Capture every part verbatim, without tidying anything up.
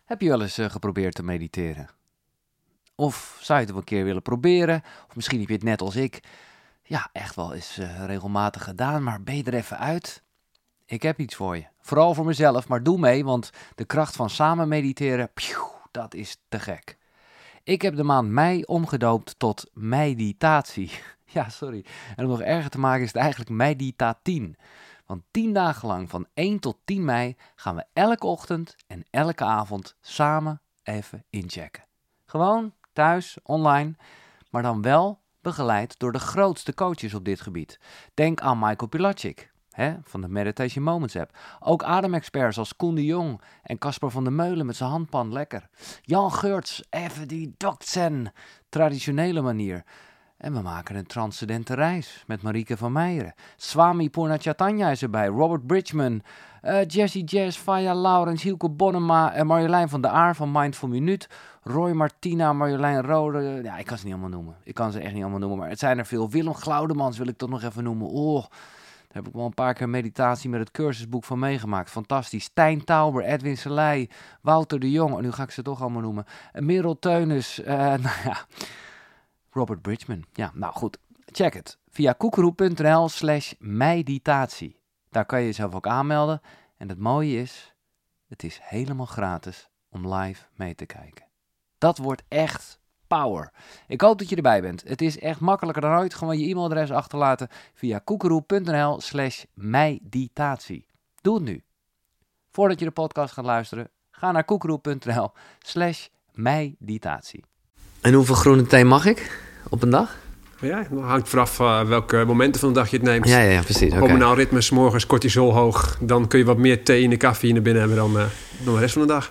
Heb je wel eens uh, geprobeerd te mediteren? Of zou je het een keer willen proberen? Of misschien heb je het net als ik, ja, echt wel eens uh, regelmatig gedaan, maar ben je er even uit? Ik heb iets voor je. Vooral voor mezelf, maar doe mee, want de kracht van samen mediteren, pjoe, dat is te gek. Ik heb de maand mei omgedoopt tot meditatie. Ja, sorry. En om nog erger te maken is het eigenlijk meditatien. Want tien dagen lang, van één tot tien mei, gaan we elke ochtend en elke avond samen even inchecken. Gewoon, thuis, online, maar dan wel begeleid door de grootste coaches op dit gebied. Denk aan Michael Pilatschik, hè, van de Meditation Moments app. Ook ademexperts als Koen de Jong en Casper van der Meulen met zijn handpan lekker. Jan Geurts, even die dokzen, traditionele manier. En we maken een transcendente reis met Marieke van Meijeren. Swami Purnachatanya is erbij, Robert Bridgman, uh, Jessie Jazz, Faya Laurens, Hielke Bonnema en Marjolein van der Aar van Mindful Minuut. Roy Martina, Marjolein Rode. Ja, ik kan ze niet allemaal noemen. Ik kan ze echt niet allemaal noemen, maar het zijn er veel. Willem Glaudemans wil ik toch nog even noemen. Oh, daar heb ik wel een paar keer meditatie met het cursusboek van meegemaakt. Fantastisch. Stijn Tauber, Edwin Selei, Wouter de Jong. En nu ga ik ze toch allemaal noemen. En Merel Teunis, uh, nou ja... Robert Bridgman. Ja, nou goed. Check het. Via koekeroe.nl slash meditatie. Daar kan je jezelf ook aanmelden. En het mooie is, het is helemaal gratis om live mee te kijken. Dat wordt echt power. Ik hoop dat je erbij bent. Het is echt makkelijker dan ooit. Gewoon je e-mailadres achterlaten via koekeroe.nl slash meditatie. Doe het nu. Voordat je de podcast gaat luisteren, ga naar koekeroe.nl slash meditatie. En hoeveel groene thee mag ik op een dag? Ja, dat hangt vanaf uh, welke momenten van de dag je het neemt. Ja, ja, ja precies. Okay. Hormonaal ritme, 's morgens cortisol hoog. Dan kun je wat meer thee in de cafeïne binnen hebben dan, uh, dan de rest van de dag.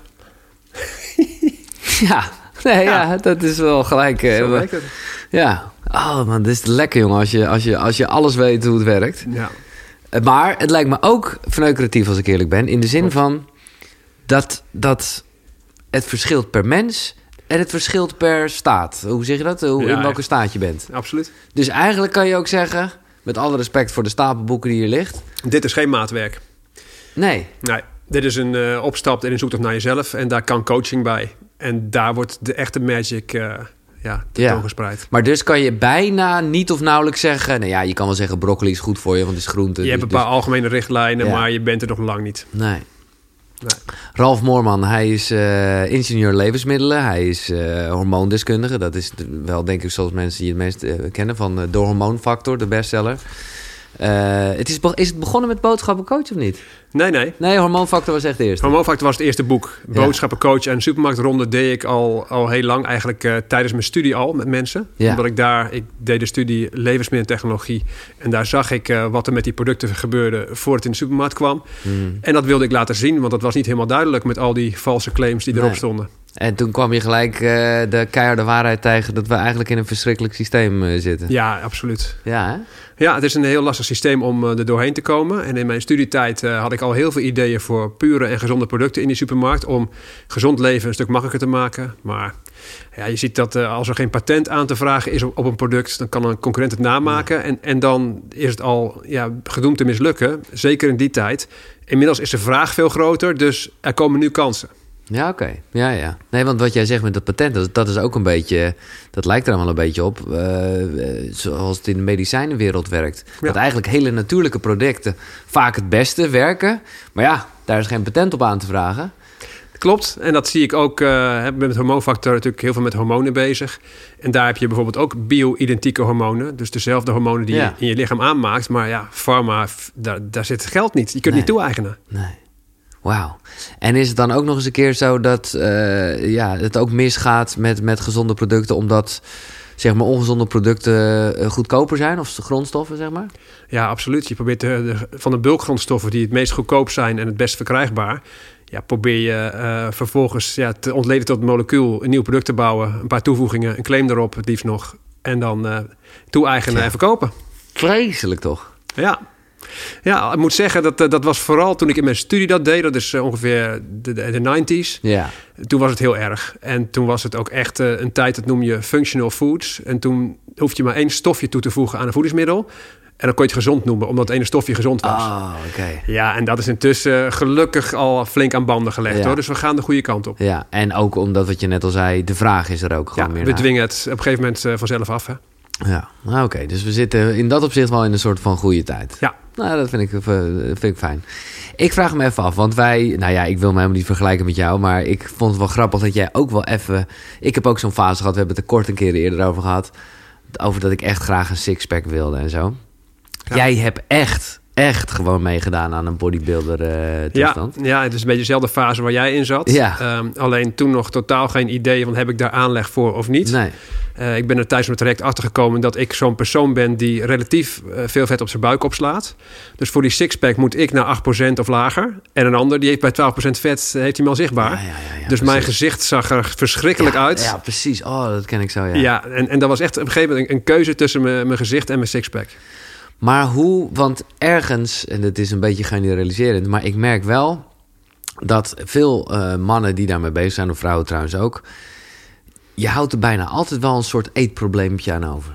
ja, nee, ja. ja, dat is wel gelijk. Uh, Zo werkt het. Ja, oh man, dit is lekker jongen als je, als, je, als je alles weet hoe het werkt. Ja. Uh, maar het lijkt me ook verneukeratief als ik eerlijk ben. In de zin van dat, dat het verschilt per mens... En het verschilt per staat. Hoe zeg je dat? Hoe, ja, in welke staat je bent. Absoluut. Dus eigenlijk kan je ook zeggen, met alle respect voor de stapel boeken die hier ligt. Dit is geen maatwerk. Nee. Nee, dit is een uh, opstap in een zoektocht naar jezelf. En daar kan coaching bij. En daar wordt de echte magic uh, ja, tentoongespreid. Ja. Maar dus kan je bijna niet of nauwelijks zeggen... Nou ja, je kan wel zeggen broccoli is goed voor je, want het is groente. Je dus, hebt een paar dus... algemene richtlijnen, ja. maar je bent er nog lang niet. Nee. Nee. Ralf Moorman, hij is uh, ingenieur levensmiddelen. Hij is uh, hormoondeskundige. Dat is wel, denk ik, zoals mensen die het meest uh, kennen... van uh, De Hormoonfactor, de bestseller. Uh, het is, is het begonnen met Boodschappencoach of niet? Nee, nee. Nee, Hormoonfactor was echt de eerste. Hormoonfactor was het eerste boek. Ja. Boodschappencoach en supermarktronde deed ik al, al heel lang. Eigenlijk uh, tijdens mijn studie al met mensen. Ja. Omdat ik daar, ik deed de studie levensmiddeltechnologie. En daar zag ik uh, wat er met die producten gebeurde voordat het in de supermarkt kwam. Mm. En dat wilde ik laten zien, want dat was niet helemaal duidelijk met al die valse claims die erop nee. stonden. En toen kwam je gelijk uh, de keiharde waarheid tegen dat we eigenlijk in een verschrikkelijk systeem uh, zitten. Ja, absoluut. Ja, hè? Ja, het is een heel lastig systeem om uh, er doorheen te komen. En in mijn studietijd uh, had ik al heel veel ideeën voor pure en gezonde producten in die supermarkt. Om gezond leven een stuk makkelijker te maken. Maar ja, je ziet dat uh, als er geen patent aan te vragen is op, op een product, dan kan een concurrent het namaken. Ja. En, en dan is het al ja, gedoemd te mislukken. Zeker in die tijd. Inmiddels is de vraag veel groter, dus er komen nu kansen. Ja, oké. Okay. Ja, ja. Nee, want wat jij zegt met dat patent, dat, dat is ook een beetje... Dat lijkt er allemaal een beetje op. Uh, zoals het in de medicijnenwereld werkt. Ja. Dat eigenlijk hele natuurlijke producten vaak het beste werken. Maar ja, daar is geen patent op aan te vragen. Klopt. En dat zie ik ook... Uh, met het hormoonfactor natuurlijk heel veel met hormonen bezig. En daar heb je bijvoorbeeld ook bio-identieke hormonen. Dus dezelfde hormonen die ja. je in je lichaam aanmaakt. Maar ja, pharma, daar, daar zit geld niet. Je kunt nee. niet toe-eigenen. Nee. Wauw. En is het dan ook nog eens een keer zo dat uh, ja, het ook misgaat met, met gezonde producten... omdat zeg maar, ongezonde producten uh, goedkoper zijn? Of de grondstoffen, zeg maar? Ja, absoluut. Je probeert de, de, van de bulkgrondstoffen die het meest goedkoop zijn... en het best verkrijgbaar... Ja, probeer je uh, vervolgens ja, te ontleden tot het molecuul... een nieuw product te bouwen, een paar toevoegingen... een claim erop, het liefst nog... en dan uh, toe-eigenen ja. en verkopen. Vreselijk toch? Ja. Ja, ik moet zeggen, dat, dat was vooral toen ik in mijn studie dat deed. Dat is uh, ongeveer de, de, de negentig. Ja. Toen was het heel erg. En toen was het ook echt uh, een tijd, dat noem je functional foods. En toen hoef je maar één stofje toe te voegen aan een voedingsmiddel. En dan kon je het gezond noemen, omdat het ene stofje gezond was. Oh, oké. Okay. Ja, en dat is intussen gelukkig al flink aan banden gelegd, ja. hoor. Dus we gaan de goede kant op. Ja, en ook omdat wat je net al zei, de vraag is er ook gewoon ja, meer we naar. dwingen het op een gegeven moment uh, vanzelf af, hè. Ja, nou, oké. Okay. Dus we zitten in dat opzicht wel in een soort van goede tijd. Ja. Nou, dat vind ik, vind ik fijn. Ik vraag me even af, want wij... Nou ja, ik wil me helemaal niet vergelijken met jou, maar ik vond het wel grappig dat jij ook wel even... Ik heb ook zo'n fase gehad, we hebben het er kort een keer eerder over gehad... over dat ik echt graag een sixpack wilde en zo. Ja. Jij hebt echt, echt gewoon meegedaan aan een bodybuilder uh, toestand. Ja, ja, het is een beetje dezelfde fase waar jij in zat. Ja. Um, alleen toen nog totaal geen idee van heb ik daar aanleg voor of niet. Nee. Uh, ik ben er tijdens mijn traject achtergekomen dat ik zo'n persoon ben die relatief uh, veel vet op zijn buik opslaat. Dus voor die sixpack moet ik naar acht procent of lager. En een ander die heeft bij twaalf procent vet, heeft hij hem al zichtbaar. Ja, ja, ja, ja, dus precies. Mijn gezicht zag er verschrikkelijk ja, uit. Ja, precies. Oh, dat ken ik zo, ja. Ja, en, en dat was echt op een gegeven moment een, een keuze tussen mijn, mijn gezicht en mijn sixpack. Maar hoe, want ergens, en dat is een beetje generaliserend, maar ik merk wel dat veel uh, mannen die daarmee bezig zijn, of vrouwen trouwens ook, je houdt er bijna altijd wel een soort eetprobleempje aan over.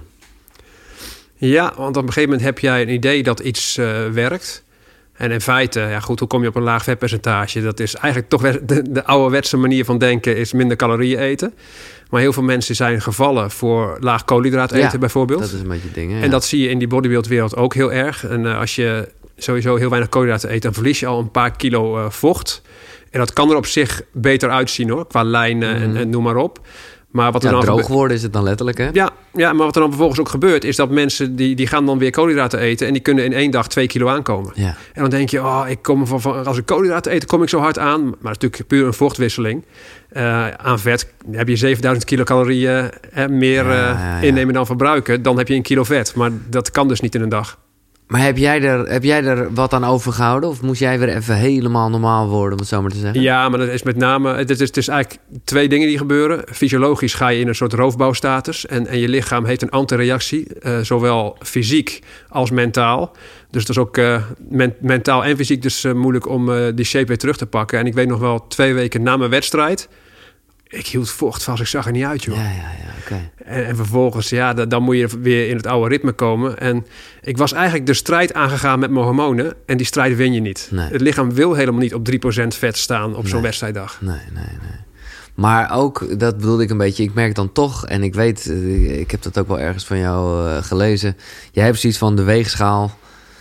Ja, want op een gegeven moment heb jij een idee dat iets uh, werkt. En in feite, ja goed, hoe kom je op een laag vetpercentage? Dat is eigenlijk toch de, de ouderwetse manier van denken, is minder calorieën eten. Maar heel veel mensen zijn gevallen voor laag koolhydraat eten, ja, bijvoorbeeld. Dat is een beetje dingen. Ja. En dat zie je in die bodybuildwereld ook heel erg. En uh, als je sowieso heel weinig koolhydraten eet, dan verlies je al een paar kilo uh, vocht. En dat kan er op zich beter uitzien, hoor, qua lijnen mm. en, en noem maar op. Maar wat er ja, dan droog gebe- worden is het dan letterlijk, hè? Ja, ja, maar wat er dan vervolgens ook gebeurt, is dat mensen die, die gaan dan weer koolhydraten eten en die kunnen in één dag twee kilo aankomen. Ja. En dan denk je, oh, ik kom van, van, als ik koolhydraten eet, kom ik zo hard aan. Maar natuurlijk puur een vochtwisseling. Uh, aan vet heb je zevenduizend kilocalorieën eh, meer uh, ja, ja, ja. innemen dan verbruiken. Dan heb je een kilo vet. Maar dat kan dus niet in een dag. Maar heb jij, er, heb jij er wat aan overgehouden? Of moest jij weer even helemaal normaal worden, om het zo maar te zeggen? Ja, maar dat is met name... Het is, het is eigenlijk twee dingen die gebeuren. Fysiologisch ga je in een soort roofbouwstatus. En, en je lichaam heeft een antireactie. Uh, zowel fysiek als mentaal. Dus dat is ook uh, men, mentaal en fysiek dus uh, moeilijk om uh, die shape weer terug te pakken. En ik weet nog wel, twee weken na mijn wedstrijd... Ik hield vocht vast, ik zag er niet uit, joh. Ja, ja, ja, oké. Okay. En, en vervolgens, ja, da, dan moet je weer in het oude ritme komen. En ik was eigenlijk de strijd aangegaan met mijn hormonen. En die strijd win je niet. Nee. Het lichaam wil helemaal niet op drie procent vet staan op nee. zo'n wedstrijddag. Nee, nee, nee. Maar ook, dat bedoelde ik een beetje, ik merk dan toch... en ik weet, ik heb dat ook wel ergens van jou uh, gelezen... jij hebt zoiets van de weegschaal...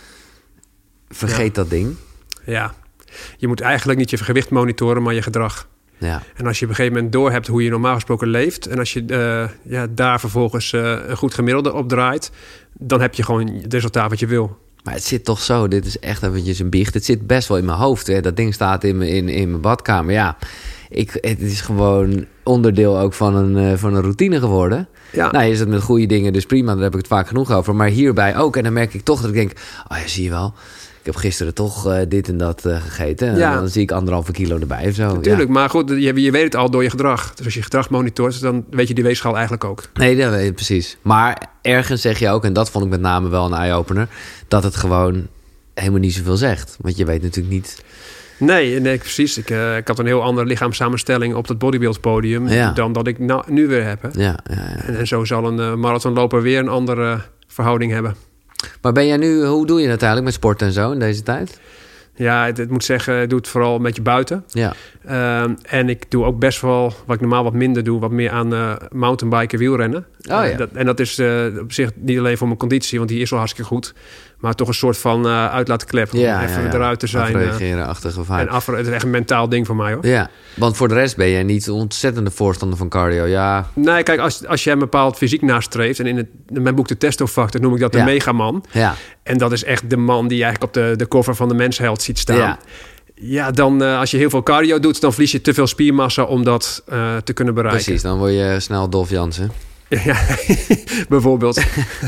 vergeet ja. dat ding. Ja, je moet eigenlijk niet je gewicht monitoren, maar je gedrag. Ja. En als je op een gegeven moment door hebt hoe je normaal gesproken leeft... en als je uh, ja, daar vervolgens uh, een goed gemiddelde op draait... dan heb je gewoon het resultaat wat je wil. Maar het zit toch zo, dit is echt eventjes een biecht. Het zit best wel in mijn hoofd. Hè. Dat ding staat in mijn, in, in mijn badkamer. Ja, ik, het is gewoon onderdeel ook van een, uh, van een routine geworden. Ja. Nou, is het met goede dingen dus prima, daar heb ik het vaak genoeg over. Maar hierbij ook. En dan merk ik toch dat ik denk... oh ja, zie je wel... Ik heb gisteren toch uh, dit en dat uh, gegeten. En ja. dan zie ik anderhalve kilo erbij of zo. Natuurlijk, ja. maar goed, je, je weet het al door je gedrag. Dus als je gedrag monitort, dan weet je die weegschaal eigenlijk ook. Nee, dat weet je precies. Maar ergens zeg je ook, en dat vond ik met name wel een eye-opener... dat het gewoon helemaal niet zoveel zegt. Want je weet natuurlijk niet... Nee, nee precies. Ik, uh, ik had een heel andere lichaamssamenstelling op dat bodybuildpodium... Ja. dan dat ik nou, nu weer heb. Hè. Ja, ja, ja. En, en zo zal een uh, marathonloper weer een andere uh, verhouding hebben. Maar ben jij nu, hoe doe je het eigenlijk met sport en zo in deze tijd? Ja, het, het moet zeggen, ik doe het vooral een beetje buiten. Ja. Uh, en ik doe ook best wel, wat ik normaal wat minder doe... wat meer aan uh, mountainbiken, wielrennen. Oh, ja. uh, dat, en dat is uh, op zich niet alleen voor mijn conditie... want die is al hartstikke goed... maar toch een soort van uh, uitlaatklep. Om ja, even ja, ja. eruit te zijn. Afreageren-achtige vibe. En af, het is echt een mentaal ding voor mij, hoor. Ja, want voor de rest ben jij niet ontzettende voorstander van cardio. Ja. Nee, kijk, als, als je een bepaald fysiek nastreeft... en in, het, in mijn boek De Testo Factor noem ik dat de ja. megaman. Ja. En dat is echt de man die je eigenlijk op de, de cover van de Men's Health ziet staan. Ja. Ja, dan uh, als je heel veel cardio doet... dan verlies je te veel spiermassa om dat uh, te kunnen bereiken. Precies, dan word je snel Dolf Jansen. Ja, bijvoorbeeld.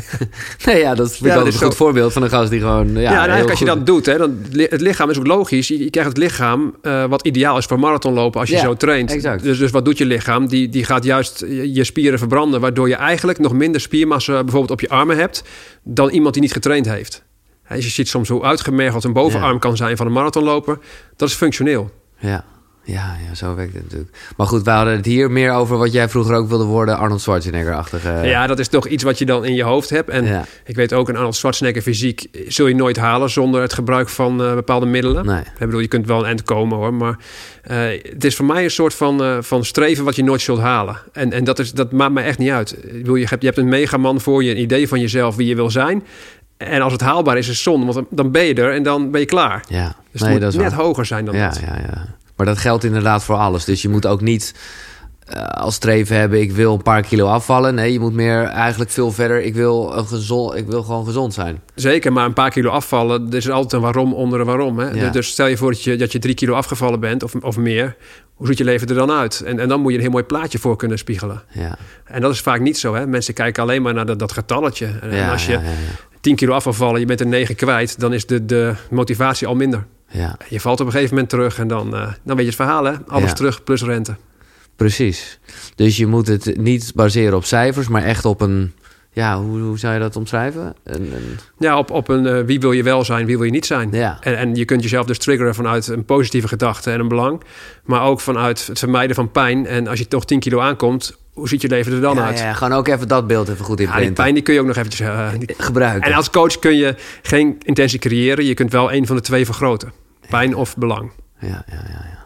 Nee, ja, dat vind ik ja, altijd een goed zo... voorbeeld van een gast die gewoon... Ja, ja en eigenlijk als goed... je dat doet, hè, dan het lichaam is ook logisch. Je, je krijgt het lichaam uh, wat ideaal is voor marathonlopen als je ja, zo traint. Exact. Dus, dus wat doet je lichaam? Die, die gaat juist je spieren verbranden... waardoor je eigenlijk nog minder spiermassa bijvoorbeeld op je armen hebt... dan iemand die niet getraind heeft. He, je ziet soms hoe uitgemergeld een bovenarm ja. kan zijn van een marathonloper. Dat is functioneel. Ja. Ja, ja, zo werkt het natuurlijk. Maar goed, we hadden het hier meer over wat jij vroeger ook wilde worden, Arnold Schwarzenegger-achtige. Ja, dat is toch iets wat je dan in je hoofd hebt. En ja. ik weet ook, een Arnold Schwarzenegger fysiek zul je nooit halen zonder het gebruik van uh, bepaalde middelen. Nee. Ik bedoel, je kunt wel een eind komen hoor, maar uh, het is voor mij een soort van, uh, van streven wat je nooit zult halen. En, en dat, is, dat maakt mij echt niet uit. Ik bedoel, je hebt, je hebt een megaman voor je, een idee van jezelf, wie je wil zijn. En als het haalbaar is, is het zonde, want dan ben je er en dan ben je klaar. Ja. Dus nee, het dat moet is net waar. hoger zijn dan ja, dat. Ja, ja. Maar dat geldt inderdaad voor alles. Dus je moet ook niet uh, als streven hebben, ik wil een paar kilo afvallen. Nee, je moet meer eigenlijk veel verder. Ik wil, een gezond, ik wil gewoon gezond zijn. Zeker, maar een paar kilo afvallen, er is altijd een waarom onder een waarom. Hè? Ja. Dus stel je voor dat je, dat je drie kilo afgevallen bent of, of meer. Hoe ziet je leven er dan uit? En, en dan moet je een heel mooi plaatje voor kunnen spiegelen. Ja. En dat is vaak niet zo. Hè? Mensen kijken alleen maar naar dat, dat getalletje. En, Ja, en als je ja, ja, ja. tien kilo af wil vallen, je bent er negen kwijt, dan is de, de motivatie al minder. Ja. Je valt op een gegeven moment terug en dan, uh, dan weet je het verhaal. Hè? Alles Ja. terug plus rente. Precies. Dus je moet het niet baseren op cijfers, maar echt op een... Ja, hoe, hoe zou je dat omschrijven? Een, een... Ja, op, op een uh, wie wil je wel zijn, wie wil je niet zijn. Ja. En, en je kunt jezelf dus triggeren vanuit een positieve gedachte en een belang. Maar ook vanuit het vermijden van pijn. En als je toch tien kilo aankomt, hoe ziet je leven er dan ja, uit? Ja, gewoon ook even dat beeld even goed in Ja, die pijn die kun je ook nog eventjes uh, gebruiken. En als coach kun je geen intentie creëren. Je kunt wel een van de twee vergroten. Pijn ja. of belang. Ja, ja, ja, ja.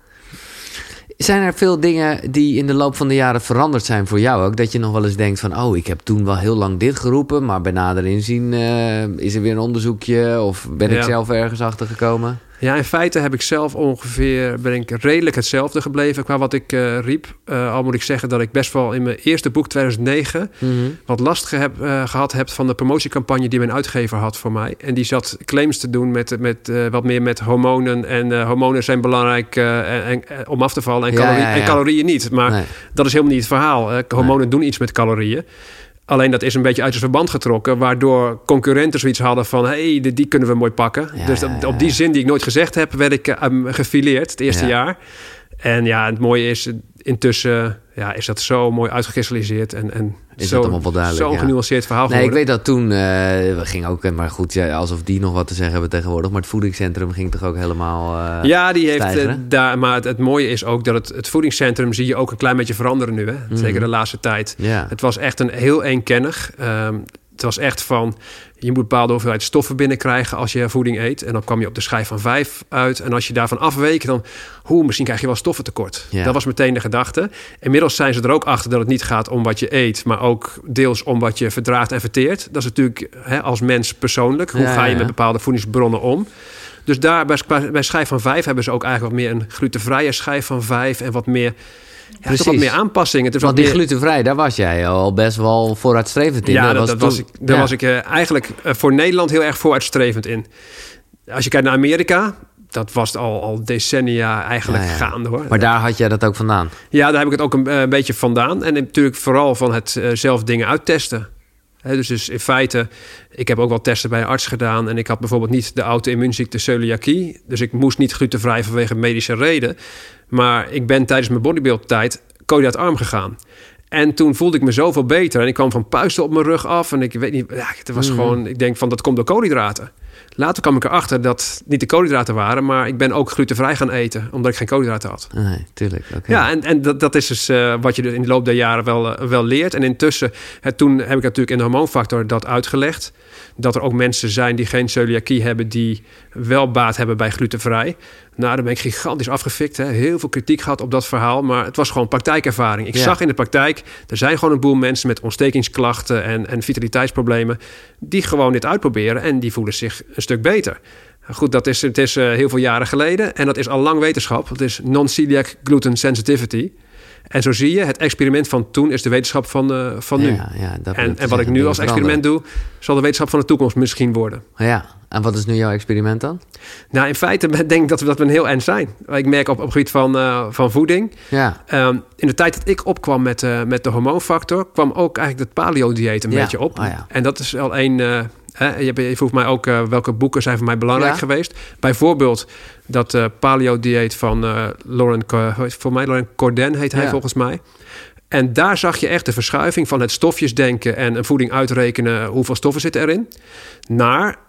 Zijn er veel dingen die in de loop van de jaren veranderd zijn voor jou ook? Dat je nog wel eens denkt van... oh, ik heb toen wel heel lang dit geroepen... maar bij nader inzien uh, is er weer een onderzoekje... of ben ik ja. zelf ergens achter gekomen? Ja, in feite heb ik zelf ongeveer... ben ik redelijk hetzelfde gebleven qua wat ik uh, riep. Uh, al moet ik zeggen dat ik best wel in mijn eerste boek tweeduizend negen... Mm-hmm. wat last ge- uh, gehad heb van de promotiecampagne... die mijn uitgever had voor mij. En die zat claims te doen met, met uh, wat meer met hormonen. En uh, hormonen zijn belangrijk uh, en, en, om af te vallen en, ja, calorie, ja, ja. en calorieën niet. Maar nee. dat is helemaal niet het verhaal. Uh, hormonen nee. doen iets met calorieën. Alleen dat is een beetje uit het verband getrokken... waardoor concurrenten zoiets hadden van... hé, hey, die, die kunnen we mooi pakken. Ja, dus ja, ja, op die zin die ik nooit gezegd heb... werd ik uh, gefileerd het eerste ja. jaar. En ja, het mooie is... intussen ja, is dat zo mooi uitgekristalliseerd... en, en is zo, dat allemaal wel duidelijk, zo'n ja. genuanceerd verhaal Nee, geworden. ik weet dat toen... Uh, we gingen ook... maar goed, ja, alsof die nog wat te zeggen hebben tegenwoordig... maar het voedingscentrum ging toch ook helemaal uh, Ja, die heeft uh, stijgeren? daar... Maar het, het mooie is ook dat het, het voedingscentrum... zie je ook een klein beetje veranderen nu. Hè? Mm. Zeker de laatste tijd. Ja. Het was echt een heel eenkennig... Um, het was echt van, je moet een bepaalde hoeveelheid stoffen binnenkrijgen als je voeding eet. En dan kwam je op de schijf van vijf uit. En als je daarvan afweek, dan, hoe, misschien krijg je wel stoffentekort. Ja. Dat was meteen de gedachte. Inmiddels zijn ze er ook achter dat het niet gaat om wat je eet, maar ook deels om wat je verdraagt en verteert. Dat is natuurlijk hè, als mens persoonlijk. Hoe Ja, ga je ja. met bepaalde voedingsbronnen om? Dus daar bij, bij schijf van vijf hebben ze ook eigenlijk wat meer een glutenvrije schijf van vijf en wat meer... Ja, toch wat meer aanpassingen. Het is Want wat die meer... glutenvrij, daar was jij al best wel vooruitstrevend in. Ja, dat dat, was, dat was toen... ik, daar ja. was ik uh, eigenlijk uh, voor Nederland heel erg vooruitstrevend in. Als je kijkt naar Amerika, dat was al, al decennia eigenlijk ja, ja. gaande hoor. Maar daar had jij dat ook vandaan? Ja, daar heb ik het ook een, uh, een beetje vandaan. En natuurlijk vooral van het uh, zelf dingen uittesten. He, dus, dus in feite, ik heb ook wel testen bij een arts gedaan... en ik had bijvoorbeeld niet de auto-immuunziekte celiakie. Dus ik moest niet glutenvrij vanwege medische reden. Maar ik ben tijdens mijn bodybuild-tijd koolhydraatarm gegaan. En toen voelde ik me zoveel beter. En ik kwam van puisten op mijn rug af. En ik weet niet, ja, het was mm. gewoon... Ik denk van, dat komt door koolhydraten. Later kwam ik erachter dat het niet de koolhydraten waren... maar ik ben ook glutenvrij gaan eten... omdat ik geen koolhydraten had. Nee, tuurlijk. Okay. Ja, en, en dat, dat is dus uh, wat je in de loop der jaren wel, uh, wel leert. En intussen, het, toen heb ik natuurlijk in de hormoonfactor dat uitgelegd... dat er ook mensen zijn die geen celiakie hebben... die wel baat hebben bij glutenvrij. Nou, daar ben ik gigantisch afgefikt. Hè. Heel veel kritiek gehad op dat verhaal. Maar het was gewoon praktijkervaring. Ik ja. zag in de praktijk... er zijn gewoon een boel mensen met ontstekingsklachten... en, en vitaliteitsproblemen... die gewoon dit uitproberen... en die voelen zich een stuk beter. Goed, dat is, het is uh, heel veel jaren geleden... en dat is al lang wetenschap. Het is non-celiac gluten sensitivity... En zo zie je, het experiment van toen is de wetenschap van, uh, van nu. Ja, ja, dat en en wat ik nu als experiment doe, zal de wetenschap van de toekomst misschien worden. Ja, en wat is nu jouw experiment dan? Nou, in feite denk ik dat we, dat we een heel eind zijn. Ik merk op, op het gebied van, uh, van voeding. Ja. Um, in de tijd dat ik opkwam met, uh, met de hormoonfactor... kwam ook eigenlijk het paleo-dieet een ja. beetje op. Oh, ja. En dat is al een... Uh, Hè, je, je vroeg mij ook uh, welke boeken zijn voor mij belangrijk ja. geweest. Bijvoorbeeld dat uh, paleo-dieet van uh, Lauren, voor mij Lauren Corden heet hij ja. volgens mij. En daar zag je echt de verschuiving van het stofjesdenken... en een voeding uitrekenen hoeveel stoffen zitten erin... naar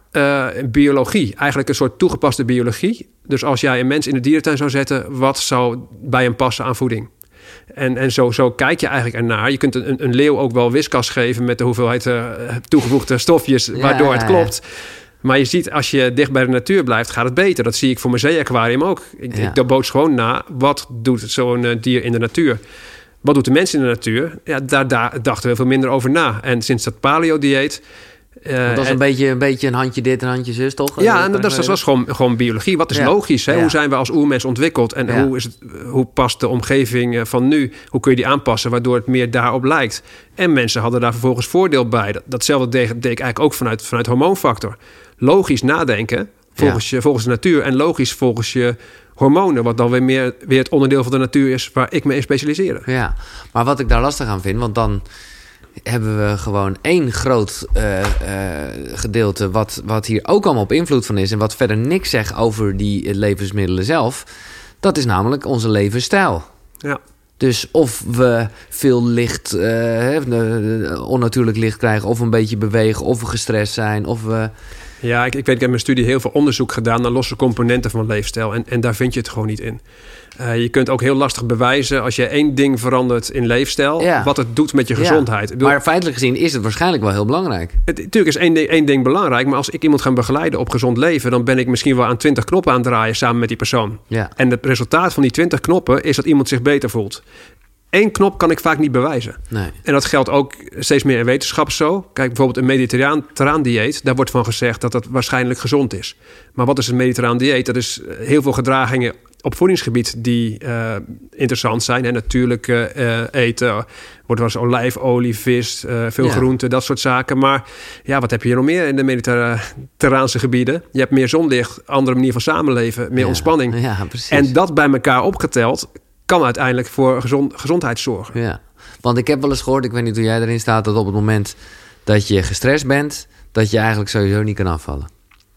uh, biologie. Eigenlijk een soort toegepaste biologie. Dus als jij een mens in de dierentuin zou zetten, wat zou bij hem passen aan voeding? En, en zo, zo kijk je eigenlijk ernaar. Je kunt een, een leeuw ook wel wiskas geven met de hoeveelheid uh, toegevoegde stofjes, ja, waardoor het klopt. Maar je ziet, als je dicht bij de natuur blijft, gaat het beter. Dat zie ik voor mijn zee-aquarium ook. Ik, ja. ik boots gewoon na, wat doet zo'n uh, dier in de natuur? Wat doet de mens in de natuur? Ja, daar, daar dachten we veel minder over na. En sinds dat paleo-dieet... Uh, dat is een, en, beetje, een beetje een handje dit en een handje zus, toch? Ja, en dat, dat, dat was gewoon, gewoon biologie. Wat is ja. logisch? Hè? Ja. Hoe zijn we als oermens ontwikkeld? En ja. hoe, is het, hoe past de omgeving van nu? Hoe kun je die aanpassen, waardoor het meer daarop lijkt? En mensen hadden daar vervolgens voordeel bij. Dat, datzelfde deed, deed ik eigenlijk ook vanuit, vanuit hormoonfactor. Logisch nadenken volgens, ja. je, volgens de natuur... en logisch volgens je hormonen... wat dan weer meer weer het onderdeel van de natuur is... waar ik me in specialiseer. Ja, maar wat ik daar lastig aan vind... want dan hebben we gewoon één groot uh, uh, gedeelte... Wat, wat hier ook allemaal op invloed van is... en wat verder niks zegt over die levensmiddelen zelf... dat is namelijk onze levensstijl. Ja. Dus of we veel licht, uh, onnatuurlijk licht krijgen... of een beetje bewegen, of we gestrest zijn, of we... Ja, ik, ik weet, ik heb in mijn studie heel veel onderzoek gedaan... naar losse componenten van leefstijl. En, en daar vind je het gewoon niet in. Uh, je kunt ook heel lastig bewijzen... als je één ding verandert in leefstijl... Ja. wat het doet met je gezondheid. Ja. Bedoel, maar feitelijk gezien is het waarschijnlijk wel heel belangrijk. Het, natuurlijk is één ding, één ding belangrijk... maar als ik iemand ga begeleiden op gezond leven... dan ben ik misschien wel aan twintig knoppen aan het draaien... samen met die persoon. Ja. En het resultaat van die twintig knoppen... is dat iemand zich beter voelt. Eén knop kan ik vaak niet bewijzen. Nee. En dat geldt ook steeds meer in wetenschap zo. Kijk, bijvoorbeeld een mediterraan dieet... daar wordt van gezegd dat dat waarschijnlijk gezond is. Maar wat is een mediterraan dieet? Dat is heel veel gedragingen op voedingsgebied die uh, interessant zijn. En natuurlijk uh, eten, wordt wel eens olijfolie, vis, uh, veel ja. groenten, dat soort zaken. Maar ja, wat heb je hier nog meer in de mediterraanse gebieden? Je hebt meer zonlicht, andere manier van samenleven, meer ja. ontspanning. Ja, precies. En dat bij elkaar opgeteld... kan uiteindelijk voor gezond, gezondheid zorgen. Ja, want ik heb wel eens gehoord... ik weet niet hoe jij erin staat... dat op het moment dat je gestrest bent... dat je eigenlijk sowieso niet kan afvallen.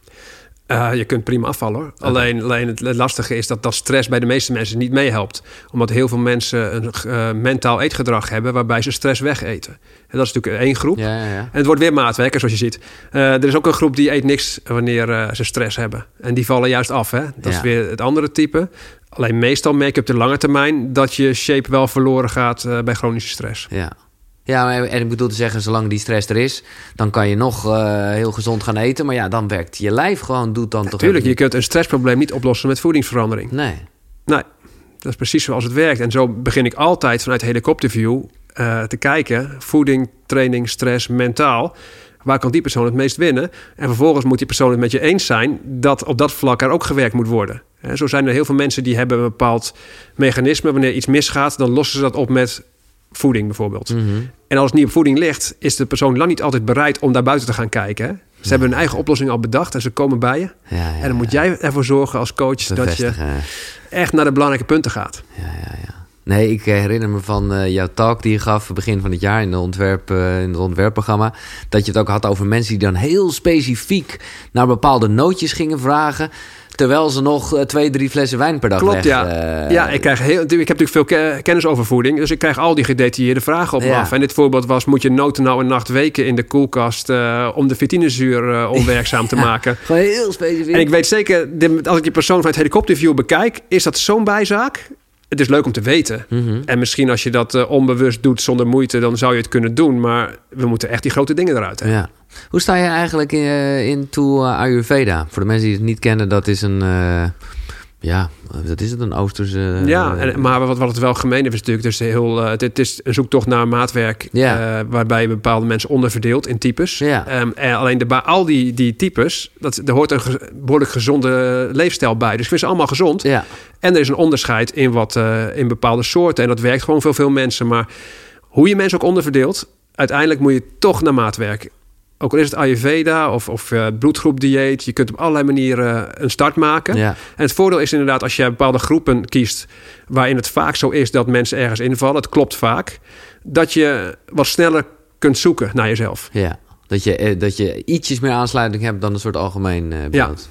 Uh, je kunt prima afvallen, hoor. Okay. Alleen, alleen het lastige is dat dat stress bij de meeste mensen niet meehelpt. Omdat heel veel mensen een uh, mentaal eetgedrag hebben... waarbij ze stress wegeten. En dat is natuurlijk één groep. Ja, ja, ja. En het wordt weer maatwerken, zoals je ziet. Uh, er is ook een groep die eet niks wanneer uh, ze stress hebben. En die vallen juist af, hè. Dat ja. is weer het andere type. Alleen meestal merk je op de lange termijn... dat je shape wel verloren gaat uh, bij chronische stress. Ja. Ja, maar, en ik bedoel te zeggen, zolang die stress er is... dan kan je nog uh, heel gezond gaan eten. Maar ja, dan werkt je lijf gewoon, doet dan ja, toch... Tuurlijk, je kunt een stressprobleem niet oplossen met voedingsverandering. Nee. Nee, dat is precies zoals het werkt. En zo begin ik altijd vanuit helikopterview uh, te kijken... voeding, training, stress, mentaal... waar kan die persoon het meest winnen? En vervolgens moet die persoon het met je eens zijn... dat op dat vlak er ook gewerkt moet worden. En zo zijn er heel veel mensen die hebben een bepaald mechanisme. Wanneer iets misgaat, dan lossen ze dat op met voeding bijvoorbeeld. Mm-hmm. En als het niet op voeding ligt, is de persoon lang niet altijd bereid om daar buiten te gaan kijken. Hè? Ze ja. hebben hun eigen oplossing al bedacht en ze komen bij je. Ja, ja, en dan moet jij ervoor zorgen als coach dat je echt naar de belangrijke punten gaat. Ja, ja, ja. Nee, ik herinner me van uh, jouw talk die je gaf begin van het jaar in, de ontwerp, uh, in het ontwerpprogramma. Dat je het ook had over mensen die dan heel specifiek naar bepaalde nootjes gingen vragen. Terwijl ze nog uh, twee, drie flessen wijn per dag Klopt, weg... ja. Uh, ja, ik, krijg heel, ik heb natuurlijk veel ke- kennis over voeding. Dus ik krijg al die gedetailleerde vragen op me ja. af. En dit voorbeeld was, moet je noten nou een nacht weken in de koelkast... Uh, om de vitinezuur uh, onwerkzaam te maken. Gewoon heel specifiek. En ik weet zeker, als ik die persoon van het helikopterview bekijk... is dat zo'n bijzaak... Het is leuk om te weten. Mm-hmm. En misschien als je dat uh, onbewust doet zonder moeite... dan zou je het kunnen doen. Maar we moeten echt die grote dingen eruit hebben. Ja. Hoe sta je eigenlijk in, in to uh, Ayurveda? Voor de mensen die het niet kennen, dat is een... Uh, ja, dat is het, een Oosterse... Uh, ja, en, maar wat, wat het wel gemeen heeft is natuurlijk... Dus heel, uh, het, het is een zoektocht naar maatwerk... Ja. Uh, waarbij je bepaalde mensen onderverdeelt in types. Ja. Um, en alleen de, bij al die, die types... Dat, er hoort een ge, behoorlijk gezonde leefstijl bij. Dus ik vind ze allemaal gezond. Ja. En er is een onderscheid in, wat, uh, in bepaalde soorten. En dat werkt gewoon voor veel mensen. Maar hoe je mensen ook onderverdeelt... uiteindelijk moet je toch naar maatwerk. Ook al is het Ayurveda of, of uh, bloedgroepdieet. Je kunt op allerlei manieren een start maken. Ja. En het voordeel is inderdaad als je bepaalde groepen kiest... waarin het vaak zo is dat mensen ergens invallen. Het klopt vaak. Dat je wat sneller kunt zoeken naar jezelf. Ja, dat je, dat je ietsjes meer aansluiting hebt dan een soort algemeen uh, beeld. Ja.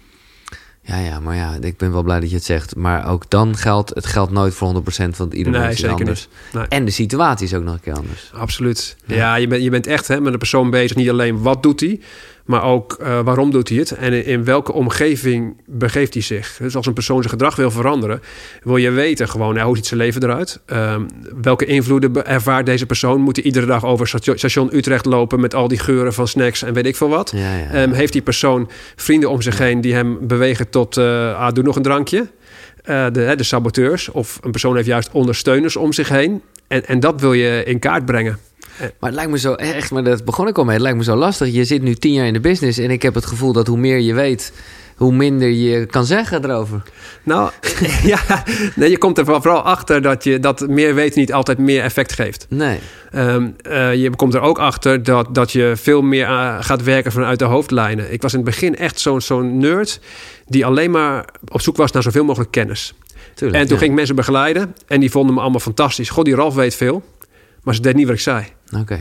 Ja, ja, maar ja, ik ben wel blij dat je het zegt. Maar ook dan geldt, het geldt nooit voor honderd procent van ieder nee, mens is anders. Nee. En de situatie is ook nog een keer anders. Absoluut. Ja, ja je, bent, je bent echt hè, met een persoon bezig. Niet alleen wat doet hij, Maar ook uh, waarom doet hij het en in, in welke omgeving begeeft hij zich. Dus als een persoon zijn gedrag wil veranderen, wil je weten gewoon ja, hoe ziet zijn leven eruit. Um, welke invloeden ervaart deze persoon? Moet hij iedere dag over station Utrecht lopen met al die geuren van snacks en weet ik veel wat? Ja, ja, ja. Um, heeft die persoon vrienden om zich heen die hem bewegen tot uh, ah, doe nog een drankje? Uh, de, de saboteurs. Of een persoon heeft juist ondersteuners om zich heen. En, en dat wil je in kaart brengen. Maar het lijkt me zo, echt, maar dat begon ik al mee. Het lijkt me zo lastig. Je zit nu tien jaar in de business en ik heb het gevoel dat hoe meer je weet, hoe minder je kan zeggen erover. Nou, ja, nee, je komt er vooral achter dat je dat meer weten niet altijd meer effect geeft. Nee. Um, uh, je komt er ook achter dat, dat je veel meer uh, gaat werken vanuit de hoofdlijnen. Ik was in het begin echt zo'n, zo'n nerd die alleen maar op zoek was naar zoveel mogelijk kennis. Tuurlijk, en toen ja. ging ik mensen begeleiden en die vonden me allemaal fantastisch. God, die Ralf weet veel, maar ze deed niet wat ik zei. Oké. Okay.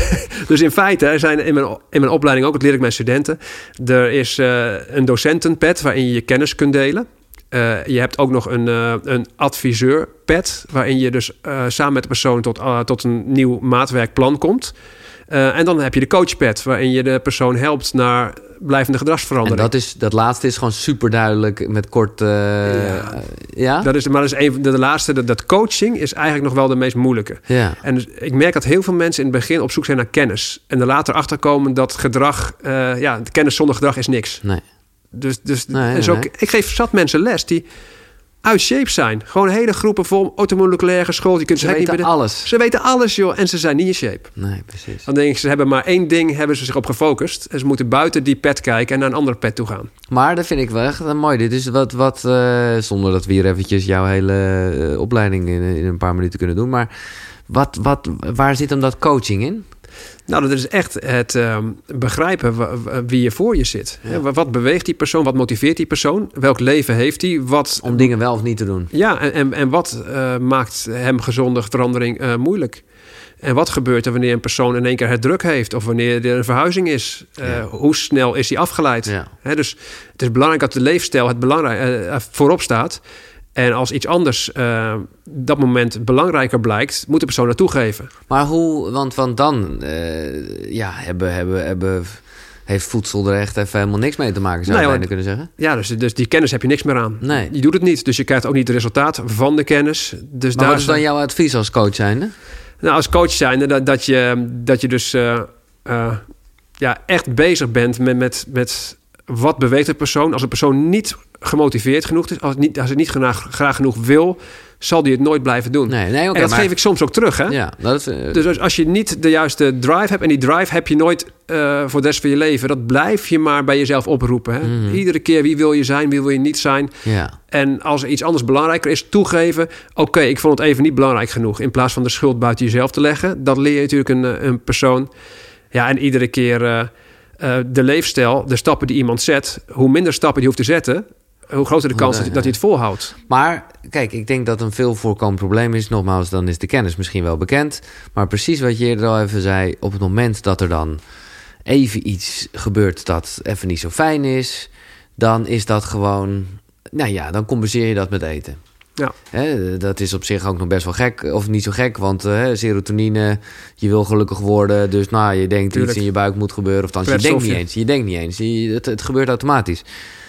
Dus in feite er zijn in mijn, in mijn opleiding ook, dat leer ik mijn studenten. Er is uh, een docentenpad waarin je je kennis kunt delen. Uh, je hebt ook nog een, uh, een adviseurpad waarin je dus uh, samen met de persoon tot, uh, tot een nieuw maatwerkplan komt. Uh, en dan heb je de coachpad waarin je de persoon helpt naar blijvende gedragsverandering. En dat, is, dat laatste is gewoon super duidelijk met kort... Uh, ja. Uh, ja? Dat is, maar dat is een, de, de laatste, dat, dat coaching is eigenlijk nog wel de meest moeilijke. Ja. En dus, ik merk dat heel veel mensen in het begin op zoek zijn naar kennis. En er later achterkomen dat gedrag... Uh, ja, kennis zonder gedrag is niks. Nee. Dus, dus nee, dus nee. ook, ik geef zat mensen les die uit shape zijn. Gewoon hele groepen vol automoleculair geschoold. Je kunt ze ze weten niet alles. Ze weten alles, joh. En ze zijn niet in shape. Nee, precies. Dan denk ik, ze hebben maar één ding, hebben ze zich op gefocust. En ze moeten buiten die pad kijken en naar een andere pad toe gaan. Maar dat vind ik wel echt mooi. Dit is wat, wat uh, zonder dat we hier eventjes jouw hele uh, opleiding in, in een paar minuten kunnen doen. Maar wat, wat, waar zit hem dat coaching in? Nou, dat is echt het uh, begrijpen w- w- wie je voor je zit. Ja. Ja, wat beweegt die persoon? Wat motiveert die persoon? Welk leven heeft hij? Wat... Om dingen wel of niet te doen. Ja, en, en, en wat uh, maakt hem gezonde verandering uh, moeilijk? En wat gebeurt er wanneer een persoon in één keer het druk heeft? Of wanneer er een verhuizing is? Uh, ja. Hoe snel is hij afgeleid? Ja. He, dus het is belangrijk dat de leefstijl het belangrijk, uh, voorop staat. En als iets anders uh, dat moment belangrijker blijkt, moet de persoon dat toegeven. Maar hoe, want, want dan uh, ja, hebben, hebben, hebben, heeft voedsel er echt even helemaal niks mee te maken, zou je nee, bijna kunnen zeggen. Ja, dus, dus die kennis heb je niks meer aan. Nee. Je doet het niet, dus je krijgt ook niet het resultaat van de kennis. Dus maar daar wat is dan jouw advies als coach zijnde? Nou, als coach zijnde dat, dat, je, dat je dus uh, uh, ja, echt bezig bent met, met, met wat beweegt de persoon. Als een persoon niet gemotiveerd genoeg is, als het niet, als het niet graag, graag genoeg wil, zal die het nooit blijven doen. Nee, nee, okay, en dat maar... geef ik soms ook terug. Hè? Ja, dat is, uh... Dus als je niet de juiste drive hebt, en die drive heb je nooit uh, voor de rest van je leven, dat blijf je maar bij jezelf oproepen. Hè? Mm-hmm. Iedere keer, wie wil je zijn, wie wil je niet zijn. Ja. En als er iets anders belangrijker is, toegeven, oké, okay, ik vond het even niet belangrijk genoeg. In plaats van de schuld buiten jezelf te leggen. Dat leer je natuurlijk een, een persoon. Ja, en iedere keer uh, uh, de leefstijl, de stappen die iemand zet, hoe minder stappen die hoeft te zetten, hoe groter de kans oh, nee, dat hij het volhoudt. Maar kijk, ik denk dat een veel voorkomend probleem is. Nogmaals, dan is de kennis misschien wel bekend. Maar precies wat je eerder al even zei, op het moment dat er dan even iets gebeurt dat even niet zo fijn is, dan is dat gewoon, nou ja, dan compenseer je dat met eten. Ja. He, dat is op zich ook nog best wel gek, of niet zo gek, want uh, serotonine, je wil gelukkig worden, dus nou, je denkt Tuurlijk. iets in je buik moet gebeuren, of dan je denkt niet eens, je denkt niet eens, je, het, het gebeurt automatisch.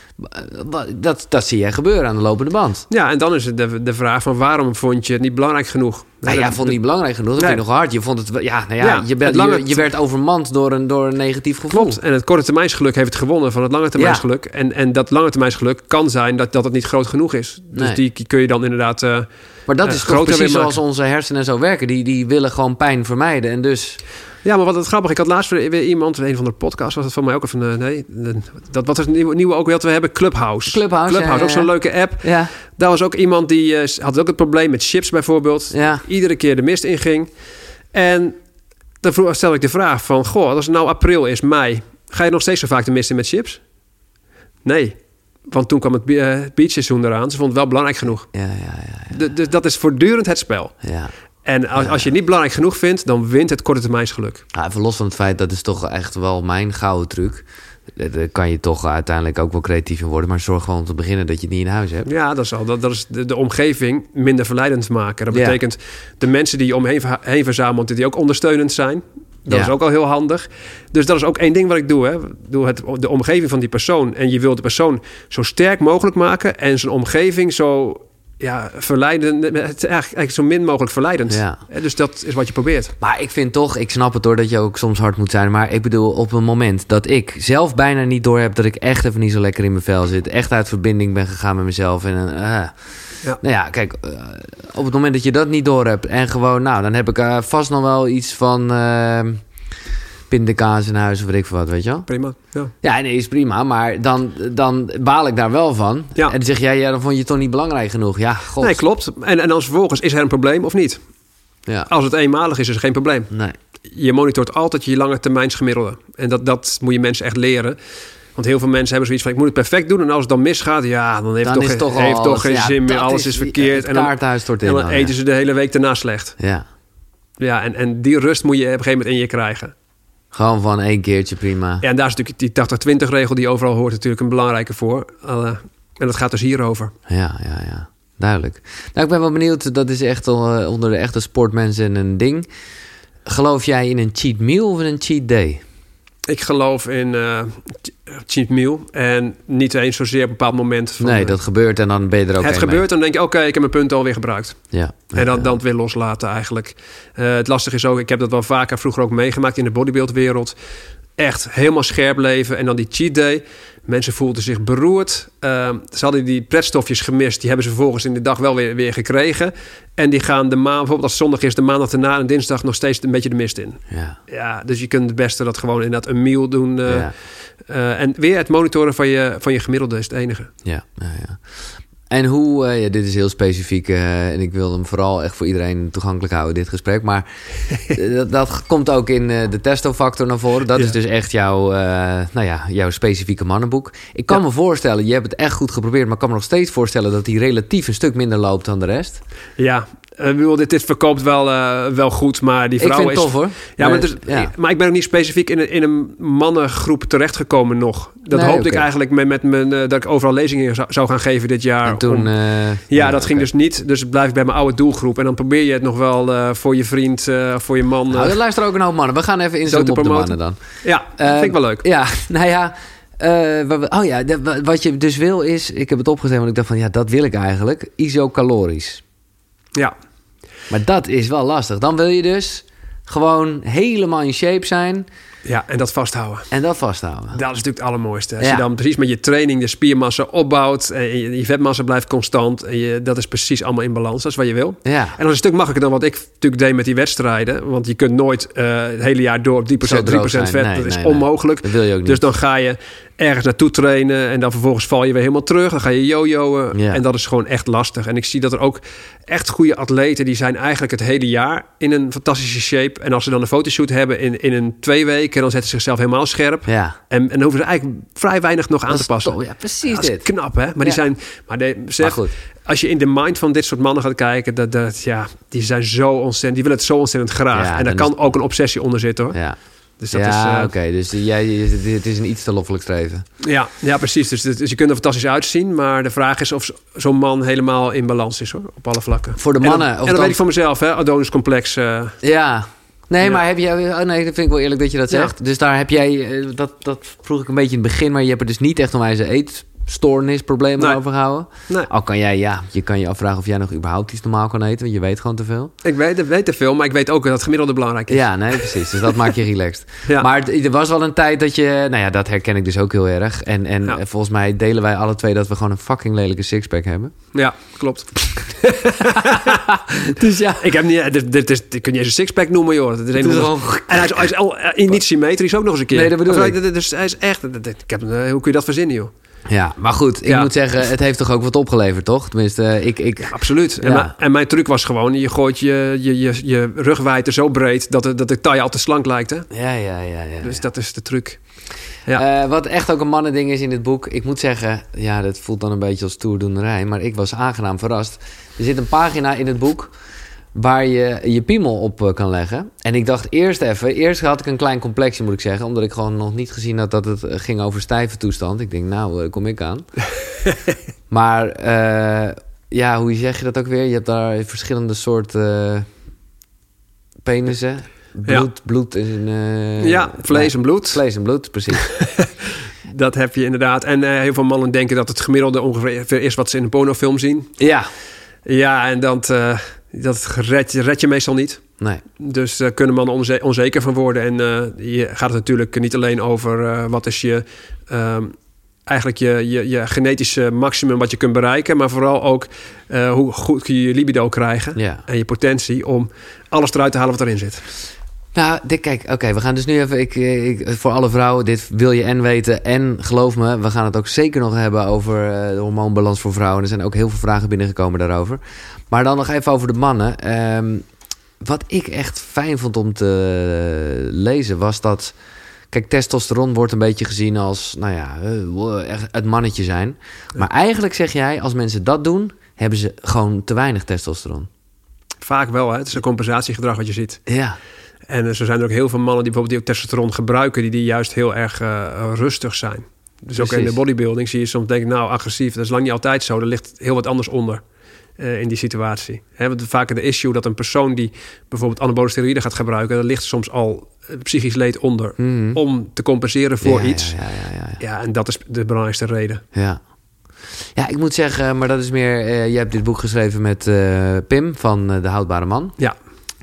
Dat, dat zie jij gebeuren aan de lopende band. Ja, en dan is het de, de vraag van waarom vond je het niet belangrijk genoeg? Nou ja, je vond het niet belangrijk genoeg. Dat nee. vind ik nog hard. Je vond het, ja, nou ja, ja je, bent, lange, je, je werd overmand door een, door een negatief gevoel. Klopt. En het korte termijnsgeluk heeft het gewonnen van het lange termijnsgeluk. Ja. En, en dat lange termijnsgeluk kan zijn dat, dat het niet groot genoeg is. Dus nee. die kun je dan inderdaad. Uh, maar dat is uh, toch precies zoals onze hersenen zo werken. Die, die willen gewoon pijn vermijden. En dus. Ja, maar wat het grappig. Ik had laatst weer iemand, een van de podcasts was het van mij ook even. Nee, dat wat is het nieuwe, nieuwe ook weer dat we hebben, Clubhouse. Clubhouse, Clubhouse, ja, ook ja. zo'n leuke app. Ja. Daar was ook iemand die uh, had ook het probleem met chips bijvoorbeeld. Ja. Iedere keer de mist inging. En dan stel ik de vraag van, goh, als het nou april is, mei, ga je nog steeds zo vaak de mist in met chips? Nee. Want toen kwam het beachseizoen eraan. Ze vond het wel belangrijk genoeg. Ja, ja, ja, ja. Dus dat is voortdurend het spel. Ja. En als, als je het niet belangrijk genoeg vindt, dan wint het korte termijnsgeluk. Ja, even los van het feit, dat is toch echt wel mijn gouden truc. Daar kan je toch uiteindelijk ook wel creatief in worden. Maar zorg gewoon om te beginnen dat je het niet in huis hebt. Ja, dat is al. Dat, dat is de, de omgeving minder verleidend maken. Dat ja. betekent de mensen die je omheen heen verzamelt, die ook ondersteunend zijn. Dat Ja. is ook al heel handig. Dus dat is ook één ding wat ik doe. Hè. Ik doe het, de omgeving van die persoon. En je wilt de persoon zo sterk mogelijk maken. En zijn omgeving zo ja, verleidend. Het is eigenlijk, eigenlijk zo min mogelijk verleidend. Ja. Dus dat is wat je probeert. Maar ik vind toch, ik snap het hoor, dat je ook soms hard moet zijn. Maar ik bedoel, op een moment dat ik zelf bijna niet door heb dat ik echt even niet zo lekker in mijn vel zit. Echt uit verbinding ben gegaan met mezelf. En uh, Ja. nou ja, kijk, uh, op het moment dat je dat niet door hebt. En gewoon, nou, dan heb ik uh, vast nog wel iets van uh, pindakaas in huis of weet ik veel wat, weet je wel. Prima. Ja. Ja, nee, is prima. Maar dan, dan baal ik daar wel van. Ja. En dan zeg jij, ja, dan vond je het toch niet belangrijk genoeg. Ja, god. Nee, klopt. En, en dan vervolgens, is er een probleem of niet? Ja. Als het eenmalig is, is er geen probleem. Nee. Je monitort altijd je lange termijns gemiddelde. En dat, dat moet je mensen echt leren. Want heel veel mensen hebben zoiets van, ik moet het perfect doen. En als het dan misgaat, ja, dan heeft Dan het is toch, toch al heeft alles- toch geen ja, zin meer. dat Alles is- is verkeerd. het En dan, kaarthuis stort in en dan dan, eten ja. ze de hele week daarna slecht. Ja. Ja, en, en die rust moet je op een gegeven moment in je krijgen. Gewoon van één keertje prima. Ja, en daar is natuurlijk die tachtig twintig regel die overal hoort natuurlijk een belangrijke voor. Uh, en dat gaat dus hierover. Ja, ja, ja. Duidelijk. Nou, ik ben wel benieuwd. Dat is echt al, uh, onder de echte sportmensen een ding. Geloof jij in een cheat meal of in een cheat day? Ik geloof in uh, cheat meal. En niet eens zozeer op een bepaald moment. Van, Nee, uh, dat gebeurt en dan ben je er ook het één gebeurt, dan denk je, oké, okay, ik heb mijn punten alweer gebruikt. mee. Ja. En dan, ja. dan het weer loslaten eigenlijk. Uh, het lastige is ook, ik heb dat wel vaker vroeger ook meegemaakt in de bodybuildwereld. Echt helemaal scherp leven. En dan die cheat day. Mensen voelden zich beroerd. Uh, ze hadden die pretstofjes gemist. Die hebben ze vervolgens in de dag wel weer, weer gekregen. En die gaan de maand, bijvoorbeeld als het zondag is, de maandag erna en dinsdag nog steeds een beetje de mist in. Ja. Ja, dus je kunt het beste dat gewoon inderdaad een meal doen. Uh, Ja. uh, en weer het monitoren van je, van je gemiddelde is het enige. Ja, ja, ja. En hoe, uh, ja, dit is heel specifiek uh, en ik wil hem vooral echt voor iedereen toegankelijk houden, dit gesprek. Maar dat, dat komt ook in uh, de testofactor naar voren. Dat Ja. is dus echt jouw, uh, nou ja, jouw specifieke mannenboek. Ik kan Ja. me voorstellen, je hebt het echt goed geprobeerd, maar ik kan me nog steeds voorstellen dat hij relatief een stuk minder loopt dan de rest. Ja, uh, bedoel, dit, dit verkoopt wel, uh, wel goed, maar die vrouw Ik vind is... het tof hoor. Ja, maar, het is, ja. ik, maar ik ben ook niet specifiek in een, in een mannengroep terechtgekomen nog. Dat Nee, hoopte oké. ik eigenlijk met, met mijn, uh, dat ik overal lezingen zou, zou gaan geven dit jaar. En toen... om- uh, ja, dat ging oké. dus niet. Dus blijf ik bij mijn oude doelgroep. En dan probeer je het nog wel uh, voor je vriend, uh, voor je man. Uh, Nou, er luisteren ook een hoop mannen. We gaan even inzoomen te op de promoten. mannen dan. ja, dat Uh, vind ik wel leuk. Ja, nou ja. Uh, wa- wa- oh ja, de- wa- wat je dus wil is... Ik heb het opgezet, want ik dacht van... Ja, dat wil ik eigenlijk. Isocalorisch. Ja, Maar dat is wel lastig. Dan wil je dus gewoon helemaal in shape zijn... ja, en dat vasthouden. en dat vasthouden. Dat is natuurlijk het allermooiste. Als Ja. je dan precies met je training de spiermassa opbouwt... en je, je vetmassa blijft constant... en je, dat is precies allemaal in balans. Dat is wat je wil. Ja, En dat is een stuk makkelijker dan wat ik natuurlijk deed met die wedstrijden. Want je kunt nooit uh, het hele jaar door op drie procent, Zo drie droog procent zijn. vet. Nee, dat is nee, nee. onmogelijk. dat wil je ook niet. Dus dan ga je ergens naartoe trainen... en dan vervolgens val je weer helemaal terug. Dan ga je jojoen. Ja. En dat is gewoon echt lastig. En ik zie dat er ook echt goede atleten... die zijn eigenlijk het hele jaar in een fantastische shape. En als ze dan een fotoshoot hebben in, in een twee weken... dan zetten ze zichzelf helemaal scherp. Ja. En, en dan hoeven ze eigenlijk vrij weinig nog aan Dat te is passen. top. Ja, precies Dat is dit. knap, hè? Maar die Ja. zijn... Maar, de, Maar zeg, goed. als je in de mind van dit soort mannen gaat kijken... Dat, dat, ja, die zijn zo ontzettend... Die willen het zo ontzettend graag. Ja, en daar dan kan ook een obsessie onder zitten, hoor. Ja, Dus dat ja is... uh, oké. Dus jij, het is een iets te loffelijk streven. ja, ja, precies. Dus, dus je kunt er fantastisch uitzien. Maar de vraag is of zo- zo'n man helemaal in balans is, hoor. Op alle vlakken. Voor de En dat- mannen, En of dat, dan- weet ik van mezelf, hè. Adonis-complex. uh, Ja. Nee, Ja. maar heb jij... Oh nee, dat vind ik wel eerlijk dat je dat Ja. zegt. Dus daar heb jij... eh, Dat, dat vroeg ik een beetje in het begin... maar je hebt er dus niet echt onwijs een eetstoornis problemen Nee. over gehouden. nee, Al kan jij, ja, je kan je afvragen of jij nog überhaupt iets normaal kan eten, want je weet gewoon te veel. ik weet, weet te veel. Maar ik weet ook dat het gemiddelde belangrijk is. Ja, nee, precies. Dus dat maakt je relaxed. Ja. Maar het- er was wel een tijd dat je, nou ja, dat herken ik dus ook heel erg. En, en Ja. volgens mij delen wij alle twee dat we gewoon een fucking lelijke sixpack hebben. Ja, klopt. Dus ja. Ik heb niet... Dit, dit, is, dit kun je eens een sixpack noemen, joh. Dat is een Het is of- gewoon... En hij is, hij is al, eh, niet symmetrisch ook nog eens een keer. Nee, dat bedoel Of, ik. eh, Dus hij is echt... dat- dat- Ik heb, eh, hoe kun je dat verzinnen, joh? Ja, maar goed, ik Ja. moet zeggen, het heeft toch ook wat opgeleverd, toch? Tenminste, eh, ik... ik Absoluut. En, Ja. mijn, en mijn truc was gewoon... je gooit je, je, je, je rugwijdte zo breed... dat de, dat de taille al te slank lijkt, hè? Ja, ja, ja, ja. Dus ja. dat is de truc. Ja. Eh, wat echt ook een mannending is in dit boek. Ik moet zeggen, ja, dat voelt dan een beetje als stoerdoenerij. Maar ik was aangenaam verrast. Er zit een pagina in het boek waar je je piemel op eh, kan leggen. En ik dacht eerst even... Eerst had ik een klein complexje, moet ik zeggen. Omdat ik gewoon nog niet gezien had dat het eh, ging over stijve toestand. Ik denk, nou, eh, kom ik aan. Maar eh, ja, hoe zeg je dat ook weer? Je hebt daar verschillende soorten uh, penissen. bloed, ja. bloed in... Uh, ja, vlees en bloed. Vlees en bloed, precies. Dat heb je inderdaad. En uh, heel veel mannen denken dat het gemiddelde ongeveer is wat ze in een pornofilm zien. Ja. Ja, en dat, uh, dat red, red je meestal niet. Nee. Dus daar uh, kunnen mannen onze- onzeker van worden. En uh, je gaat het natuurlijk niet alleen over uh, wat is je... Uh, eigenlijk je, je, je genetische maximum wat je kunt bereiken... maar vooral ook uh, hoe goed kun je je libido krijgen... Ja. en je potentie om alles eruit te halen wat erin zit. Nou, dit, kijk, oké, okay, we gaan dus nu even... Ik, ik, voor alle vrouwen, dit wil je en weten. En geloof me, we gaan het ook zeker nog hebben over uh, de hormoonbalans voor vrouwen. Er zijn ook heel veel vragen binnengekomen daarover. Maar dan nog even over de mannen. Um, wat ik echt fijn vond om te lezen was dat... Kijk, testosteron wordt een beetje gezien als, nou ja, echt het mannetje zijn. Maar eigenlijk zeg jij, als mensen dat doen, hebben ze gewoon te weinig testosteron. Vaak wel, hè? Het is een compensatiegedrag wat je ziet. Ja. En uh, zo zijn er ook heel veel mannen die bijvoorbeeld die ook testosteron gebruiken... die, die juist heel erg uh, rustig zijn. Dus Precies. Ook in de bodybuilding zie je soms denken... nou, agressief, dat is lang niet altijd zo. Er ligt heel wat anders onder uh, in die situatie. Hè, want vaak de issue dat een persoon die bijvoorbeeld anabole steroïden gaat gebruiken... er ligt soms al psychisch leed onder... Mm-hmm. om te compenseren voor ja, iets. Ja, ja, ja, ja, ja. ja, en dat is de belangrijkste reden. Ja. Ja, ik moet zeggen, maar dat is meer... Uh, je hebt dit boek geschreven met uh, Pim van uh, De Houdbare Man. Ja.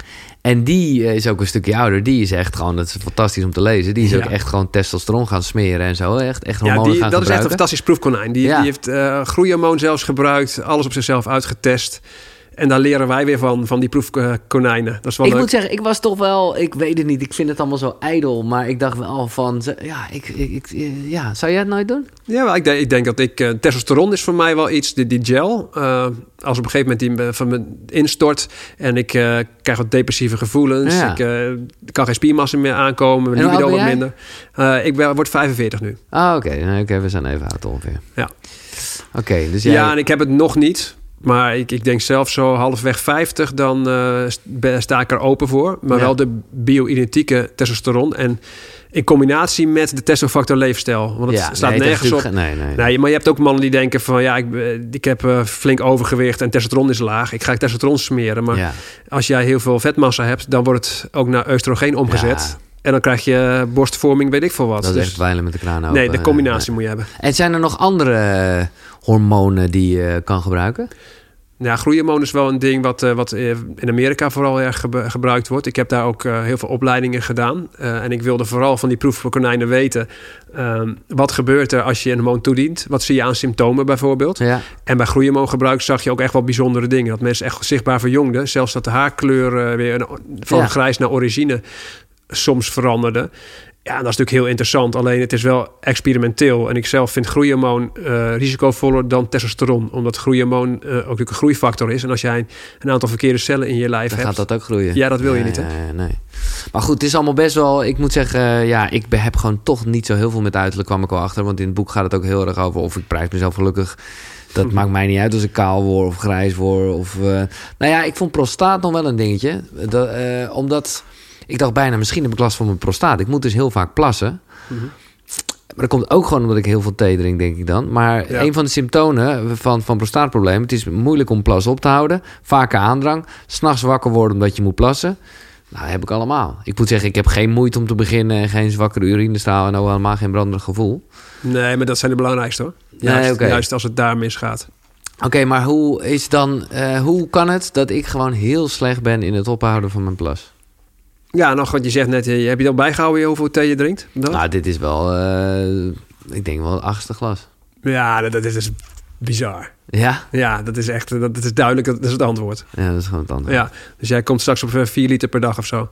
En die uh, is ook een stukje ouder. Die is echt gewoon, dat is fantastisch om te lezen. Die is ja. ook echt gewoon testosteron gaan smeren en zo. Echt, echt hormonen ja, die, gaan dat gebruiken. is echt een fantastisch proefkonijn. Die, ja. die heeft uh, groeihormoon zelfs gebruikt. Alles op zichzelf uitgetest. En daar leren wij weer van, van die proefkonijnen. Dat is wel ik leuk. moet zeggen, ik was toch wel... Ik weet het niet, ik vind het allemaal zo ijdel. Maar ik dacht wel van... Ja, ik, ik, ik, ja zou jij het nooit doen? Ja, maar ik, denk, ik denk dat ik... Uh, testosteron is voor mij wel iets, die, die gel. Uh, als op een gegeven moment die van me instort... en ik uh, krijg wat depressieve gevoelens. Ja. Ik uh, kan geen spiermassa meer aankomen. Mijn libido wat minder. Uh, ik ben, word vijfenveertig nu. Ah, oké. Okay. Okay, we zijn even oud ongeveer. Ja. Oké, okay, dus jij... Ja, en ik heb het nog niet... Maar ik, ik denk zelf zo halfweg vijftig, dan uh, sta ik er open voor. Maar ja. wel de bio-identieke testosteron. En in combinatie met de testofactor leefstijl. Want het ja, staat nee, nergens op. Nee, nee, nee. nee, maar je hebt ook mannen die denken van... ja, ik, ik heb uh, flink overgewicht en testosteron is laag. Ik ga testosteron smeren. Maar ja. als jij heel veel vetmassa hebt... dan wordt het ook naar oestrogeen omgezet. Ja. En dan krijg je borstvorming, weet ik veel wat. Dat is dus, echt dweilen met de kraan open. Nee, de combinatie nee. moet je hebben. En zijn er nog andere uh, hormonen die je uh, kan gebruiken? Ja, groeihormoon is wel een ding wat, uh, wat uh, in Amerika vooral erg ge- gebruikt wordt. Ik heb daar ook uh, heel veel opleidingen gedaan. Uh, en ik wilde vooral van die proefkonijnen weten... Uh, wat gebeurt er als je een hormoon toedient? Wat zie je aan symptomen bijvoorbeeld? Ja. En bij groeihormoongebruik zag je ook echt wel bijzondere dingen. Dat mensen echt zichtbaar verjongden. Zelfs dat de haarkleur uh, weer van ja. grijs naar origine soms veranderde. Ja, dat is natuurlijk heel interessant. Alleen het is wel experimenteel. En ik zelf vind groeihormoon uh, risicovoller dan testosteron. Omdat groeihormoon uh, ook natuurlijk een groeifactor is. En als jij een, een aantal verkeerde cellen in je lijf dan hebt... gaat dat ook groeien. Ja, dat wil ja, je niet, ja, hè? Ja, nee. Maar goed, het is allemaal best wel... Ik moet zeggen, uh, ja, ik heb gewoon toch niet zo heel veel met uiterlijk, kwam ik wel achter. Want in het boek gaat het ook heel erg over... of ik prijs mezelf gelukkig... Dat maakt mij niet uit als ik kaal word of grijs word. Of, uh... Nou ja, ik vond prostaat nog wel een dingetje. Dat, uh, omdat... Ik dacht bijna, misschien heb ik last van mijn prostaat. Ik moet dus heel vaak plassen. Mm-hmm. Maar dat komt ook gewoon omdat ik heel veel thee drink, denk ik dan. Maar ja. een van de symptomen van, van prostaatproblemen... het is moeilijk om plas op te houden. Vaker aandrang. 's Nachts wakker worden omdat je moet plassen. Nou, dat heb ik allemaal. Ik moet zeggen, ik heb geen moeite om te beginnen... geen zwakkere urinestraal en ook helemaal geen branderig gevoel. Nee, maar dat zijn de belangrijkste, hoor. Juist, nee, okay. juist als het daar misgaat. Oké, okay, maar hoe is dan... Uh, hoe kan het dat ik gewoon heel slecht ben... in het ophouden van mijn plas? Ja, nog wat je zegt net, heb je al bijgehouden hoeveel thee je drinkt? Dat? Nou, dit is wel, uh, ik denk wel het achtste glas. Ja, dat, dat is dus bizar. Ja? Ja, dat is echt, dat, dat is duidelijk, dat is het antwoord. Ja, dat is gewoon het antwoord. Ja, dus jij komt straks op vier liter per dag of zo.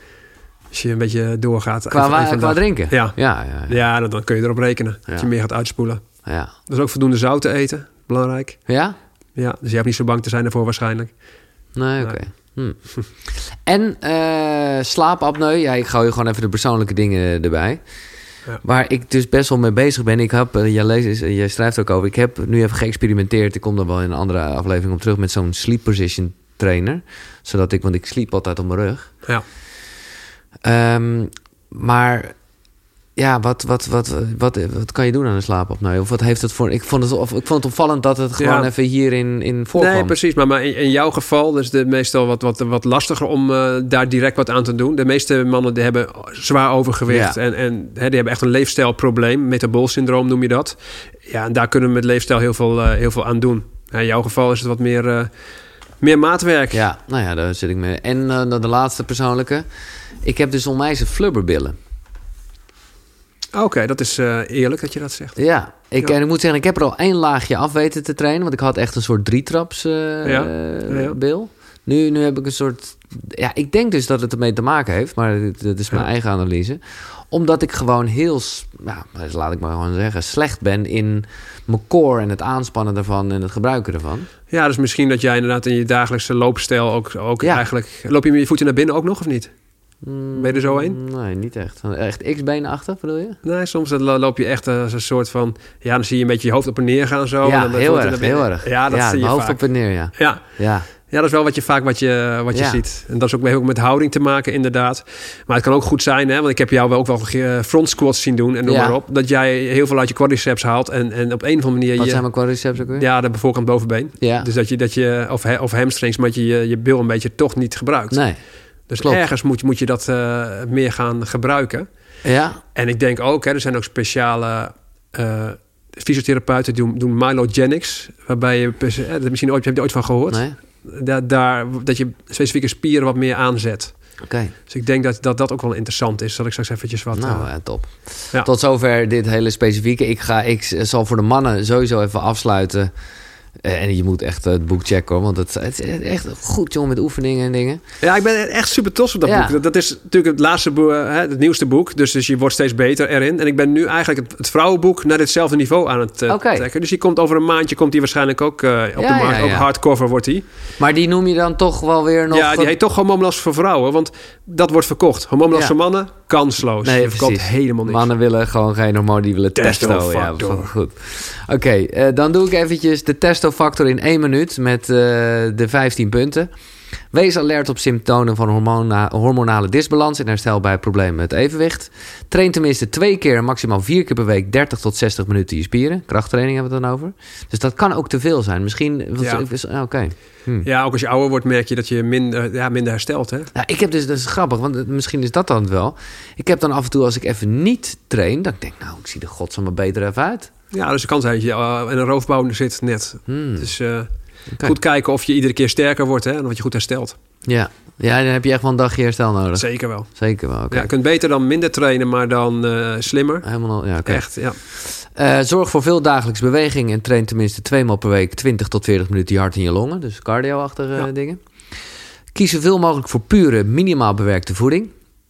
Als je een beetje doorgaat. Qua, even, even qua drinken? Ja. Ja, ja, ja. ja dan, dan kun je erop rekenen. Ja. Dat je meer gaat uitspoelen. Ja. Dus ook voldoende zout te eten, belangrijk. Ja? Ja, dus je hebt niet zo bang te zijn daarvoor waarschijnlijk. Nee, oké. Okay. Hm. En uh, slaapapneu. Ja, ik gooi gewoon even de persoonlijke dingen erbij. Ja. Waar ik dus best wel mee bezig ben. Ik heb, uh, jij, leest, uh, jij schrijft ook over. Ik heb nu even geëxperimenteerd. Ik kom dan wel in een andere aflevering op terug met zo'n sleep position trainer. Zodat ik, want ik sliep altijd op mijn rug. Ja. Um, maar Ja, wat, wat, wat, wat, wat kan je doen aan een slaapapneu? Of wat heeft het voor... Ik vond het, of, ik vond het opvallend dat het gewoon ja. even hierin in voorkwam. Nee, precies. Maar, maar in, in jouw geval is het meestal wat, wat, wat lastiger om uh, daar direct wat aan te doen. De meeste mannen die hebben zwaar overgewicht. Ja. En, en hè, die hebben echt een leefstijlprobleem. Metaboolsyndroom noem je dat. Ja, en daar kunnen we met leefstijl heel veel, uh, heel veel aan doen. Ja, in jouw geval is het wat meer, uh, meer maatwerk. Ja, nou ja, daar zit ik mee. En uh, de laatste persoonlijke. Ik heb dus onwijze flubberbillen. Oké, okay, dat is uh, eerlijk dat je dat zegt. Ja, ik, ja. En ik moet zeggen, ik heb er al één laagje af weten te trainen. Want ik had echt een soort drietraps uh, ja. Uh, ja. bil. Nu, nu heb ik een soort... Ja, ik denk dus dat het ermee te maken heeft. Maar dat is mijn ja. eigen analyse. Omdat ik gewoon heel... Ja, laat ik maar gewoon zeggen... slecht ben in mijn core en het aanspannen ervan en het gebruiken ervan. Ja, dus misschien dat jij inderdaad in je dagelijkse loopstijl ook, ook ja. eigenlijk... Loop je met je voeten naar binnen ook nog of niet? Ben je er zo heen? Nee, niet echt. Echt X-benen achter, bedoel je? Nee, soms loop je echt als een soort van... Ja, dan zie je een beetje je hoofd op en neer gaan zo. Ja, en dan heel erg, heel erg. Ja, dat ja, zie je mijn hoofd vaak. op en neer, ja. Ja. Ja. Ja, dat is wel wat je vaak wat je, wat je ja. ziet. En dat is ook heel met houding te maken, inderdaad. Maar het kan ook goed zijn, hè, want ik heb jou wel ook wel front squats zien doen en noem ja. maar op. Dat jij heel veel uit je quadriceps haalt en, en op een of andere manier... Wat je, zijn mijn quadriceps ook weer? Ja, de voorkant bovenbeen. Ja. Dus dat je, dat je of, of hamstrings, maar dat je, je je bil een beetje toch niet gebruikt. Nee. Dus Klopt. ergens moet, moet je dat uh, meer gaan gebruiken. Ja. En ik denk ook, hè, er zijn ook speciale uh, fysiotherapeuten die doen, doen myelogenics. Waarbij je, eh, misschien ooit, heb je er ooit van gehoord? Nee. Daar, daar, dat je specifieke spieren wat meer aanzet. Okay. Dus ik denk dat, dat dat ook wel interessant is. Zal ik straks eventjes wat... Nou, uh, ja, top. Ja. Tot zover dit hele specifieke. Ik, ga, ik zal voor de mannen sowieso even afsluiten... Uh, en je moet echt uh, het boek checken, hoor. Want het, het is echt goed, joh, met oefeningen en dingen. Ja, ik ben echt super trots op dat ja. boek. Dat, dat is natuurlijk het laatste boek, uh, het nieuwste boek. Dus, dus je wordt steeds beter erin. En ik ben nu eigenlijk het, het vrouwenboek naar ditzelfde niveau aan het uh, okay. trekken. Dus die komt over een maandje, komt die waarschijnlijk ook uh, op ja, de markt. Ja, ja. Ook hardcover wordt die. Maar die noem je dan toch wel weer nog... Ja, die heet toch Hormoonbalans voor vrouwen. Want dat wordt verkocht. Hormoonbalans ja. voor mannen, kansloos. Nee, dat verkoopt helemaal niks. Mannen willen gewoon geen hormoon, die willen testo. testo ja, goed. Oké, okay, uh, dan doe ik eventjes de testofactor in één minuut met uh, de vijftien punten. Wees alert op symptomen van hormona- hormonale disbalans en herstel bij problemen met evenwicht. Train tenminste twee keer, maximaal vier keer per week, dertig tot zestig minuten je spieren. Krachttraining hebben we het dan over. Dus dat kan ook te veel zijn. Misschien... Ja, Oké. Okay. Hm. Ja, ook als je ouder wordt merk je dat je minder, ja, minder herstelt. Hè? Ja, ik heb dus, dat is grappig, want misschien is dat dan wel. Ik heb dan af en toe, als ik even niet train, dan denk ik, nou, ik zie er godsamme beter even uit. Ja, dus de kans dat je uh, in een roofbouw zit net. Hmm. Dus uh, okay. goed kijken of je iedere keer sterker wordt, hè, en of je goed herstelt. Ja. Ja, dan heb je echt wel een dagje herstel nodig. Zeker wel. Zeker wel, okay. Ja, je kunt beter dan minder trainen, maar dan uh, slimmer. Helemaal, ja, okay. Echt, ja. Uh, zorg voor veel dagelijks beweging en train tenminste twee maal per week twintig tot veertig minuten je hart in je longen. Dus cardio-achtige ja. dingen. Kies zoveel mogelijk voor pure, minimaal bewerkte voeding.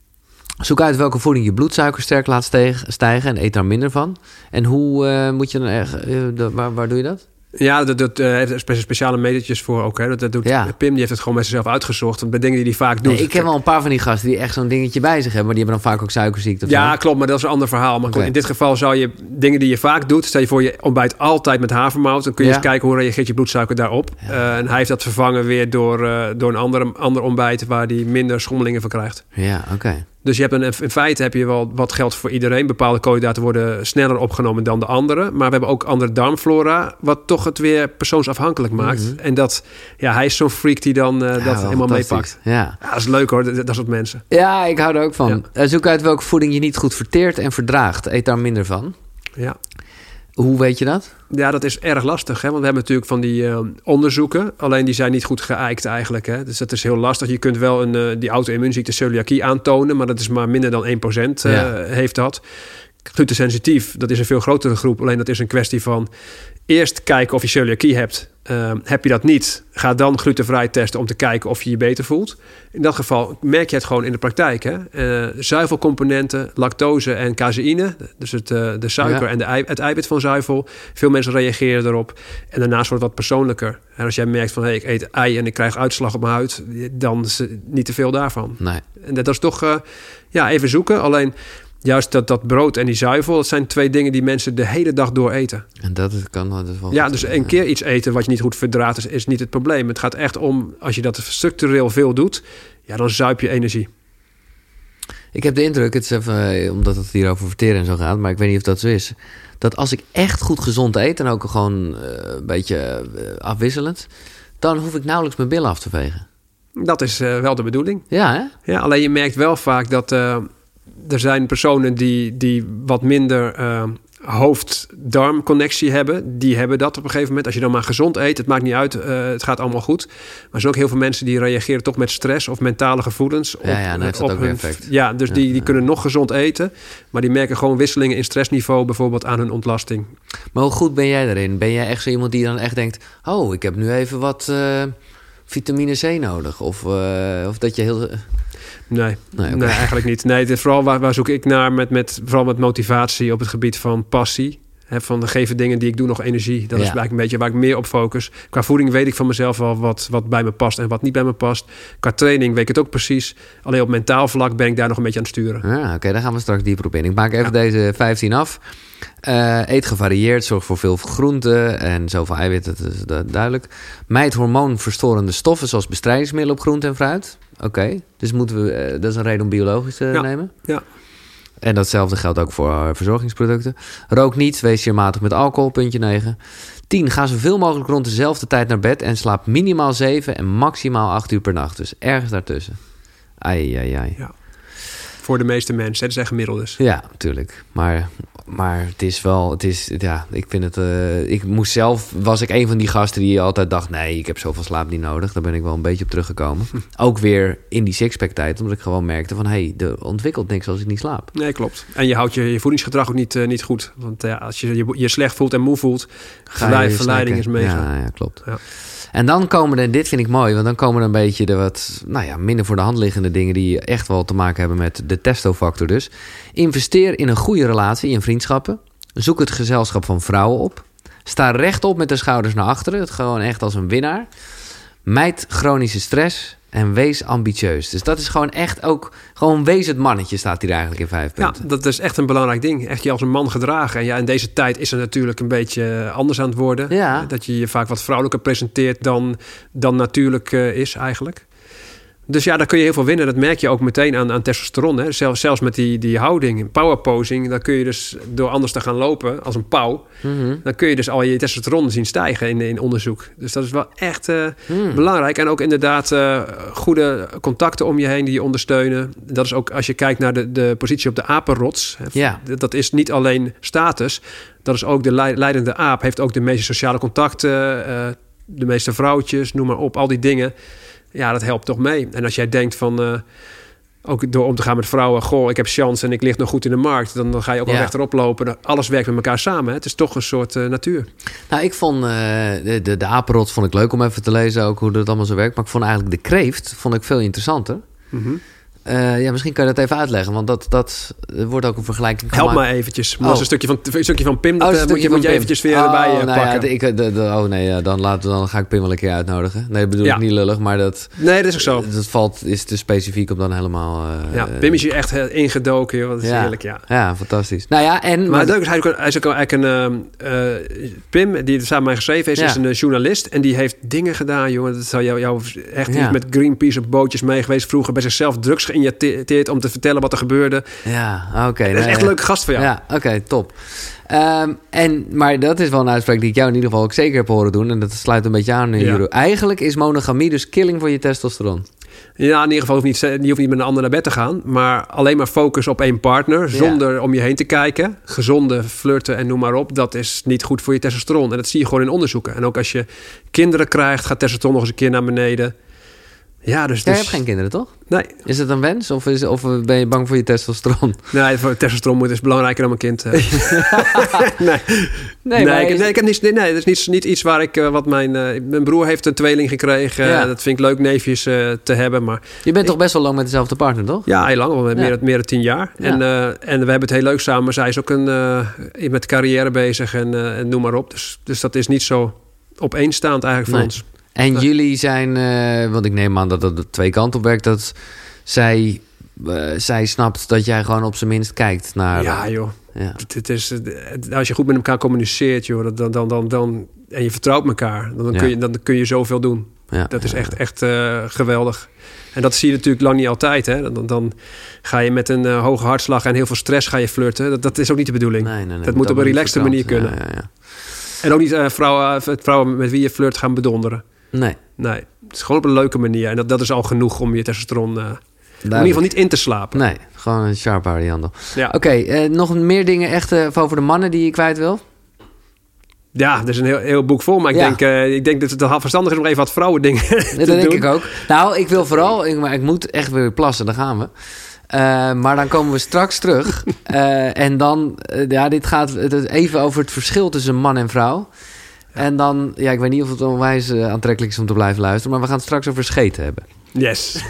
Zoek uit welke voeding je bloedsuiker sterk laat stijgen en eet daar minder van. En hoe uh, moet je dan erg, uh, de, waar, waar doe je dat? Ja, dat, dat uh, heeft er speciale metertjes voor ook. Hè. Dat, dat doet ja. Pim, die heeft het gewoon met zichzelf uitgezocht. Want bij dingen die hij vaak doet. Nee, ik heb wel een paar van die gasten die echt zo'n dingetje bij zich hebben. Maar die hebben dan vaak ook suikerziekte. Of ja, zo. klopt. Maar dat is een ander verhaal. Maar okay. in dit geval zou je dingen die je vaak doet. Stel je voor je ontbijt altijd met havermout. Dan kun je ja. eens kijken hoe reageert je bloedsuiker daarop. Ja. Uh, en hij heeft dat vervangen weer door, uh, door een ander, ander ontbijt. Waar hij minder schommelingen van krijgt. Ja, oké. Okay. Dus je hebt een, in feite heb je wel wat geld voor iedereen. Bepaalde koolhydraten worden sneller opgenomen dan de andere. Maar we hebben ook andere darmflora, wat toch het weer persoonsafhankelijk maakt. Mm-hmm. En dat, ja, hij is zo'n freak die dan uh, ja, dat helemaal meepakt. Ja. ja, dat is leuk hoor, dat, dat is wat mensen. Ja, ik hou er ook van. Ja. Zoek uit welke voeding je niet goed verteert en verdraagt. Eet daar minder van. Ja. Hoe weet je dat? Ja, dat is erg lastig. Hè? Want we hebben natuurlijk van die uh, onderzoeken. Alleen die zijn niet goed geëikt eigenlijk. Hè? Dus dat is heel lastig. Je kunt wel een, uh, die auto-immuunziekte celiakie aantonen. Maar dat is maar minder dan één procent uh, ja. heeft dat. Glutensensitief, dat is een veel grotere groep. Alleen dat is een kwestie van eerst kijken of je celiakie hebt. Uh, heb je dat niet, ga dan glutenvrij testen om te kijken of je je beter voelt. In dat geval merk je het gewoon in de praktijk. Hè? Uh, zuivelcomponenten, lactose en caseïne. Dus het, uh, de suiker ja. en de ei, het eiwit van zuivel. Veel mensen reageren erop. En daarnaast wordt het wat persoonlijker. En als jij merkt van, hey, ik eet ei en ik krijg uitslag op mijn huid. Dan is niet te veel daarvan. Nee. En dat is toch uh, ja, even zoeken. Alleen juist dat, dat brood en die zuivel, dat zijn twee dingen die mensen de hele dag door eten. En dat kan dat is wel ja, dus een keer iets eten wat je niet goed verdraagt is, is niet het probleem. Het gaat echt om, als je dat structureel veel doet, ja, dan zuip je energie. Ik heb de indruk, het is even, omdat het hier over verteren en zo gaat, maar ik weet niet of dat zo is, dat als ik echt goed gezond eet en ook gewoon uh, een beetje uh, afwisselend, dan hoef ik nauwelijks mijn billen af te vegen. Dat is uh, wel de bedoeling. Ja, hè? Ja, alleen je merkt wel vaak dat uh, er zijn personen die, die wat minder uh, hoofd-darm-connectie hebben. Die hebben dat op een gegeven moment. Als je dan maar gezond eet, het maakt niet uit, uh, het gaat allemaal goed. Maar er zijn ook heel veel mensen die reageren toch met stress of mentale gevoelens. Ja, ja, dan heeft dat ook hun, effect. Ja, dus ja, die, die ja. kunnen nog gezond eten. Maar die merken gewoon wisselingen in stressniveau, bijvoorbeeld aan hun ontlasting. Maar hoe goed ben jij daarin? Ben jij echt zo iemand die dan echt denkt, oh, ik heb nu even wat uh, vitamine C nodig? Of, uh, of dat je heel... Nee, nee, okay. nee, eigenlijk niet. Nee, het is vooral waar, waar zoek ik naar met, met, vooral met motivatie op het gebied van passie. He, van de geven dingen die ik doe nog energie. Dat ja. is eigenlijk een beetje waar ik meer op focus. Qua voeding weet ik van mezelf wel wat, wat bij me past en wat niet bij me past. Qua training weet ik het ook precies. Alleen op mentaal vlak ben ik daar nog een beetje aan het sturen. Ja, Oké, okay, daar gaan we straks dieper op in. Ik maak even ja. deze vijftien af. Uh, eet gevarieerd, zorg voor veel groenten en zoveel eiwitten, dat is duidelijk. Mijd hormoonverstorende stoffen zoals bestrijdingsmiddelen op groente en fruit. Oké, okay. Dus moeten we, uh, dat is een reden om biologisch te ja. nemen. Ja. En datzelfde geldt ook voor uh, verzorgingsproducten. Rook niet, wees je matig met alcohol, puntje negen. tien. Ga zoveel mogelijk rond dezelfde tijd naar bed en slaap minimaal zeven en maximaal acht uur per nacht. Dus ergens daartussen. Ai, ai, ai. Ja. Voor de meeste mensen, dat zijn gemiddeldes. Ja, natuurlijk. Maar, maar het is wel, het is, ja, ik vind het, uh, ik moest zelf, was ik een van die gasten die altijd dacht, nee, ik heb zoveel slaap niet nodig. Daar ben ik wel een beetje op teruggekomen. Hm. Ook weer in die sixpack tijd, omdat ik gewoon merkte van, hé, hey, er ontwikkelt niks als ik niet slaap. Nee, klopt. En je houdt je, je voedingsgedrag ook niet, uh, niet goed. Want uh, als je, je je slecht voelt en moe voelt, verleiding, verleiding is meegaan. Ja, ja, klopt. Ja. En dan komen er, dit vind ik mooi, want dan komen er een beetje de wat, nou ja, minder voor de hand liggende dingen die echt wel te maken hebben met de testofactor dus. Investeer in een goede relatie in vriendschappen. Zoek het gezelschap van vrouwen op. Sta rechtop met de schouders naar achteren, het gewoon echt als een winnaar. Mijd chronische stress en wees ambitieus. Dus dat is gewoon echt ook, gewoon wees het mannetje staat hier eigenlijk in vijf punten. Ja, dat is echt een belangrijk ding. Echt je als een man gedragen. En ja, in deze tijd is het natuurlijk een beetje anders aan het worden. Ja. Dat je je vaak wat vrouwelijker presenteert dan, dan natuurlijk uh, is eigenlijk. Dus ja, daar kun je heel veel winnen. Dat merk je ook meteen aan, aan testosteron. Hè. Zelfs, zelfs met die, die houding, powerposing, dan kun je dus door anders te gaan lopen als een pauw, Mm-hmm. dan kun je dus al je testosteron zien stijgen in, in onderzoek. Dus dat is wel echt uh, mm. belangrijk. En ook inderdaad uh, goede contacten om je heen die je ondersteunen. Dat is ook als je kijkt naar de, de positie op de apenrots. Hè. Ja. Dat is niet alleen status. Dat is ook de leidende aap. Heeft ook de meeste sociale contacten. Uh, de meeste vrouwtjes, noem maar op. Al die dingen. Ja, dat helpt toch mee. En als jij denkt van, uh, ook door om te gaan met vrouwen, goh, ik heb chance en ik lig nog goed in de markt, dan, dan ga je ook wel ja. rechterop lopen. Alles werkt met elkaar samen. Hè? Het is toch een soort uh, natuur. Nou, ik vond uh, de, de, de apenrots vond ik leuk om even te lezen, ook hoe dat allemaal zo werkt. Maar ik vond eigenlijk de kreeft vond ik veel interessanter. Mm-hmm. Uh, ja, misschien kan je dat even uitleggen, want dat, dat wordt ook een vergelijking gemaakt. Help maar eventjes. Oh. Dat is een stukje van, een stukje van Pim, dat oh, uh, moet je, moet je eventjes weer oh, erbij uh, nou pakken. Ja, de, ik, de, de, oh nee, ja, dan, laten, dan ga ik Pim wel een keer uitnodigen. Nee, dat bedoel ja. ik niet lullig, maar dat... Nee, dat is ook zo. Dat valt, is te specifiek om dan helemaal... Uh, ja, Pim is hier echt uh, ingedoken, joh. Dat is ja. heerlijk, ja. Ja, nou ja, en... Maar, maar het leuke is, hij is ook, hij is ook eigenlijk een... Uh, uh, Pim, die samen mij geschreven is, ja. is een uh, journalist. En die heeft dingen gedaan, jongen. Dat zou jou, jou echt ja. met Greenpeace op bootjes mee geweest. Vroeger bij zichzelf drugs geïnjecteerd om te vertellen wat er gebeurde. Ja, oké. Okay, dat is nee, echt een leuke gast voor jou. Ja, oké, okay, top. Um, en, maar dat is wel een uitspraak die ik jou in ieder geval ook zeker heb horen doen. En dat sluit een beetje aan. Ja. Eigenlijk is monogamie dus killing voor je testosteron. Ja, in ieder geval hoeft niet, je hoeft niet met een ander naar bed te gaan. Maar alleen maar focus op één partner. Zonder ja. om je heen te kijken. Gezonde flirten en noem maar op. Dat is niet goed voor je testosteron. En dat zie je gewoon in onderzoeken. En ook als je kinderen krijgt, gaat testosteron nog eens een keer naar beneden. Ja, dus, Jij dus... hebt geen kinderen, toch? Nee. Is het een wens of, is, of ben je bang voor je testosteron? Nee, voor testosteron is belangrijker dan mijn kind. nee. nee, nee, nee, ik, nee, ik heb niet, nee, nee, dat is niet, niet iets waar ik... Uh, wat mijn, uh, mijn broer heeft een tweeling gekregen. Ja. Uh, dat vind ik leuk neefjes uh, te hebben. Maar je bent ik, toch best wel lang met dezelfde partner, toch? Ja, heel lang. Al meer, ja. meer dan tien jaar. Ja. En, uh, en we hebben het heel leuk samen. Zij is ook een, uh, met carrière bezig en, uh, en noem maar op. Dus, dus dat is niet zo opeenstaand eigenlijk voor nee. ons. En nee. jullie zijn... Uh, want ik neem aan dat dat de twee kanten op werkt. Dat zij uh, zij snapt dat jij gewoon op zijn minst kijkt naar... Ja, joh. Ja. Het, het is, als je goed met elkaar communiceert, joh, dan, dan, dan, dan, en je vertrouwt elkaar, dan, Ja. kun, je, dan kun je zoveel doen. Ja, dat is ja, echt, ja. echt uh, geweldig. En dat zie je natuurlijk lang niet altijd. Hè? Dan, dan ga je met een uh, hoge hartslag en heel veel stress ga je flirten. Dat, dat is ook niet de bedoeling. Nee, nee, nee, dat moet op een relaxte manier kunnen. Ja, ja, ja. En ook niet uh, vrouwen, vrouwen met wie je flirt gaan bedonderen. Nee. Nee, het is gewoon op een leuke manier. En dat, dat is al genoeg om je testosteron... Uh, in ieder geval niet in te slapen. Nee, gewoon een sharp variant. Ja. Oké, okay, uh, nog meer dingen echt uh, over de mannen die je kwijt wil? Ja, er is een heel, heel boek vol. Maar ik, ja. denk, uh, ik denk dat het wel verstandig is om even wat vrouwen dingen te dat doen. Dat denk ik ook. Nou, ik wil vooral... Ik, maar ik moet echt weer plassen, daar gaan we. Uh, maar dan komen we straks terug. Uh, en dan... Uh, ja, dit gaat het even over het verschil tussen man en vrouw. Ja. En dan... Ja, ik weet niet of het onwijs uh, aantrekkelijk is om te blijven luisteren. Maar we gaan het straks over scheten hebben. Yes.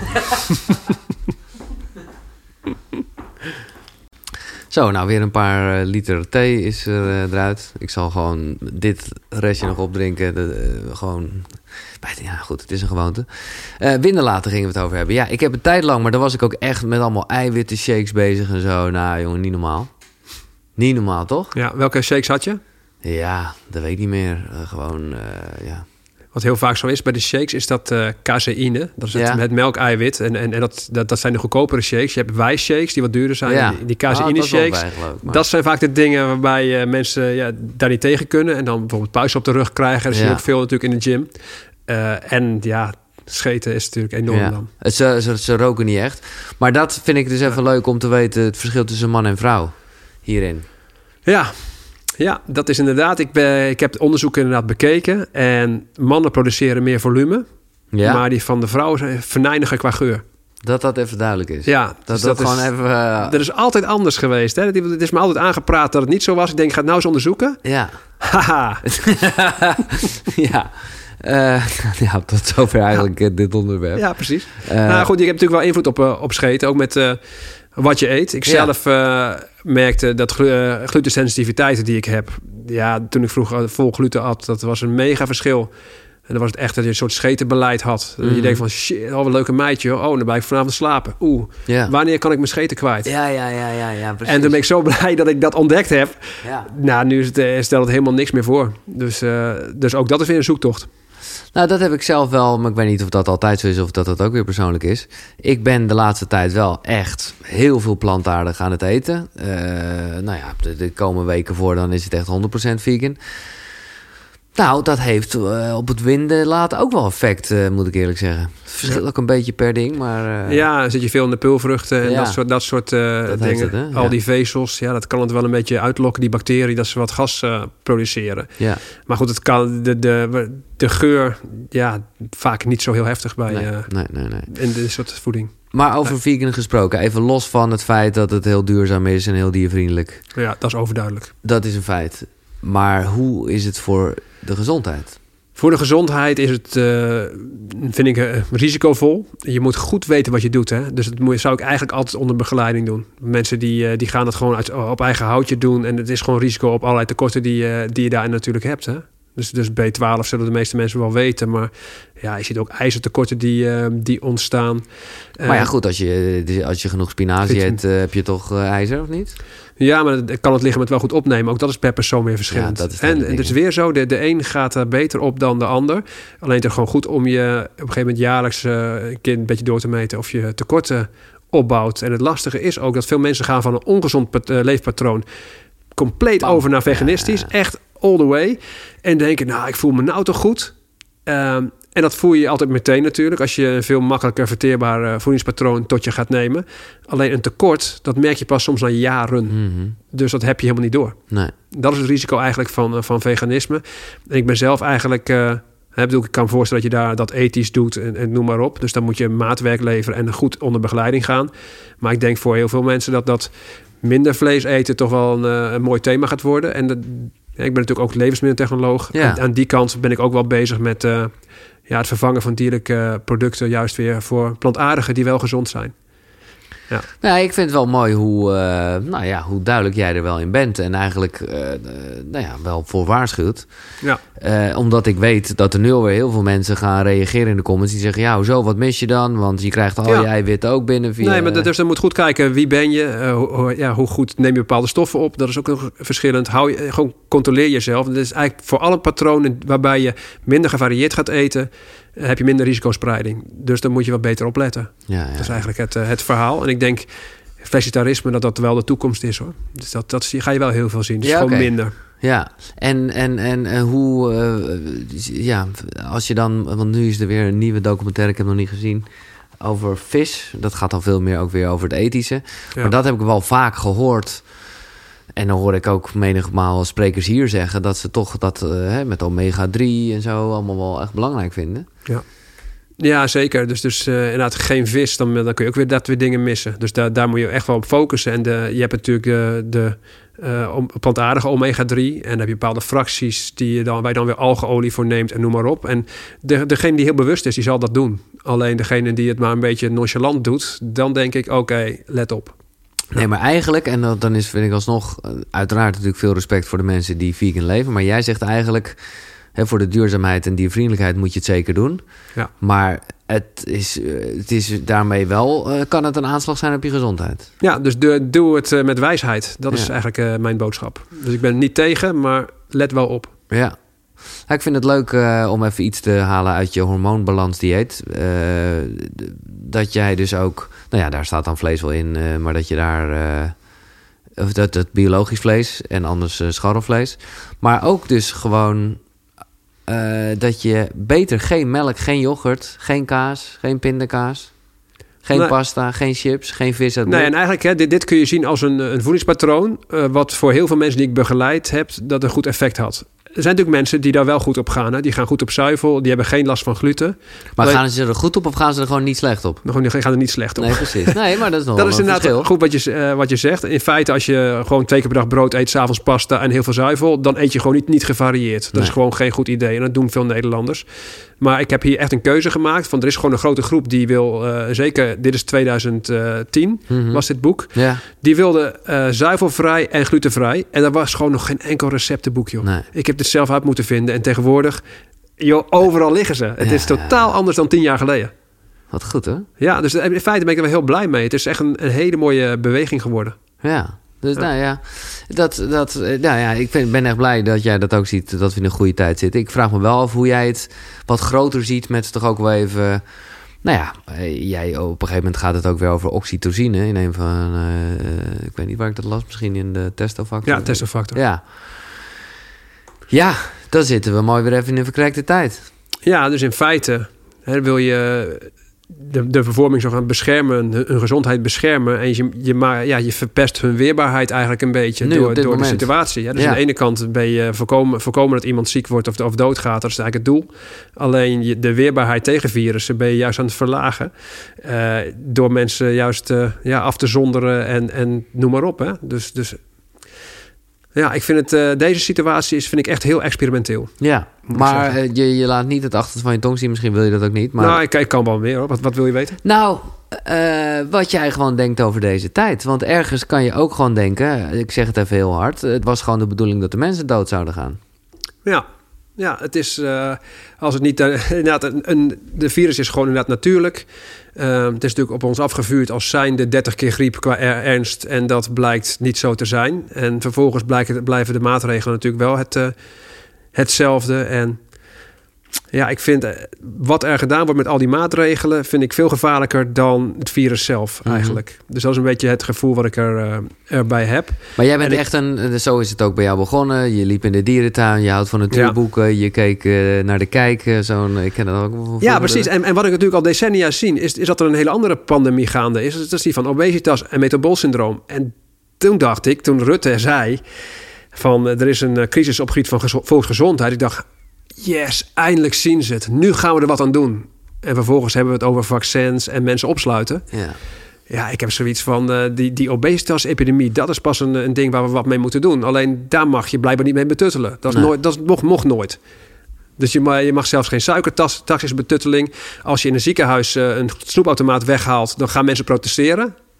Zo, nou weer een paar uh, liter thee is er, uh, eruit. Ik zal gewoon dit restje nog opdrinken. De, uh, gewoon, ja goed, het is een gewoonte. Uh, winderlaten gingen we het over hebben. Ja, ik heb een tijd lang, maar dan was ik ook echt met allemaal eiwitten shakes bezig en zo. Nou jongen, niet normaal. Niet normaal, toch? Ja, welke shakes had je? Ja, dat weet ik niet meer. Uh, gewoon, uh, ja... Wat heel vaak zo is bij de shakes, is dat uh, caseïne. Dat is het, ja. het melkeiwit. En, en, en dat, dat, dat zijn de goedkopere shakes. Je hebt wijsshakes die wat duurder zijn. Ja. Die, die caseïne oh, shakes, maar... dat zijn vaak de dingen waarbij uh, mensen uh, ja, daar niet tegen kunnen. En dan bijvoorbeeld puist op de rug krijgen. Dat ja. zie je ook veel natuurlijk in de gym. Uh, en ja, scheten is natuurlijk enorm ja. dan. Ze, ze, ze roken niet echt. Maar dat vind ik dus even ja. leuk om te weten. Het verschil tussen man en vrouw hierin. Ja, Ja, dat is inderdaad. Ik, ben, ik heb het onderzoek inderdaad bekeken. En mannen produceren meer volume. Ja. Maar die van de vrouwen zijn venijniger qua geur. Dat dat even duidelijk is. Ja, dat dus dat, dat gewoon is, even... Uh... Dat is altijd anders geweest. Hè? Het is me altijd aangepraat dat het niet zo was. Ik denk, ik ga het nou eens onderzoeken. Ja. Haha. ja. Uh, ja, tot zover eigenlijk ja. dit onderwerp. Ja, precies. Uh, nou goed, je hebt natuurlijk wel invloed op, uh, op scheten. Ook met... Uh, wat je eet. Ik ja. zelf uh, merkte dat glu- uh, glutensensitiviteit die ik heb... Ja, toen ik vroeger vol gluten at, dat was een mega verschil. En dan was het echt dat je een soort schetenbeleid had. Mm. Je denkt van, shit, oh, wat een leuke meidje. Oh, dan ben ik vanavond slapen. Oeh, ja. wanneer kan ik mijn scheten kwijt? Ja, ja, ja, ja, ja, precies. En toen ben ik zo blij dat ik dat ontdekt heb. Ja. Nou, nu is het, uh, stelt het helemaal niks meer voor. Dus, uh, dus ook dat is weer een zoektocht. Nou, dat heb ik zelf wel, maar ik weet niet of dat altijd zo is of dat dat ook weer persoonlijk is. Ik ben de laatste tijd wel echt heel veel plantaardig aan het eten. Uh, nou ja, de, de komende weken voor dan is het echt honderd procent vegan. Nou, dat heeft uh, op het winden laten ook wel effect, uh, moet ik eerlijk zeggen. Het verschilt ja. ook een beetje per ding, maar... Uh... Ja, dan zit je veel in de pulvruchten en ja. dat soort, dat soort uh, dat dingen. Het, ja. Al die vezels, ja, dat kan het wel een beetje uitlokken, die bacteriën, dat ze wat gas uh, produceren. Ja. Maar goed, het kan de, de, de geur, ja, vaak niet zo heel heftig bij nee, uh, nee, nee, nee. in dit soort voeding. Maar over nee. vegan gesproken, even los van het feit dat het heel duurzaam is en heel diervriendelijk. Ja, dat is overduidelijk. Dat is een feit. Maar hoe is het voor de gezondheid? Voor de gezondheid is het, uh, vind ik, uh, risicovol. Je moet goed weten wat je doet. Hè? Dus dat moet, zou ik eigenlijk altijd onder begeleiding doen. Mensen die, uh, die gaan het gewoon uit, op eigen houtje doen. En het is gewoon risico op allerlei tekorten die, uh, die je daar natuurlijk hebt. Hè? Dus, dus B twaalf zullen de meeste mensen wel weten. Maar ja, je ziet ook ijzertekorten die, uh, die ontstaan. Maar ja, goed, als je, als je genoeg spinazie eet, uh, heb je toch uh, ijzer, of niet? Ja, maar dan kan het lichaam het wel goed opnemen. Ook dat is per persoon weer verschillend. Ja, en het is weer zo, de, de een gaat er beter op dan de ander. Alleen het is gewoon goed om je op een gegeven moment jaarlijks uh, een keer een beetje door te meten of je tekorten opbouwt. En het lastige is ook dat veel mensen gaan van een ongezond pat- uh, leefpatroon compleet Bam. over naar veganistisch. Ja. Echt all the way. En denken, nou, ik voel me nou toch goed. Um, En dat voel je altijd meteen natuurlijk... als je een veel makkelijker verteerbaar uh, voedingspatroon tot je gaat nemen. Alleen een tekort, dat merk je pas soms na jaren. Mm-hmm. Dus dat heb je helemaal niet door. Nee. Dat is het risico eigenlijk van, uh, van veganisme. En ik ben zelf eigenlijk... Uh, hè, bedoel, ik kan me voorstellen dat je daar dat ethisch doet en, en noem maar op. Dus dan moet je maatwerk leveren en goed onder begeleiding gaan. Maar ik denk voor heel veel mensen dat dat minder vlees eten... toch wel een, uh, een mooi thema gaat worden. En de, ja, ik ben natuurlijk ook levensmiddeltechnoloog. Ja. En aan die kant ben ik ook wel bezig met... Uh, Ja, het vervangen van dierlijke producten juist weer voor plantaardige die wel gezond zijn. Ja. Nou, ik vind het wel mooi hoe, uh, nou ja, hoe duidelijk jij er wel in bent. En eigenlijk uh, uh, nou ja, wel voor waarschuwt. Ja. Uh, omdat ik weet dat er nu alweer heel veel mensen gaan reageren in de comments. Die zeggen, ja, hoezo, wat mis je dan? Want je krijgt al ja. je eiwitten ook binnen via... Nee, maar dus dan moet goed kijken, wie ben je? Uh, hoe, ja, hoe goed neem je bepaalde stoffen op? Dat is ook nog verschillend. Hou je, gewoon controleer jezelf. Dat is eigenlijk voor alle patronen waarbij je minder gevarieerd gaat eten, heb je minder risicospreiding. Dus dan moet je wat beter opletten. Ja, ja. Dat is eigenlijk het, het verhaal. En ik denk, vegetarisme, dat dat wel de toekomst is, hoor. Dus dat, dat ga je wel heel veel zien. Dus ja, gewoon okay. minder. Ja, en, en, en, en hoe... Uh, ja, als je dan... Want nu is er weer een nieuwe documentaire, ik heb nog niet gezien, over vis. Dat gaat dan veel meer ook weer over het ethische. Ja. Maar dat heb ik wel vaak gehoord. En dan hoor ik ook menigmaal sprekers hier zeggen dat ze toch dat uh, met omega drie en zo allemaal wel echt belangrijk vinden. Ja, ja zeker. Dus, dus uh, inderdaad geen vis, dan, dan kun je ook weer dat weer dingen missen. Dus daar, daar moet je echt wel op focussen. En de, je hebt natuurlijk uh, de uh, plantaardige omega drie. En dan heb je bepaalde fracties die je dan, waar je dan weer algeolie voor neemt en noem maar op. En de, degene die heel bewust is, die zal dat doen. Alleen degene die het maar een beetje nonchalant doet, dan denk ik, oké, okay, let op. Nee, maar eigenlijk, en dat, dan is, vind ik alsnog uiteraard natuurlijk veel respect voor de mensen die vegan leven. Maar jij zegt eigenlijk, hè, voor de duurzaamheid en diervriendelijkheid moet je het zeker doen. Ja. Maar het is, het is daarmee wel, uh, kan het een aanslag zijn op je gezondheid. Ja, dus de, doe het uh, met wijsheid. Dat ja. is eigenlijk uh, mijn boodschap. Dus ik ben er niet tegen, maar let wel op. Ja. Ja, ik vind het leuk uh, om even iets te halen uit je hormoonbalansdieet. Uh, dat jij dus ook... Nou ja, daar staat dan vlees wel in, uh, maar dat je daar... Uh, dat het biologisch vlees en anders uh, scharrelvlees. Maar ook dus gewoon... Uh, dat je beter geen melk, geen yoghurt, geen kaas, geen pindakaas... Geen nee. pasta, geen chips, geen vis uit Nee, en eigenlijk, hè, dit, dit kun je zien als een, een voedingspatroon... Uh, wat voor heel veel mensen die ik begeleid heb, dat een goed effect had. Er zijn natuurlijk mensen die daar wel goed op gaan. Hè? Die gaan goed op zuivel, die hebben geen last van gluten. Maar Alleen, gaan ze er goed op of gaan ze er gewoon niet slecht op? Gewoon, die gaan er niet slecht op. Nee, precies. Nee, maar dat is nog dat is inderdaad verschil. Goed wat je, uh, wat je zegt. In feite, als je gewoon twee keer per dag brood eet, 's avonds pasta en heel veel zuivel, dan eet je gewoon niet, niet gevarieerd. Dat nee. is gewoon geen goed idee. En dat doen veel Nederlanders. Maar ik heb hier echt een keuze gemaakt. Van er is gewoon een grote groep die wil, uh, zeker, dit is twintig tien, mm-hmm. was dit boek. Ja. Die wilde uh, zuivelvrij en glutenvrij. En er was gewoon nog geen enkel receptenboek, joh. Nee. Ik heb dit zelf uit moeten vinden. En tegenwoordig, joh, overal liggen ze. Het ja, is totaal ja. anders dan tien jaar geleden. Wat goed, hè? Ja, dus in feite ben ik er wel heel blij mee. Het is echt een, een hele mooie beweging geworden. Ja. Dus ja. nou ja, dat, dat, nou ja, ik vind, ben echt blij dat jij dat ook ziet, dat we in een goede tijd zitten. Ik vraag me wel af hoe jij het wat groter ziet met toch ook wel even... Nou ja, jij, op een gegeven moment gaat het ook weer over oxytocine in een van... Uh, ik weet niet waar ik dat las, misschien in de testofactor. Ja, testofactor. Ja. Ja, dan zitten we mooi weer even in een verkrijkte tijd. Ja, dus in feite hè, wil je... De, de vervorming zo gaan beschermen, hun gezondheid beschermen. En je, je, maar, ja, je verpest hun weerbaarheid eigenlijk een beetje nu, door, door de situatie. Ja, dus ja. aan de ene kant ben je voorkomen, voorkomen dat iemand ziek wordt of, of doodgaat. Dat is eigenlijk het doel. Alleen je, de weerbaarheid tegen virussen ben je juist aan het verlagen. Uh, door mensen juist uh, ja, af te zonderen en, en noem maar op. Hè. Dus... dus ja, ik vind het, uh, deze situatie is, vind ik echt heel experimenteel. Ja, maar uh, je, je laat niet het achterste van je tong zien. Misschien wil je dat ook niet. Maar... Nou, ik, ik kan wel meer hoor. Wat, wat wil je weten? Nou, uh, wat jij gewoon denkt over deze tijd. Want ergens kan je ook gewoon denken, ik zeg het even heel hard, het was gewoon de bedoeling dat de mensen dood zouden gaan. Ja, ja het is, uh, als het niet, uh, inderdaad, een, een, de virus is gewoon inderdaad natuurlijk. Uh, het is natuurlijk op ons afgevuurd als zijnde dertig keer griep qua er, ernst. En dat blijkt niet zo te zijn. En vervolgens blijken, blijven de maatregelen natuurlijk wel het, uh, hetzelfde. En ja, ik vind uh, wat er gedaan wordt met al die maatregelen... vind ik veel gevaarlijker dan het virus zelf eigenlijk. Mm-hmm. Dus dat is een beetje het gevoel wat ik er, uh, erbij heb. Maar jij bent en echt ik... een... Zo is het ook bij jou begonnen. Je liep in de dierentuin, je houdt van natuurboeken... Ja. Je keek uh, naar de kijk, uh, zo'n... Ik ken dat ook. Ja, precies. En, en wat ik natuurlijk al decennia zie... Is, is dat er een hele andere pandemie gaande is. Dat is die van obesitas en metaboolsyndroom. En toen dacht ik, toen Rutte zei... van er is een crisis op het gebied van gezo- volksgezondheid... ik dacht... Yes, eindelijk zien ze het. Nu gaan we er wat aan doen. En vervolgens hebben we het over vaccins en mensen opsluiten. Ja, ja ik heb zoiets van... Uh, die, die obesitas-epidemie, dat is pas een, een ding waar we wat mee moeten doen. Alleen daar mag je blijkbaar niet mee betuttelen. Dat is nee. nooit, dat is, mocht, mocht nooit. Dus je mag, je mag zelfs geen suikertaxisbetutteling. Als je in een ziekenhuis uh, een snoepautomaat weghaalt... dan gaan mensen protesteren.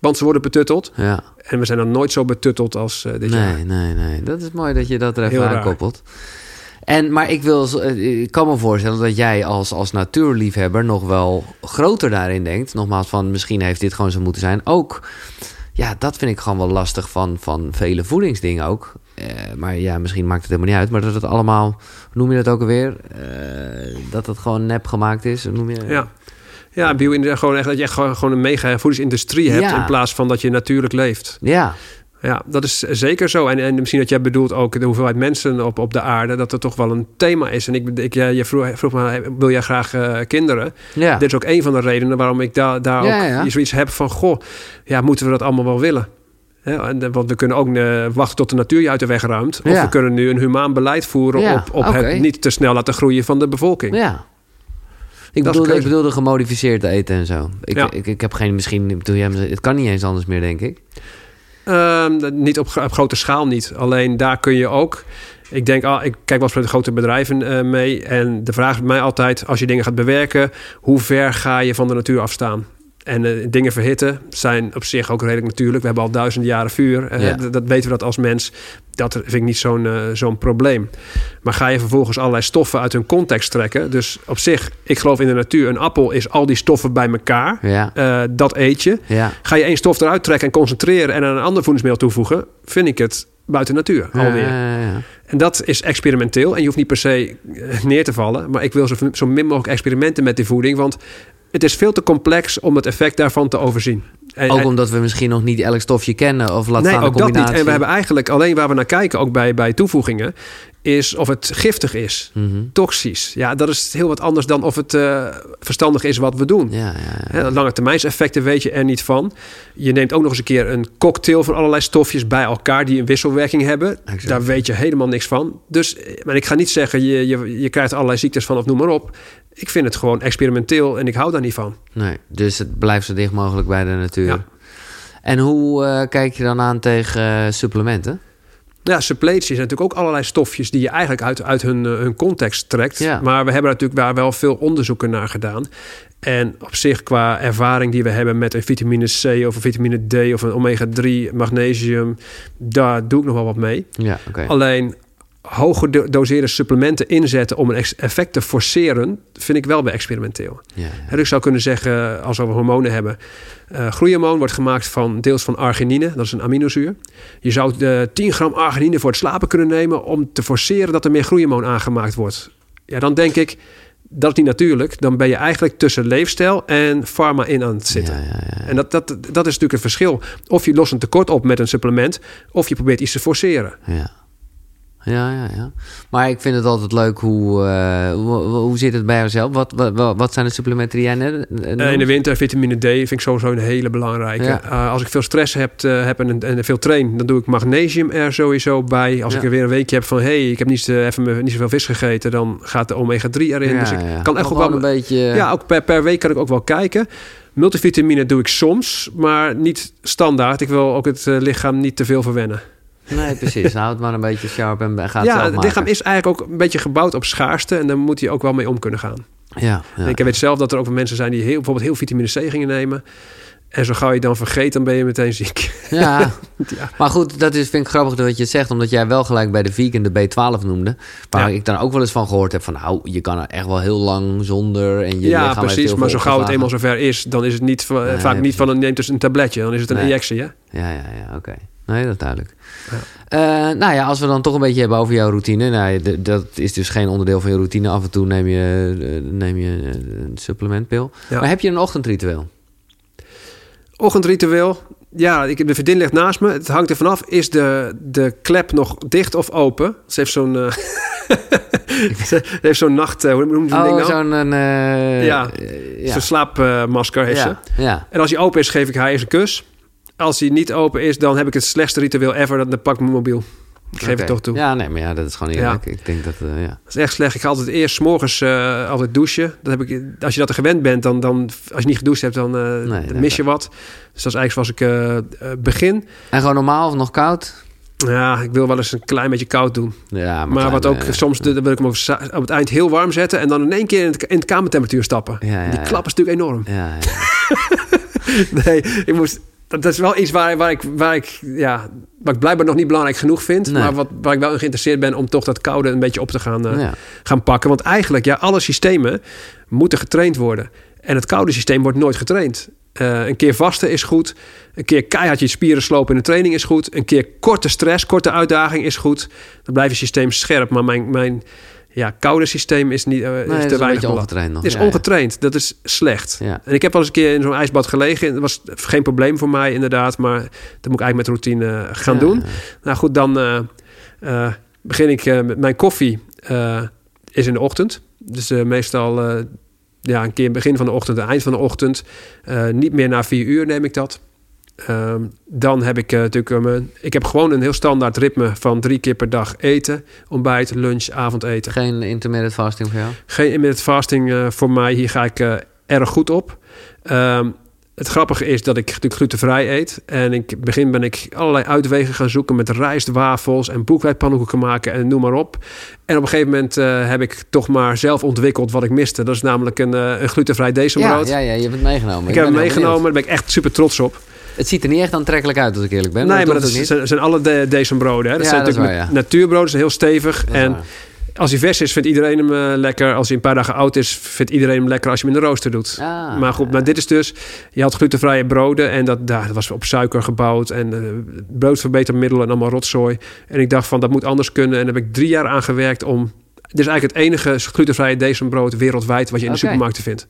Want ze worden betutteld. Ja. En we zijn dan nooit zo betutteld als uh, dit nee, jaar. Nee, nee, nee. Dat is mooi dat je dat er even Heel aankoppelt. En, maar ik, wil, ik kan me voorstellen dat jij als, als natuurliefhebber nog wel groter daarin denkt. Nogmaals, van misschien heeft dit gewoon zo moeten zijn. Ook, ja, dat vind ik gewoon wel lastig van, van vele voedingsdingen ook. Uh, maar ja, misschien maakt het helemaal niet uit. Maar dat het allemaal, hoe noem je dat ook alweer? Uh, dat het gewoon nep gemaakt is. Noem je... Ja. Ja, bio gewoon echt dat je echt gewoon, gewoon een mega voedingsindustrie hebt ja. in plaats van dat je natuurlijk leeft. Ja. Ja, dat is zeker zo. En, en misschien dat jij bedoelt ook de hoeveelheid mensen op, op de aarde, dat er toch wel een thema is. En ik, ik ja, je vroeg, vroeg me, wil jij graag uh, kinderen? Ja. Dit is ook een van de redenen waarom ik da, daar ja, ook ja. zoiets heb van, goh, ja, moeten we dat allemaal wel willen? Ja, en, want we kunnen ook uh, wachten tot de natuur je uit de weg ruimt. Of ja. we kunnen nu een humaan beleid voeren ja. op, op okay. het niet te snel laten groeien van de bevolking. Ja. Ik bedoelde, ik bedoelde gemodificeerd eten en zo. Ik, ja. ik, ik heb geen, misschien, bedoel, ja, het kan niet eens anders meer, denk ik. Uh, niet op, op grote schaal niet. Alleen daar kun je ook... Ik denk, ah, ik kijk wel eens met de grote bedrijven uh, mee. En de vraag is bij mij altijd, als je dingen gaat bewerken, hoe ver ga je van de natuur afstaan? En uh, dingen verhitten zijn op zich ook redelijk natuurlijk. We hebben al duizenden jaren vuur. Uh, ja. d- dat weten we dat als mens. Dat vind ik niet zo'n, uh, zo'n probleem. Maar ga je vervolgens allerlei stoffen uit hun context trekken. Dus op zich, ik geloof in de natuur. Een appel is al die stoffen bij elkaar. Ja. Uh, dat eet je. Ja. Ga je één stof eruit trekken en concentreren en aan een ander voedingsmiddel toevoegen, vind ik het buiten natuur alweer. Ja, ja, ja. En dat is experimenteel. En je hoeft niet per se neer te vallen. Maar ik wil zo, zo min mogelijk experimenten met die voeding. Want het is veel te complex om het effect daarvan te overzien. En, ook omdat we misschien nog niet elk stofje kennen of laat nee, staan de ook combinatie. Dat niet. En we hebben eigenlijk alleen waar we naar kijken, ook bij, bij toevoegingen, is of het giftig is, mm-hmm. toxisch. Ja, dat is heel wat anders dan of het uh, verstandig is wat we doen. Ja, ja, ja. He, lange termijnseffecten weet je er niet van. Je neemt ook nog eens een keer een cocktail van allerlei stofjes bij elkaar die een wisselwerking hebben. Exact. Daar weet je helemaal niks van. Dus, maar ik ga niet zeggen, je, je, je krijgt allerlei ziektes van of noem maar op. Ik vind het gewoon experimenteel en ik hou daar niet van. Nee, dus het blijft zo dicht mogelijk bij de natuur. Ja. En hoe uh, kijk je dan aan tegen uh, supplementen? Ja, suppletie zijn natuurlijk ook allerlei stofjes die je eigenlijk uit, uit hun, uh, hun context trekt. Ja. Maar we hebben natuurlijk daar wel veel onderzoeken naar gedaan. En op zich qua ervaring die we hebben met een vitamine C of een vitamine D of een omega drie, magnesium, daar doe ik nog wel wat mee. Ja, okay. Alleen hoge doseerde supplementen inzetten om een effect te forceren, vind ik wel weer experimenteel. Ja, ja. En ik zou kunnen zeggen, als we hormonen hebben, uh, groeihormoon wordt gemaakt van deels van arginine, dat is een aminozuur. Je zou de tien gram arginine voor het slapen kunnen nemen om te forceren dat er meer groeihormoon aangemaakt wordt. Ja, dan denk ik, dat is niet natuurlijk. Dan ben je eigenlijk tussen leefstijl en pharma in aan het zitten. Ja, ja, ja. En dat, dat, dat is natuurlijk het verschil. Of je lost een tekort op met een supplement, of je probeert iets te forceren. Ja. Ja, ja, ja. Maar ik vind het altijd leuk hoe... Uh, hoe, hoe zit het bij jezelf? Wat, wat, wat zijn de supplementen die jij net noemt? Uh, in de winter vitamine D vind ik sowieso een hele belangrijke. Ja. Uh, als ik veel stress heb, uh, heb en, en veel train, dan doe ik magnesium er sowieso bij. Als ja. ik er weer een weekje heb van, hé, hey, ik heb niet, uh, even niet zoveel vis gegeten, dan gaat de omega drie erin. Ja, dus ik ja. kan echt ook wel een beetje... Ja, ook per, per week kan ik ook wel kijken. Multivitamine doe ik soms, maar niet standaard. Ik wil ook het uh, lichaam niet te veel verwennen. Nee, precies. Houd het maar een beetje sharp en gaat het ja, zelf het maken. lichaam is eigenlijk ook een beetje gebouwd op schaarste. En daar moet je ook wel mee om kunnen gaan. Ja, ja. Ik weet zelf dat er ook mensen zijn die heel, bijvoorbeeld heel vitamine C gingen nemen. En zo gauw je dan vergeet, dan ben je meteen ziek. Ja, ja. Maar goed, dat is, vind ik grappig dat je het zegt. Omdat jij wel gelijk bij de vegan de B twaalf noemde. Waar ja. ik dan ook wel eens van gehoord heb van... nou, je kan er echt wel heel lang zonder. En je ja, lichaam precies. Maar zo gauw het eenmaal zover is... dan is het niet nee, vaak nee, niet van een neemt dus een tabletje. Dan is het een nee. injectie, hè? Ja, ja, ja, oké. Okay. Nee, dat is duidelijk. Ja. Uh, nou ja, als we dan toch een beetje hebben over jouw routine. Nou, d- dat is dus geen onderdeel van je routine. Af en toe neem je, uh, neem je uh, een supplementpil. Ja. Maar heb je een ochtendritueel? Ochtendritueel? Ja, ik, de vriendin ligt naast me. Het hangt er vanaf. Is de, de klep nog dicht of open? Ze heeft zo'n... Uh, ze heeft zo'n nacht... Uh, hoe noem je zo'n oh, ding nou? zo'n... Uh, ja, uh, ja. zo'n slaapmasker heeft ja, ze. Ja. En als hij open is, geef ik haar eerst een kus. Als hij niet open is, dan heb ik het slechtste ritueel ever. Dan pak ik mijn mobiel. Ik geef okay. het toch toe. Ja, nee, maar ja, dat is gewoon eerlijk. Ja. Ik denk dat, uh, ja. Dat is echt slecht. Ik ga altijd eerst 's morgens uh, altijd douchen. Dat heb ik, als je dat er gewend bent, dan, dan als je niet gedoucht hebt, dan, uh, nee, dan mis je wat. Dus dat is eigenlijk zoals ik uh, uh, begin. En gewoon normaal of nog koud? Ja, ik wil wel eens een klein beetje koud doen. Ja, maar, maar klein, wat ook uh, soms, dan wil ik hem op, op het eind heel warm zetten en dan in één keer in het, in het kamertemperatuur stappen. Ja, ja, Die klap is natuurlijk enorm. Ja, ja. Nee, ik moest... dat is wel iets waar, waar, ik, waar, ik, ja, waar ik blijkbaar nog niet belangrijk genoeg vind. Nee. Maar wat, waar ik wel in geïnteresseerd ben om toch dat koude een beetje op te gaan, uh, ja. gaan pakken. Want eigenlijk, ja, alle systemen moeten getraind worden. En het koude systeem wordt nooit getraind. Uh, een keer vasten is goed. Een keer keihard je spieren slopen in de training is goed. Een keer korte stress, korte uitdaging is goed. Dan blijft je systeem scherp. Maar mijn, mijn ja, koude systeem is, niet, uh, nee, is te weinig ongetraind nog. Het is ja, ongetraind. Ja. Dat is slecht. Ja. En ik heb wel eens een keer in zo'n ijsbad gelegen. Dat was geen probleem voor mij inderdaad. Maar dat moet ik eigenlijk met routine gaan ja, doen. Ja. Nou goed, dan uh, uh, begin ik uh, met mijn koffie. Uh, is in de ochtend. Dus uh, meestal... Uh, Ja, een keer begin van de ochtend, eind van de ochtend. Uh, niet meer na vier uur neem ik dat. Uh, dan heb ik uh, natuurlijk... Uh, ik heb gewoon een heel standaard ritme van drie keer per dag eten. Ontbijt, lunch, avondeten. Geen intermittent fasting voor jou? Geen intermittent fasting uh, voor mij. Hier ga ik uh, erg goed op. Uh, het grappige is dat ik natuurlijk glutenvrij eet. En in het begin ben ik allerlei uitwegen gaan zoeken... met rijst, wafels en boekwijdpannenkoeken maken en noem maar op. En op een gegeven moment uh, heb ik toch maar zelf ontwikkeld wat ik miste. Dat is namelijk een, uh, een glutenvrij decembrood. Ja, ja, ja, je hebt het meegenomen. Ik, ik heb het meegenomen, daar ben ik echt super trots op. Het ziet er niet echt aantrekkelijk uit, als ik eerlijk ben. Nee, dat maar dat is, zijn, zijn alle de- decembroden. Hè? Dat ja, zijn dat natuurlijk is waar, ja. natuurbroden, zijn heel stevig. En waar. als hij vers is, vindt iedereen hem uh, lekker. Als hij een paar dagen oud is, vindt iedereen hem lekker als je hem in de rooster doet. Ah, maar goed, maar dit is dus... Je had glutenvrije broden en dat, dat was op suiker gebouwd. En uh, broodverbetermiddelen en allemaal rotzooi. En ik dacht van, dat moet anders kunnen. En daar heb ik drie jaar aan gewerkt om... Dit is eigenlijk het enige glutenvrije decembrood wereldwijd... wat je in de okay. supermarkten vindt.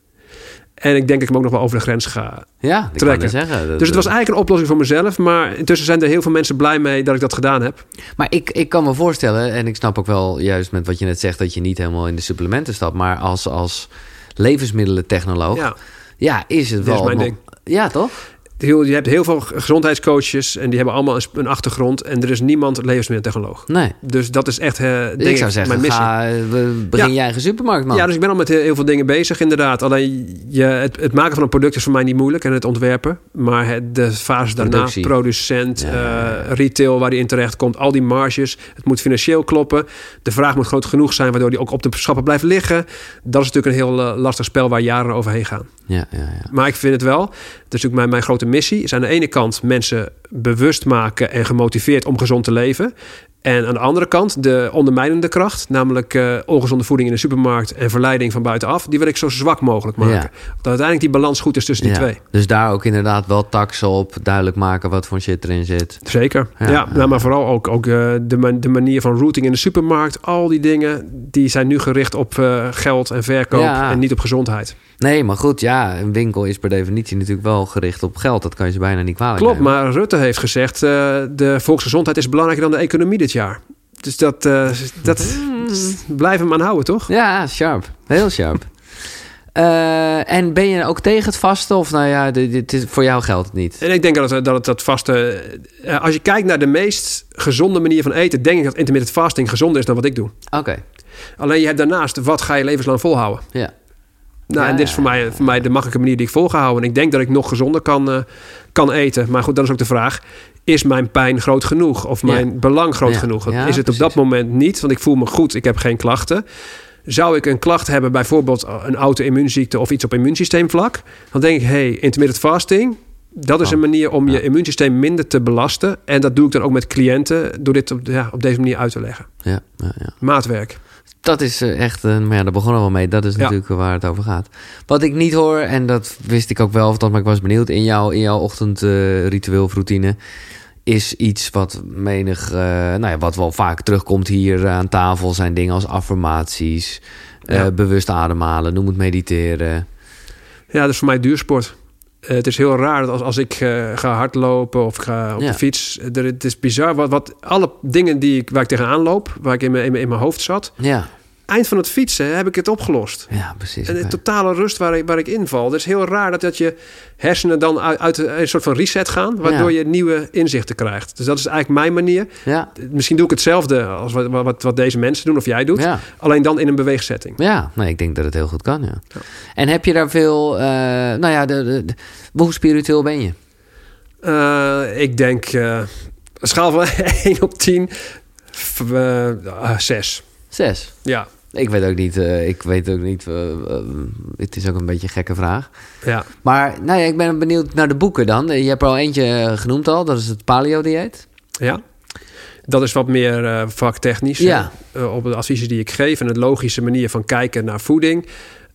En ik denk dat ik hem ook nog wel over de grens ga ja, ik trekken. Zeggen, dat, dus het was eigenlijk een oplossing voor mezelf. Maar intussen zijn er heel veel mensen blij mee dat ik dat gedaan heb. Maar ik, ik kan me voorstellen, en ik snap ook wel juist met wat je net zegt... dat je niet helemaal in de supplementen stapt. Maar als, als levensmiddelentechnoloog, ja. ja, is het wel... Dat is mijn nog, ding. Ja, toch? Je hebt heel veel gezondheidscoaches en die hebben allemaal een achtergrond. En er is niemand levensmiddeltechnoloog. Nee. Dus dat is echt, uh, denk ik zou zeggen, mijn missie. Ga, begin ja. je eigen supermarkt, man. Ja, dus ik ben al met heel veel dingen bezig, inderdaad. Alleen je, het, het maken van een product is voor mij niet moeilijk en het ontwerpen. Maar het, de fase daarna, Productie. producent, ja, ja, ja. Uh, retail waar die in terecht komt, al die marges. Het moet financieel kloppen. De vraag moet groot genoeg zijn, waardoor die ook op de schappen blijft liggen. Dat is natuurlijk een heel uh, lastig spel waar jaren overheen gaan. Ja, ja, ja. Maar ik vind het wel, dat is natuurlijk mijn, mijn grote missie, is aan de ene kant mensen bewust maken en gemotiveerd om gezond te leven. En aan de andere kant de ondermijnende kracht, namelijk uh, ongezonde voeding in de supermarkt en verleiding van buitenaf, die wil ik zo zwak mogelijk maken. Ja. Dat uiteindelijk die balans goed is tussen die ja. twee. Dus daar ook inderdaad wel taxen op, duidelijk maken wat voor shit erin zit. Zeker, ja. ja nou, maar vooral ook, ook uh, de, man, de manier van routing in de supermarkt, al die dingen, die zijn nu gericht op uh, geld en verkoop ja. en niet op gezondheid. Nee, maar goed, ja, een winkel is per definitie natuurlijk wel gericht op geld. Dat kan je ze bijna niet kwalijk Klopt, nemen. maar Rutte heeft gezegd, uh, de volksgezondheid is belangrijker dan de economie dit jaar. Dus dat, uh, dat mm. blijven we aan houden, toch? Ja, sharp. Heel sharp. uh, en ben je ook tegen het vasten? Of nou ja, dit, dit is, voor jou geldt het niet? En ik denk dat het, dat, het, dat vasten... Uh, als je kijkt naar de meest gezonde manier van eten, denk ik dat intermittent fasting gezonder is dan wat ik doe. Oké. Okay. Alleen je hebt daarnaast, wat ga je levenslang volhouden? Ja. Nou, ja, en dit is voor mij, voor mij de makkelijke manier die ik volgehouden. En ik denk dat ik nog gezonder kan, uh, kan eten. Maar goed, dan is ook de vraag, is mijn pijn groot genoeg? Of mijn ja. belang groot ja. genoeg? Ja, is het precies. Op dat moment niet, want ik voel me goed, ik heb geen klachten. Zou ik een klacht hebben, bijvoorbeeld een auto-immuunziekte of iets op immuunsysteemvlak? Dan denk ik, hey, intermittent fasting, dat is een manier om je immuunsysteem minder te belasten. En dat doe ik dan ook met cliënten, door dit op, ja, op deze manier uit te leggen. Ja, ja, ja. Maatwerk. Dat is echt, uh, maar ja, daar begonnen we mee. Dat is natuurlijk ja. waar het over gaat. Wat ik niet hoor, en dat wist ik ook wel, of dat, maar ik was benieuwd, in, jou, in jouw ochtendritueel uh, of routine, is iets wat menig, uh, nou ja, wat wel vaak terugkomt hier aan tafel, zijn dingen als affirmaties, ja. uh, bewust ademhalen, noem het mediteren. Ja, dat is voor mij duursport. Uh, het is heel raar dat als, als ik uh, ga hardlopen of ik ga op ja. de fiets. Er, het is bizar. Wat, wat alle dingen die ik, waar ik tegenaan loop, waar ik in mijn, in mijn, in mijn hoofd zat. Ja. Eind van het fietsen heb ik het opgelost. Ja, precies. En de totale rust waar ik, waar ik inval. Het is heel raar dat, dat je hersenen dan uit, uit een soort van reset gaan, waardoor ja. je nieuwe inzichten krijgt. Dus dat is eigenlijk mijn manier. Ja. Misschien doe ik hetzelfde als wat, wat, wat deze mensen doen of jij doet. Ja. Alleen dan in een beweegsetting. Ja, nee, ik denk dat het heel goed kan. Ja. Ja. En heb je daar veel... Uh, nou ja, de, de, de, hoe spiritueel ben je? Uh, ik denk... Uh, een schaal van één op tien... Uh, uh, zes. Zes? Ja. Ik weet ook niet. Uh, ik weet ook niet. Uh, uh, het is ook een beetje een gekke vraag. Ja. Maar nou ja, ik ben benieuwd naar de boeken dan. Je hebt er al eentje genoemd al. Dat is het paleo-dieet. Ja. Dat is wat meer uh, vaktechnisch. Ja. Uh, op de adviezen die ik geef en het logische manier van kijken naar voeding.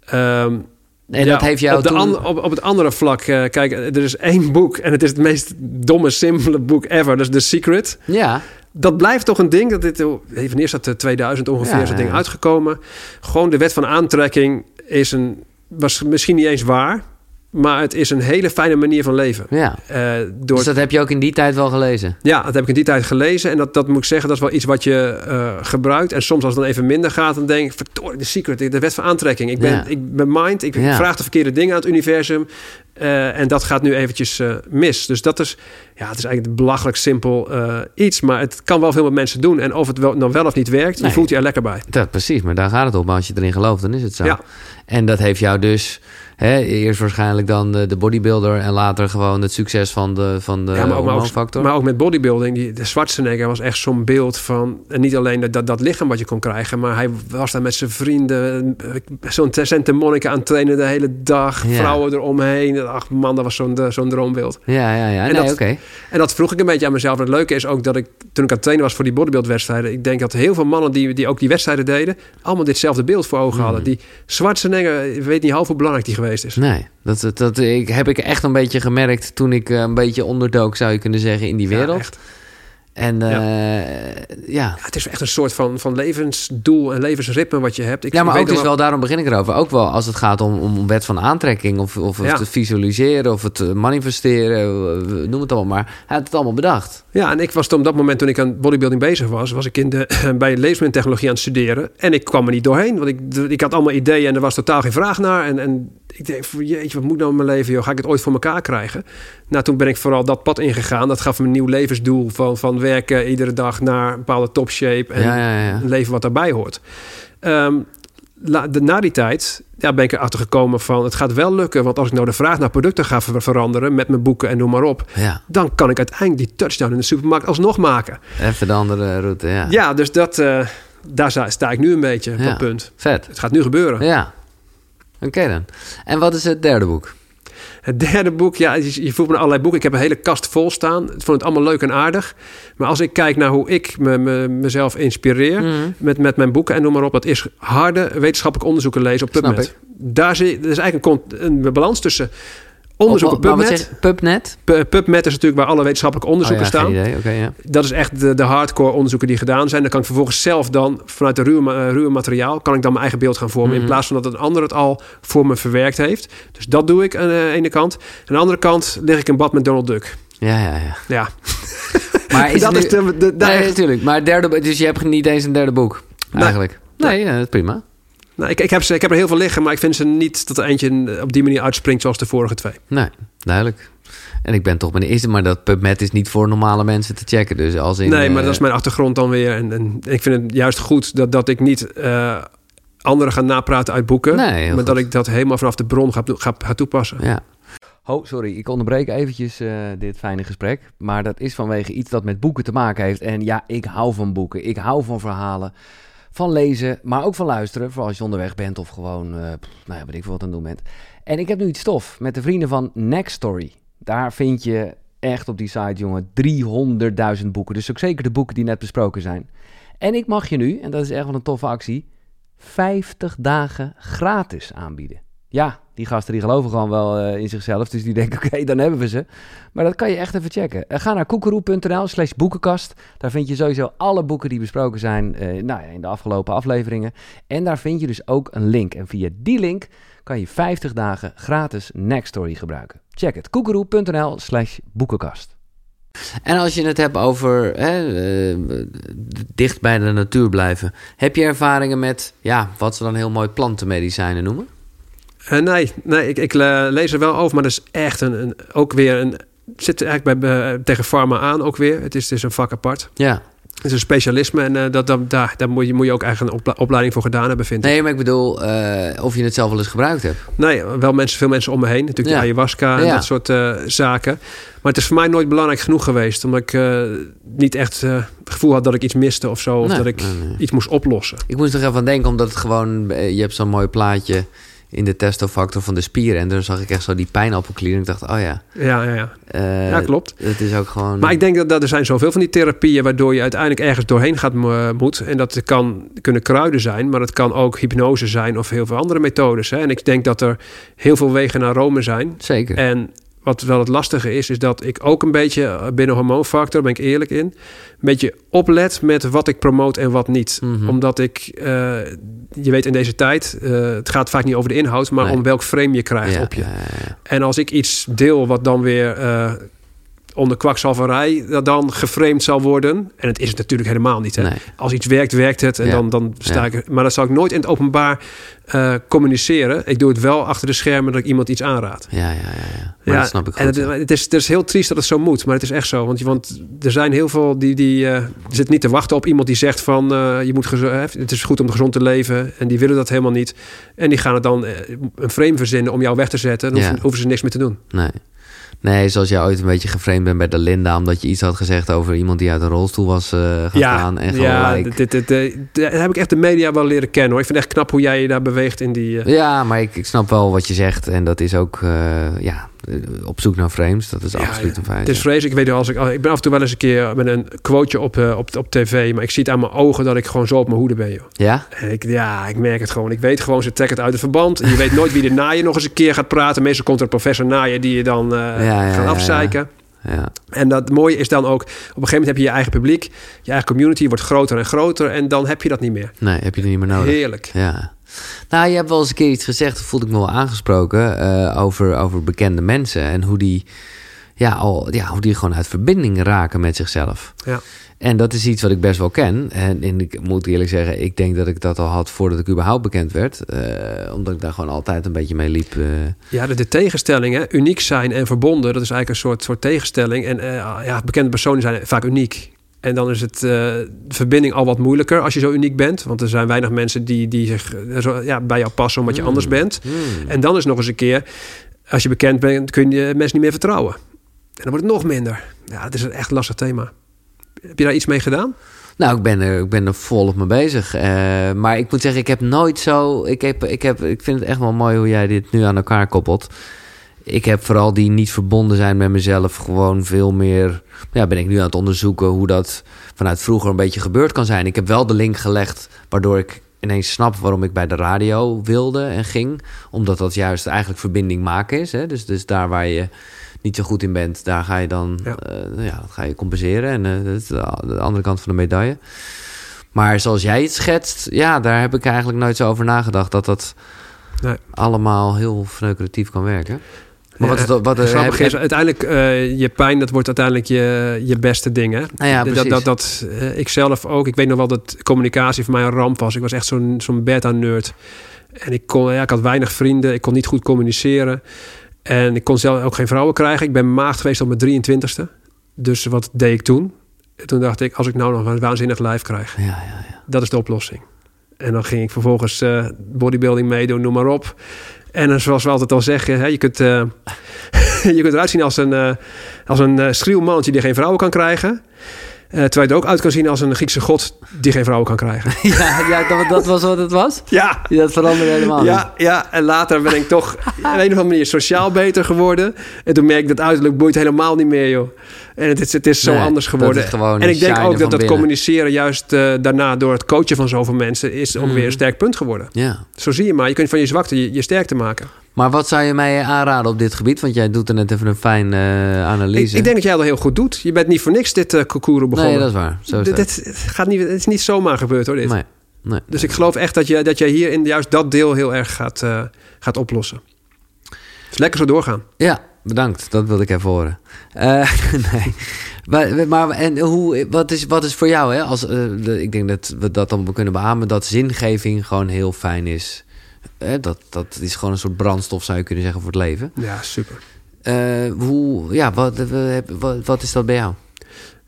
Um, En ja, dat heeft jou op, de toen... an, op, op het andere vlak, uh, kijk, er is één boek en het is het meest domme, simpele boek ever. Dat is The Secret. Ja. Dat blijft toch een ding. Dat dit, wanneer is dat? tweeduizend ongeveer ja, is dat ding ja. uitgekomen. Gewoon de wet van aantrekking is een, was misschien niet eens waar. Maar het is een hele fijne manier van leven. Ja. Uh, door... Dus dat heb je ook in die tijd wel gelezen? Ja, dat heb ik in die tijd gelezen. En dat, dat moet ik zeggen, dat is wel iets wat je uh, gebruikt. En soms als het dan even minder gaat, dan denk ik... verdorie, de secret, de wet van aantrekking. Ik ben, ja. ik ben mind, ik ja. vraag de verkeerde dingen aan het universum. Uh, en dat gaat nu eventjes uh, mis. Dus dat is, ja, het is eigenlijk een belachelijk simpel uh, iets. Maar het kan wel veel met mensen doen. En of het wel, dan wel of niet werkt, nee. je voelt je er lekker bij. Dat, precies, maar daar gaat het om. Maar als je erin gelooft, dan is het zo. Ja. En dat heeft jou dus... Hè, eerst waarschijnlijk dan de, de bodybuilder... en later gewoon het succes van de, van de ja, maar ook, hormoonfactor. Maar ook met bodybuilding. Die, de Schwarzenegger was echt zo'n beeld van... en niet alleen dat, dat, dat lichaam wat je kon krijgen... maar hij was daar met zijn vrienden... zo'n Santa Monica aan het trainen de hele dag. Ja. Vrouwen eromheen. Ach man, dat was zo'n, zo'n droombeeld. Ja, ja, ja. En, nee, dat, okay. en dat vroeg ik een beetje aan mezelf. Het leuke is ook dat ik, toen ik aan het trainen was... voor die bodybuildwedstrijden... ik denk dat heel veel mannen die, die ook die wedstrijden deden... allemaal ditzelfde beeld voor ogen mm. hadden. Die Schwarzenegger, ik weet niet half hoe belangrijk die geweest is. Nee. Dat, dat, dat ik, heb ik echt een beetje gemerkt toen ik een beetje onderdook, zou je kunnen zeggen, in die wereld. Ja, echt. En uh, ja. Ja. ja. Het is echt een soort van, van levensdoel en levensritme wat je hebt. Ik, ja, maar ik ook weet dus wel, daarom begin ik erover. Ook wel als het gaat om, om wet van aantrekking of, of ja. het visualiseren of het manifesteren, noem het allemaal maar. Hij had het allemaal bedacht. Ja, en ik was op dat moment, toen ik aan bodybuilding bezig was, was ik in de, bij levensmiddeltechnologie aan het studeren. En ik kwam er niet doorheen, want ik, ik had allemaal ideeën en er was totaal geen vraag naar. En, en ik denk, jeetje, wat moet nou in mijn leven, joh? Ga ik het ooit voor elkaar krijgen? Nou, toen ben ik vooral dat pad ingegaan. Dat gaf me een nieuw levensdoel van, van werken iedere dag naar een bepaalde topshape. En ja, ja, ja. een leven wat daarbij hoort. Um, la, de, na die tijd ja, ben ik erachter gekomen van... het gaat wel lukken, want als ik nou de vraag naar producten ga ver- veranderen... met mijn boeken en noem maar op... Ja. dan kan ik uiteindelijk die touchdown in de supermarkt alsnog maken. Even de andere route, ja. Ja, dus dat, uh, daar sta, sta ik nu een beetje op ja. dat punt. Vet. Het gaat nu gebeuren. Ja. Oké okay dan. En wat is het derde boek? Het derde boek, ja, je, je voelt me allerlei boeken. Ik heb een hele kast vol staan. Ik vond het allemaal leuk en aardig. Maar als ik kijk naar hoe ik me, me, mezelf inspireer... Mm. Met, met mijn boeken en noem maar op... dat is harde wetenschappelijk onderzoeken lezen op PubMed. Daar zit, er is eigenlijk een, een balans tussen... onderzoek op PubMed. PubMed? PubMed is natuurlijk waar alle wetenschappelijke onderzoeken oh ja, staan. Geen idee. Okay, ja. Dat is echt de, de hardcore onderzoeken die gedaan zijn. Dan kan ik vervolgens zelf dan vanuit de ruwe, uh, ruwe materiaal... kan ik dan mijn eigen beeld gaan vormen... Mm-hmm. in plaats van dat een ander het al voor me verwerkt heeft. Dus dat doe ik aan de ene kant. Aan de andere kant lig ik in bad met Donald Duck. Ja, ja, ja. Ja. Maar is dat nu... is de... de, de nee, natuurlijk. Maar derde, dus je hebt niet eens een derde boek, eigenlijk. Nee, nee, nee. Ja, dat is prima. Nou, ik, ik, heb ze, ik heb er heel veel liggen, maar ik vind ze niet dat er eentje op die manier uitspringt zoals de vorige twee. Nee, duidelijk. En ik ben toch mijn eerste, maar dat PubMed is niet voor normale mensen te checken. Dus als in, nee, maar uh, dat is mijn achtergrond dan weer. En, en ik vind het juist goed dat, dat ik niet uh, anderen ga napraten uit boeken. Nee, maar goed. Dat ik dat helemaal vanaf de bron ga, ga, ga toepassen. Ja. Oh, sorry, ik onderbreek eventjes uh, dit fijne gesprek. Maar dat is vanwege iets dat met boeken te maken heeft. En ja, ik hou van boeken. Ik hou van verhalen. Van lezen, maar ook van luisteren. Vooral als je onderweg bent of gewoon, uh, pff, nou ja, weet ik veel wat aan het doen bent. En ik heb nu iets stof met de vrienden van Nextory. Daar vind je echt op die site, jongen, driehonderdduizend boeken. Dus ook zeker de boeken die net besproken zijn. En ik mag je nu, en dat is echt wel een toffe actie, vijftig dagen gratis aanbieden. Ja, die gasten die geloven gewoon wel uh, in zichzelf. Dus die denken, oké, okay, dan hebben we ze. Maar dat kan je echt even checken. Uh, ga naar koekeroe.nl slash boekenkast. Daar vind je sowieso alle boeken die besproken zijn uh, nou ja, in de afgelopen afleveringen. En daar vind je dus ook een link. En via die link kan je vijftig dagen gratis Nextory gebruiken. Check het. koekeroe.nl slash boekenkast. En als je het hebt over hè, uh, dicht bij de natuur blijven. Heb je ervaringen met, ja, wat ze dan heel mooi plantenmedicijnen noemen? Uh, nee, nee ik, ik uh, lees er wel over, maar dat is echt een, een ook weer een... zit eigenlijk bij, uh, tegen pharma aan ook weer. Het is, het is een vak apart. Ja. Het is een specialisme en uh, dat, dat, daar, daar moet, je, moet je ook eigenlijk een opla- opleiding voor gedaan hebben, vind ik. Nee, maar ik bedoel, uh, of je het zelf wel eens gebruikt hebt. Nee, wel mensen, veel mensen om me heen. Natuurlijk ja. de ayahuasca en ja. dat soort uh, zaken. Maar het is voor mij nooit belangrijk genoeg geweest. Omdat ik uh, niet echt uh, het gevoel had dat ik iets miste of zo. Of nee, dat ik nee, nee. iets moest oplossen. Ik moest er even aan denken, omdat het gewoon... Je hebt zo'n mooi plaatje in de testofactor van de spieren. En daar zag ik echt zo die pijnappelklier. En ik dacht, oh ja. Ja, ja, ja. Uh, ja, klopt. Het is ook gewoon... Maar ik denk dat, dat er zijn zoveel van die therapieën... waardoor je uiteindelijk ergens doorheen gaat uh, moet. En dat kan kunnen kruiden zijn... maar het kan ook hypnose zijn of heel veel andere methodes. Hè? En ik denk dat er heel veel wegen naar Rome zijn. Zeker. En wat wel het lastige is... is dat ik ook een beetje binnen Hormoonfactor... ben ik eerlijk in... een beetje oplet met wat ik promote en wat niet. Mm-hmm. Omdat ik... Uh, je weet in deze tijd... Uh, het gaat vaak niet over de inhoud... maar nee. om welk frame je krijgt ja, op je. Ja, ja, ja. En als ik iets deel wat dan weer... Uh, onder kwakzalverij dat dan geframed zal worden. En het is het natuurlijk helemaal niet. Hè? Nee. Als iets werkt, werkt het. En ja. dan, dan sta ja. ik... Maar dat zal ik nooit in het openbaar uh, communiceren. Ik doe het wel achter de schermen dat ik iemand iets aanraad. Ja, ja, ja. ja. Maar ja, dat snap ik goed. En het, het, is, het is heel triest dat het zo moet. Maar het is echt zo. Want, want er zijn heel veel die... die uh, zitten niet te wachten op iemand die zegt van... Uh, je moet gezo- het is goed om gezond te leven. En die willen dat helemaal niet. En die gaan het dan uh, een frame verzinnen om jou weg te zetten. Dan ja. hoeven, hoeven ze niks meer te doen. Nee. Nee, zoals jij ooit een beetje geframed bent bij de Linda... omdat je iets had gezegd over iemand die uit een rolstoel was uh, gegaan. Ja, en ja like... dit, dit, dit, dit, heb ik echt de media wel leren kennen, hoor. Ik vind het echt knap hoe jij je daar beweegt in die... Uh... Ja, maar ik, ik snap wel wat je zegt. En dat is ook uh, ja, op zoek naar frames. Dat is ja, absoluut een feit. Het is vreselijk. Ik weet als ik, ik ben af en toe wel eens een keer met een quoteje op, uh, op, op tv... maar ik zie het aan mijn ogen dat ik gewoon zo op mijn hoede ben, joh. Ja? En ik, ja, ik merk het gewoon. Ik weet gewoon, ze trekken het uit het verband. En je weet nooit wie er na je nog eens een keer gaat praten. Meestal komt er een professor na je die je dan uh, ja, ja, gaat afzeiken. Ja, ja. Ja. En dat mooie is dan ook... op een gegeven moment heb je je eigen publiek... je eigen community wordt groter en groter... en dan heb je dat niet meer. Nee, heb je het niet meer nodig. Heerlijk. Ja. Nou, je hebt wel eens een keer iets gezegd... voelde ik me wel aangesproken... Uh, over, over bekende mensen... en hoe die, ja, al, ja, hoe die gewoon uit verbinding raken met zichzelf. Ja. En dat is iets wat ik best wel ken. En, en ik moet eerlijk zeggen... ik denk dat ik dat al had voordat ik überhaupt bekend werd. Uh, omdat ik daar gewoon altijd een beetje mee liep. Uh. Ja, de, de tegenstelling, hè? Uniek zijn en verbonden... dat is eigenlijk een soort, soort tegenstelling. En uh, ja, bekende personen zijn vaak uniek. En dan is het uh, de verbinding al wat moeilijker als je zo uniek bent. Want er zijn weinig mensen die, die zich uh, ja, bij jou passen... omdat je mm. anders bent. Mm. En dan is nog eens een keer... als je bekend bent, kun je mensen niet meer vertrouwen. En dan wordt het nog minder. Ja, het is een echt lastig thema. Heb je daar iets mee gedaan? Nou, ik ben er, ik ben er volop mee bezig. Uh, maar ik moet zeggen, ik heb nooit zo... Ik, heb, ik, heb, ik vind het echt wel mooi hoe jij dit nu aan elkaar koppelt. Ik heb vooral die niet verbonden zijn met mezelf... gewoon veel meer... Ja, ben ik nu aan het onderzoeken hoe dat vanuit vroeger een beetje gebeurd kan zijn. Ik heb wel de link gelegd waardoor ik ineens snap... waarom ik bij de radio wilde en ging. Omdat dat juist eigenlijk verbinding maken is. Hè? Dus, dus daar waar je... niet zo goed in bent, daar ga je dan ja. Uh, ja, dat ga je compenseren. En uh, dat is de andere kant van de medaille. Maar zoals jij het schetst, ja, daar heb ik eigenlijk nooit zo over nagedacht... dat dat nee. allemaal heel verneukeratief kan werken. Maar ja, wat is dat, wat, uh, heb, is, uiteindelijk, uh, je pijn, dat wordt uiteindelijk je, je beste ding, hè? Nou ja, dat, dat, dat, uh, ik zelf ook, ik weet nog wel dat communicatie voor mij een ramp was. Ik was echt zo'n, zo'n beta-nerd. En ik, kon, ja, ik had weinig vrienden, ik kon niet goed communiceren... En ik kon zelf ook geen vrouwen krijgen. Ik ben maagd geweest op mijn drieëntwintigste. Dus wat deed ik toen? Toen dacht ik, als ik nou nog een waanzinnig lijf krijg... Ja, ja, ja. Dat is de oplossing. En dan ging ik vervolgens uh, bodybuilding meedoen, noem maar op. En uh, zoals we altijd al zeggen... Hè, je, kunt, uh, je kunt eruit zien als een, uh, als een uh, schreeuw mannetje die geen vrouwen kan krijgen... Uh, terwijl je er ook uit kan zien als een Griekse god die geen vrouwen kan krijgen. Ja, ja dat, dat was wat het was? Ja. Dat veranderde helemaal ja, niet. Ja, en later ben ik toch op een of andere manier sociaal beter geworden. En toen merk ik dat uiterlijk boeit helemaal niet meer, joh. En het is, het is zo nee, anders geworden. En ik denk ook dat dat communiceren juist uh, daarna door het coachen van zoveel mensen... is ook mm. weer een sterk punt geworden. Ja. Zo zie je maar. Je kunt van je zwakte je, je sterkte maken. Maar wat zou je mij aanraden op dit gebied? Want jij doet er net even een fijne uh, analyse. Ik, ik denk dat jij dat heel goed doet. Je bent niet voor niks dit uh, concours begonnen. Nee, dat is waar. Zo is dit, dit, het, gaat niet, het is niet zomaar gebeurd, hoor, dit. Nee, nee, dus nee. ik geloof echt dat je, dat jij hier in juist dat deel heel erg gaat, uh, gaat oplossen. Dus lekker zo doorgaan. Ja, bedankt. Dat wilde ik even horen. Uh, nee. Maar, maar en hoe, wat, is, wat is voor jou, hè? Als, uh, de, ik denk dat we dat dan kunnen beamen... dat zingeving gewoon heel fijn is... Eh, dat, dat is gewoon een soort brandstof, zou je kunnen zeggen, voor het leven. Ja, super. Uh, hoe, ja, wat, wat, wat is dat bij jou?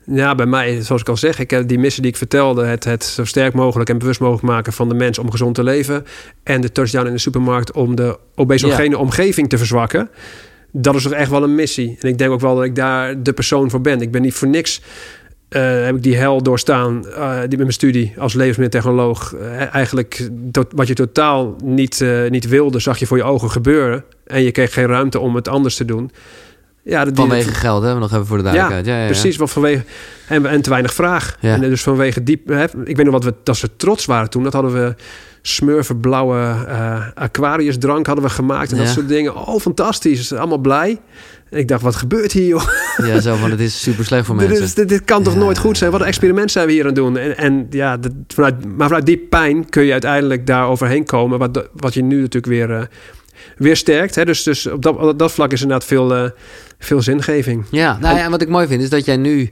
Ja, bij mij, zoals ik al zeg, ik heb die missie die ik vertelde, het, het zo sterk mogelijk en bewust mogelijk maken van de mens om gezond te leven. En de touchdown in de supermarkt om de obesogene ja. omgeving te verzwakken. Dat is toch echt wel een missie. En ik denk ook wel dat ik daar de persoon voor ben. Ik ben niet voor niks, uh, heb ik die hel doorstaan, uh, die met mijn studie als levensmiddeltechnoloog. Uh, eigenlijk to- wat je totaal niet, uh, niet wilde, zag je voor je ogen gebeuren. En je kreeg geen ruimte om het anders te doen. Ja, dat, vanwege die, geld, hè? Nog even voor de duidelijkheid. Ja, ja, ja, ja. precies. Want vanwege, en, en te weinig vraag. Ja. En dus vanwege die... Hè, ik weet nog wat we... Dat ze trots waren toen. Dat hadden we smurfenblauwe uh, Aquariusdrank hadden we gemaakt. En ja. dat soort dingen. Oh, fantastisch. Allemaal blij. En ik dacht, wat gebeurt hier, joh? Ja, zo van, het is super slecht voor mensen. Dit, dit, dit kan toch ja. nooit goed zijn? Wat een experiment zijn we hier aan het doen? En, en ja, dat, vanuit, maar vanuit die pijn kun je uiteindelijk daar overheen komen. Wat, wat je nu natuurlijk weer... Uh, weer sterkt. Hè? Dus, dus op, dat, op dat vlak is inderdaad veel, uh, veel zingeving. Ja, nou ja, en wat ik mooi vind is dat jij nu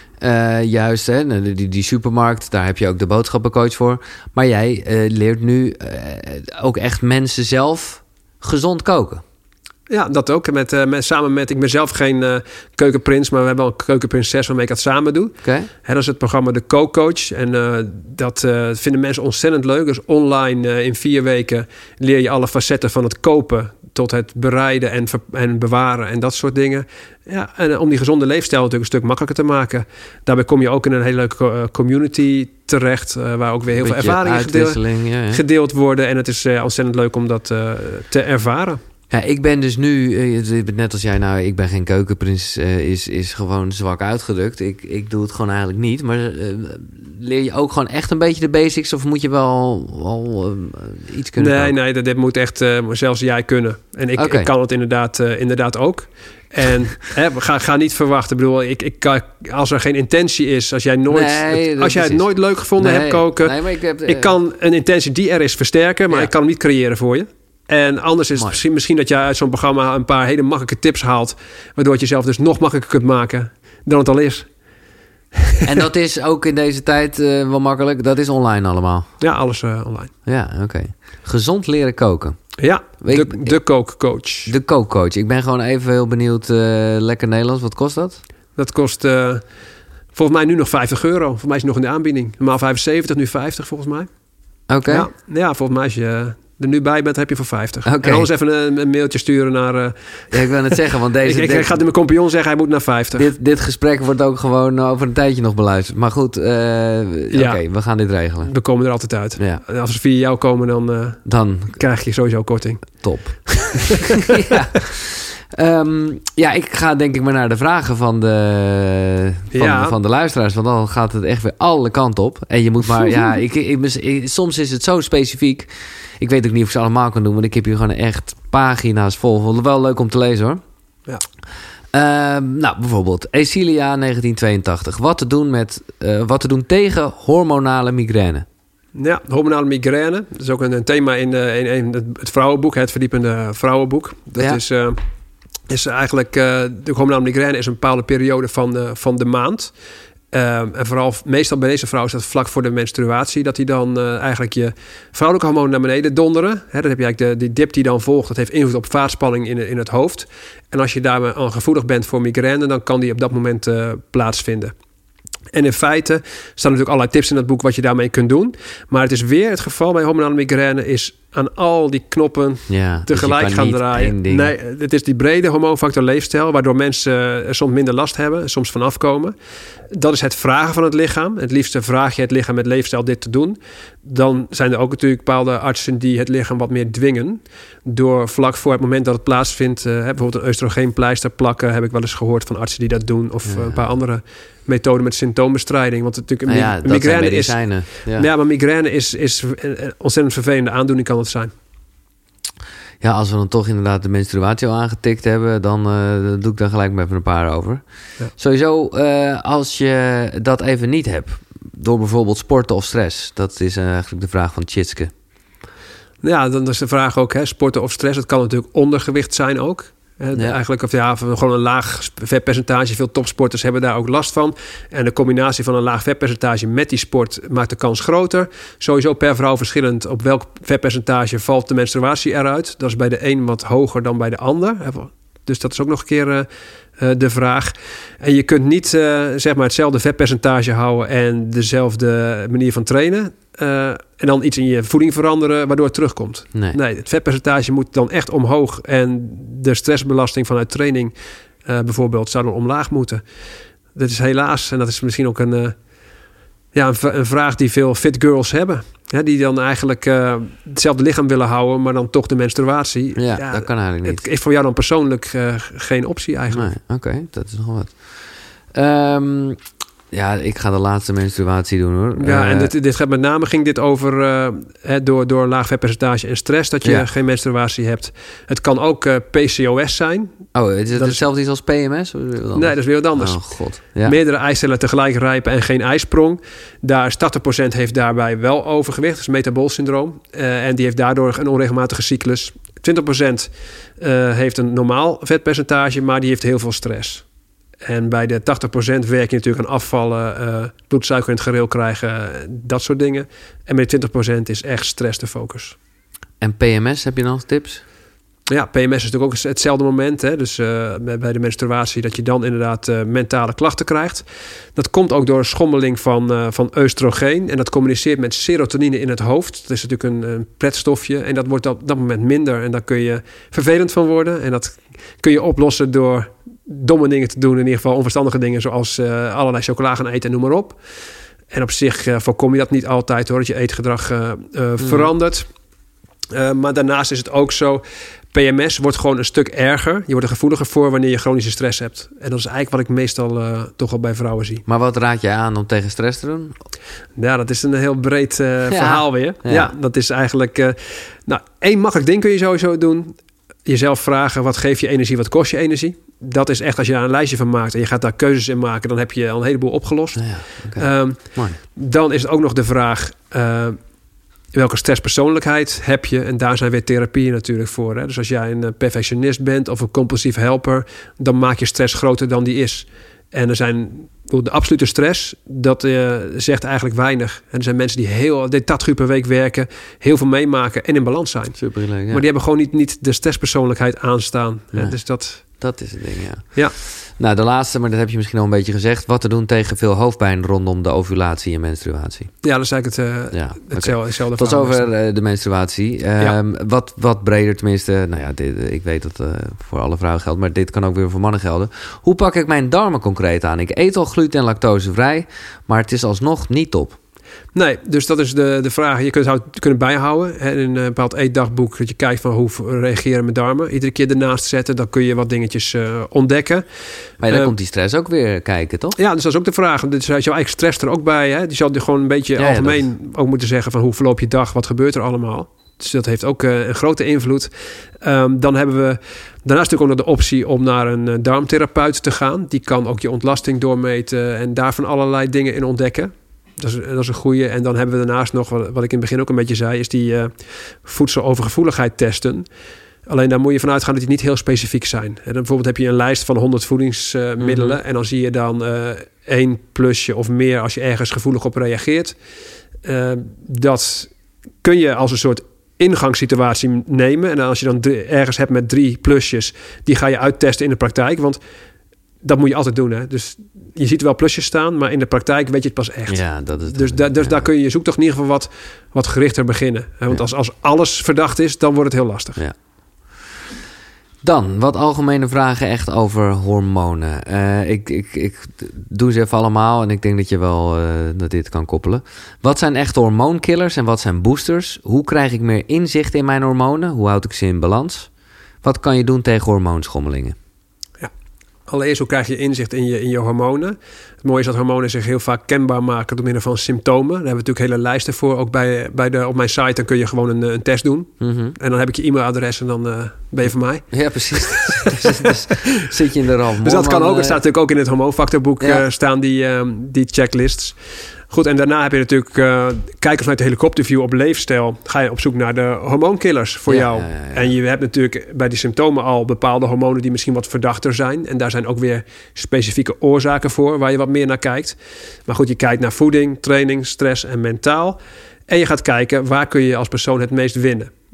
uh, juist, hè, die, die supermarkt, daar heb je ook de boodschappencoach voor. Maar jij uh, leert nu uh, ook echt mensen zelf gezond koken. Ja, dat ook. Met, uh, met, samen met, ik ben zelf geen uh, keukenprins, maar we hebben wel een keukenprinses waarmee ik dat samen doe. Okay. Hè, dat is het programma De Kookcoach. En uh, dat uh, vinden mensen ontzettend leuk. Dus online uh, in vier weken leer je alle facetten van het kopen tot het bereiden en, ver- en bewaren en dat soort dingen. Ja, en uh, om die gezonde leefstijl natuurlijk een stuk makkelijker te maken. Daarbij kom je ook in een hele leuke uh, community terecht, uh, waar ook weer heel veel ervaringen gedeeld, ja, ja. gedeeld worden. En het is uh, ontzettend leuk om dat uh, te ervaren. Ja, ik ben dus nu, uh, net als jij, nou, ik ben geen keukenprins, uh, is, is gewoon zwak uitgedrukt. Ik, ik doe het gewoon eigenlijk niet. Maar uh, leer je ook gewoon echt een beetje de basics? Of moet je wel, wel uh, iets kunnen Nee, koken? nee, dat, dit moet echt uh, zelfs jij kunnen. En ik, okay. ik kan het inderdaad, uh, inderdaad ook. En hè, ga, ga niet verwachten. Ik bedoel, ik, ik kan, als er geen intentie is, als jij nooit, nee, het, als jij het nooit leuk gevonden nee, hebt koken, nee, maar ik, heb, uh, ik kan een intentie die er is versterken, maar ja. ik kan hem niet creëren voor je. En anders is het misschien, misschien dat je uit zo'n programma een paar hele makkelijke tips haalt, waardoor het jezelf dus nog makkelijker kunt maken dan het al is. En dat is ook in deze tijd uh, wel makkelijk. Dat is online allemaal. Ja, alles uh, online. Ja, oké. Okay. Gezond leren koken. Ja, de, ik, de kookcoach. De kookcoach. Ik ben gewoon even heel benieuwd. Uh, lekker Nederlands. Wat kost dat? Dat kost uh, volgens mij nu nog vijftig euro. Volgens mij is het nog in de aanbieding. Normaal vijfenzeventig, nu vijftig volgens mij. Oké. Okay. Ja, ja, volgens mij als je er nu bij bent, heb je voor vijftig. Okay. En anders even een, een mailtje sturen naar... Uh, ja, ik wil het zeggen, want deze... ik, ik, ik ga mijn compagnon zeggen, hij moet naar vijftig. Dit, dit gesprek wordt ook gewoon over een tijdje nog beluisterd. Maar goed, uh, oké, ja. okay, we gaan dit regelen. We komen er altijd uit. Ja. En als we via jou komen, dan, uh, dan krijg je sowieso korting. Top. ja. Um, ja, ik ga denk ik maar naar de vragen van de, van, ja. van de luisteraars. Want dan gaat het echt weer alle kanten op. En je moet maar... ja, ik, ik, ik, soms is het zo specifiek. Ik weet ook niet of ik ze allemaal kan doen. Want ik heb hier gewoon echt pagina's vol. Vond het wel leuk om te lezen, hoor. Ja. Uh, nou, bijvoorbeeld Ecilia negentien tweeëntachtig. Wat te doen, met, uh, wat te doen tegen hormonale migraine? Ja, hormonale migraine. Dat is ook een, een thema in, uh, in, in het vrouwenboek. Het verdiepende vrouwenboek. Dat ja. is... Uh, is eigenlijk, uh, de hormonale migraine is een bepaalde periode van de, van de maand. Uh, en vooral meestal bij deze vrouw is dat vlak voor de menstruatie, dat die dan uh, eigenlijk je vrouwelijke hormonen naar beneden donderen. He, dan heb je eigenlijk de, die dip die dan volgt, dat heeft invloed op vaatspanning in, in het hoofd. En als je daar aan gevoelig bent voor migraine, dan kan die op dat moment uh, plaatsvinden. En in feite staan natuurlijk allerlei tips in dat boek wat je daarmee kunt doen. Maar het is weer het geval bij hormonale migraine is aan al die knoppen ja, tegelijk dus gaan draaien. Nee, het is die brede hormoonfactor leefstijl, waardoor mensen er soms minder last hebben, soms vanaf komen. Dat is het vragen van het lichaam. Het liefste vraag je het lichaam met leefstijl dit te doen. Dan zijn er ook natuurlijk bepaalde artsen die het lichaam wat meer dwingen. Door vlak voor het moment dat het plaatsvindt, uh, bijvoorbeeld een oestrogeenpleister plakken, heb ik wel eens gehoord van artsen die dat doen. Of ja. een paar andere methoden met symptoombestrijding. Want natuurlijk, ah ja, mi- migraine is. Ja. ja, maar migraine is, is een ontzettend vervelende aandoening, kan het zijn. Ja, als we dan toch inderdaad de menstruatie al aangetikt hebben, dan uh, doe ik daar gelijk maar even een paar over. Ja. Sowieso, uh, als je dat even niet hebt, door bijvoorbeeld sporten of stress, dat is uh, eigenlijk de vraag van Tjitske. Ja, dan is de vraag ook, hè, sporten of stress. Het kan natuurlijk ondergewicht zijn ook. Ja. Eigenlijk, of ja, gewoon een laag vetpercentage. Veel topsporters hebben daar ook last van. En de combinatie van een laag vetpercentage met die sport maakt de kans groter. Sowieso per vrouw verschillend op welk vetpercentage valt de menstruatie eruit. Dat is bij de een wat hoger dan bij de ander. Dus dat is ook nog een keer uh, uh, de vraag. En je kunt niet uh, zeg maar hetzelfde vetpercentage houden en dezelfde manier van trainen. Uh, en dan iets in je voeding veranderen waardoor het terugkomt. Nee. nee, het vetpercentage moet dan echt omhoog. En de stressbelasting vanuit training uh, bijvoorbeeld zou dan omlaag moeten. Dat is helaas, en dat is misschien ook een, uh, ja, een, v- een vraag die veel fit girls hebben. Hè, die dan eigenlijk uh, hetzelfde lichaam willen houden, maar dan toch de menstruatie. Ja, ja, dat kan eigenlijk niet. Het is voor jou dan persoonlijk uh, geen optie eigenlijk. Nee, Oké, okay, dat is nog wat. Um, ja, ik ga de laatste menstruatie doen hoor. Ja, uh, en dit, dit gaat met name ging dit over uh, hè, door, door laag vetpercentage en stress dat je ja. geen menstruatie hebt. Het kan ook uh, P C O S zijn. Oh, is het dat hetzelfde iets als P M S? Nee, dat is weer wat anders. Oh, god. Ja. Meerdere eicellen tegelijk rijpen en geen ijsprong. Daar is tachtig procent heeft daarbij wel overgewicht. Dat is metaboolsyndroom. Uh, en die heeft daardoor een onregelmatige cyclus. twintig procent uh, heeft een normaal vetpercentage, maar die heeft heel veel stress. En bij de tachtig procent werk je natuurlijk aan afvallen, uh, bloedsuiker in het gereel krijgen, dat soort dingen. En bij de twintig procent is echt stress de focus. En P M S, heb je nog tips? Ja, P M S is natuurlijk ook hetzelfde moment. Hè? Dus uh, bij de menstruatie dat je dan inderdaad uh, mentale klachten krijgt. Dat komt ook door een schommeling van, uh, van oestrogeen. En dat communiceert met serotonine in het hoofd. Dat is natuurlijk een, een pretstofje. En dat wordt op dat moment minder. En daar kun je vervelend van worden. En dat kun je oplossen door domme dingen te doen. In ieder geval onverstandige dingen zoals uh, allerlei chocola gaan eten en noem maar op. En op zich uh, voorkom je dat niet altijd hoor. Dat je eetgedrag uh, uh, mm. verandert. Uh, maar daarnaast is het ook zo, P M S wordt gewoon een stuk erger. Je wordt er gevoeliger voor wanneer je chronische stress hebt. En dat is eigenlijk wat ik meestal uh, toch wel bij vrouwen zie. Maar wat raad jij aan om tegen stress te doen? Ja, dat is een heel breed uh, ja. verhaal weer. Ja. ja, dat is eigenlijk... Uh, nou, één makkelijk ding kun je sowieso doen. Jezelf vragen, wat geeft je energie, wat kost je energie? Dat is echt, als je daar een lijstje van maakt en je gaat daar keuzes in maken, dan heb je al een heleboel opgelost. Ja, okay. um, dan is het ook nog de vraag... Uh, welke stresspersoonlijkheid heb je? En daar zijn weer therapieën natuurlijk voor. Hè? Dus als jij een perfectionist bent of een compulsief helper, dan maak je stress groter dan die is. En er zijn de absolute stress, dat uh, zegt eigenlijk weinig. En er zijn mensen die heel tachtig uur per week werken, heel veel meemaken en in balans zijn. Superleuk, ja. Maar die hebben gewoon niet, niet de stresspersoonlijkheid aanstaan. Nee. Dus dat... Dat is het ding, ja. Ja. Nou, de laatste, maar dat heb je misschien al een beetje gezegd. Wat te doen tegen veel hoofdpijn rondom de ovulatie en menstruatie? Ja, dat is eigenlijk het, uh, ja, hetzelfde, hetzelfde Tot zover uh, de menstruatie. Uh, ja. wat, wat breder tenminste. Nou ja, dit, ik weet dat uh, voor alle vrouwen geldt, maar dit kan ook weer voor mannen gelden. Hoe pak ik mijn darmen concreet aan? Ik eet al gluten- en lactosevrij, maar het is alsnog niet top. Nee, dus dat is de, de vraag. Je kunt het kunnen bijhouden. Hè, in een bepaald eetdagboek. Dat je kijkt van hoe reageren mijn darmen. Iedere keer ernaast zetten. Dan kun je wat dingetjes uh, ontdekken. Maar ja, dan uh, komt die stress ook weer kijken, toch? Ja, dus dat is ook de vraag. Dus je eigen stress er ook bij. Hè? Die zou je gewoon een beetje ja, algemeen ja, dat... ook moeten zeggen van hoe verloopt je dag? Wat gebeurt er allemaal? Dus dat heeft ook uh, een grote invloed. Um, dan hebben we daarnaast natuurlijk ook nog de optie om naar een uh, darmtherapeut te gaan. Die kan ook je ontlasting doormeten en daarvan allerlei dingen in ontdekken. Dat is, dat is een goeie. En dan hebben we daarnaast nog, wat, wat ik in het begin ook een beetje zei, is die uh, voedselovergevoeligheid testen. Alleen daar moet je vanuit gaan dat die niet heel specifiek zijn. En dan bijvoorbeeld heb je een lijst van honderd voedingsmiddelen. Uh, mm-hmm. En dan zie je dan uh, één plusje of meer als je ergens gevoelig op reageert. Uh, dat kun je als een soort ingangssituatie nemen. En als je dan drie, ergens hebt met drie plusjes, die ga je uittesten in de praktijk. Want dat moet je altijd doen. Hè? Dus je ziet wel plusjes staan, maar in de praktijk weet je het pas echt. Ja, dat is dus da, dus ja. daar kun je je zoektocht in ieder geval wat, wat gerichter beginnen. Hè? Want ja. als, als alles verdacht is, dan wordt het heel lastig. Ja. Dan, wat algemene vragen echt over hormonen. Uh, ik, ik, ik doe ze even allemaal en ik denk dat je wel uh, dat dit kan koppelen. Wat zijn echt hormoonkillers en wat zijn boosters? Hoe krijg ik meer inzicht in mijn hormonen? Hoe houd ik ze in balans? Wat kan je doen tegen hormoonschommelingen? Allereerst, hoe krijg je inzicht in je, in je hormonen? Het mooie is dat hormonen zich heel vaak kenbaar maken door middel van symptomen. Daar hebben we natuurlijk hele lijsten voor. Ook bij, bij de, op mijn site dan kun je gewoon een, een test doen. Mm-hmm. En dan heb ik je e-mailadres en dan uh, ben je van mij. Ja, precies. dus, dus zit je in de ram. Dus dat kan ook. Het staat natuurlijk ook in het hormoonfactorboek ja. uh, staan die, uh, die checklists. Goed, en daarna heb je natuurlijk... Uh, kijkers vanuit de helikopterview op leefstijl. Ga je op zoek naar de hormoonkillers voor ja, jou. Ja, ja, ja. En je hebt natuurlijk bij die symptomen al bepaalde hormonen die misschien wat verdachter zijn. En daar zijn ook weer specifieke oorzaken voor waar je wat meer naar kijkt. Maar goed, je kijkt naar voeding, training, stress en mentaal. En je gaat kijken waar kun je als persoon het meest winnen.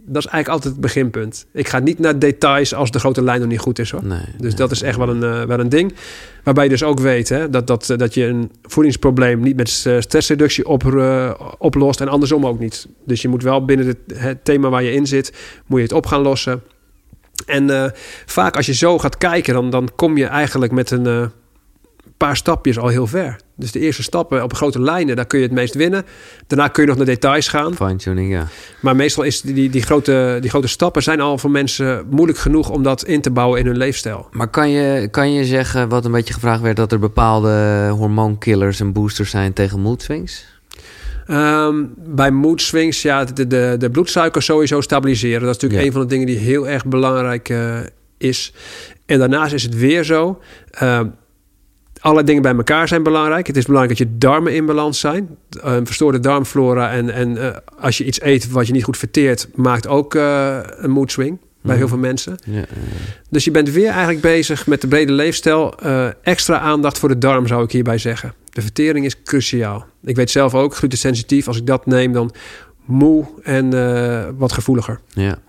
Dat is eigenlijk altijd het beginpunt. Ik ga niet naar details als de grote lijn nog niet goed is, hoor. Nee, dus nee, dat is echt wel een, uh, wel een ding. Waarbij je dus ook weet, hè, dat, dat, dat je een voedingsprobleem niet met stressreductie op, uh, oplost en andersom ook niet. Dus je moet wel binnen het, het thema waar je in zit, moet je het op gaan lossen. En uh, vaak als je zo gaat kijken, dan, dan kom je eigenlijk met een uh, paar stapjes al heel ver. Dus de eerste stappen op grote lijnen, daar kun je het meest winnen. Daarna kun je nog naar details gaan. Fine-tuning, ja. Maar meestal is die, die, die, grote, die grote stappen zijn al voor mensen moeilijk genoeg om dat in te bouwen in hun leefstijl. Maar kan je, kan je zeggen, wat een beetje gevraagd werd, dat er bepaalde hormoonkillers en boosters zijn tegen mood swings? Um, bij mood swings, ja, de, de, de bloedsuiker sowieso stabiliseren. Dat is natuurlijk ja. een van de dingen die heel erg belangrijk uh, is. En daarnaast is het weer zo. Uh, Alle dingen bij elkaar zijn belangrijk. Het is belangrijk dat je darmen in balans zijn. Een verstoorde darmflora en, en uh, als je iets eet wat je niet goed verteert, maakt ook uh, een mood swing bij mm. heel veel mensen. Ja, ja, ja. Dus je bent weer eigenlijk bezig met de brede leefstijl. Uh, extra aandacht voor de darm zou ik hierbij zeggen. De vertering is cruciaal. Ik weet zelf ook, glutensensitief. Als ik dat neem, dan moe en uh, wat gevoeliger. Ja.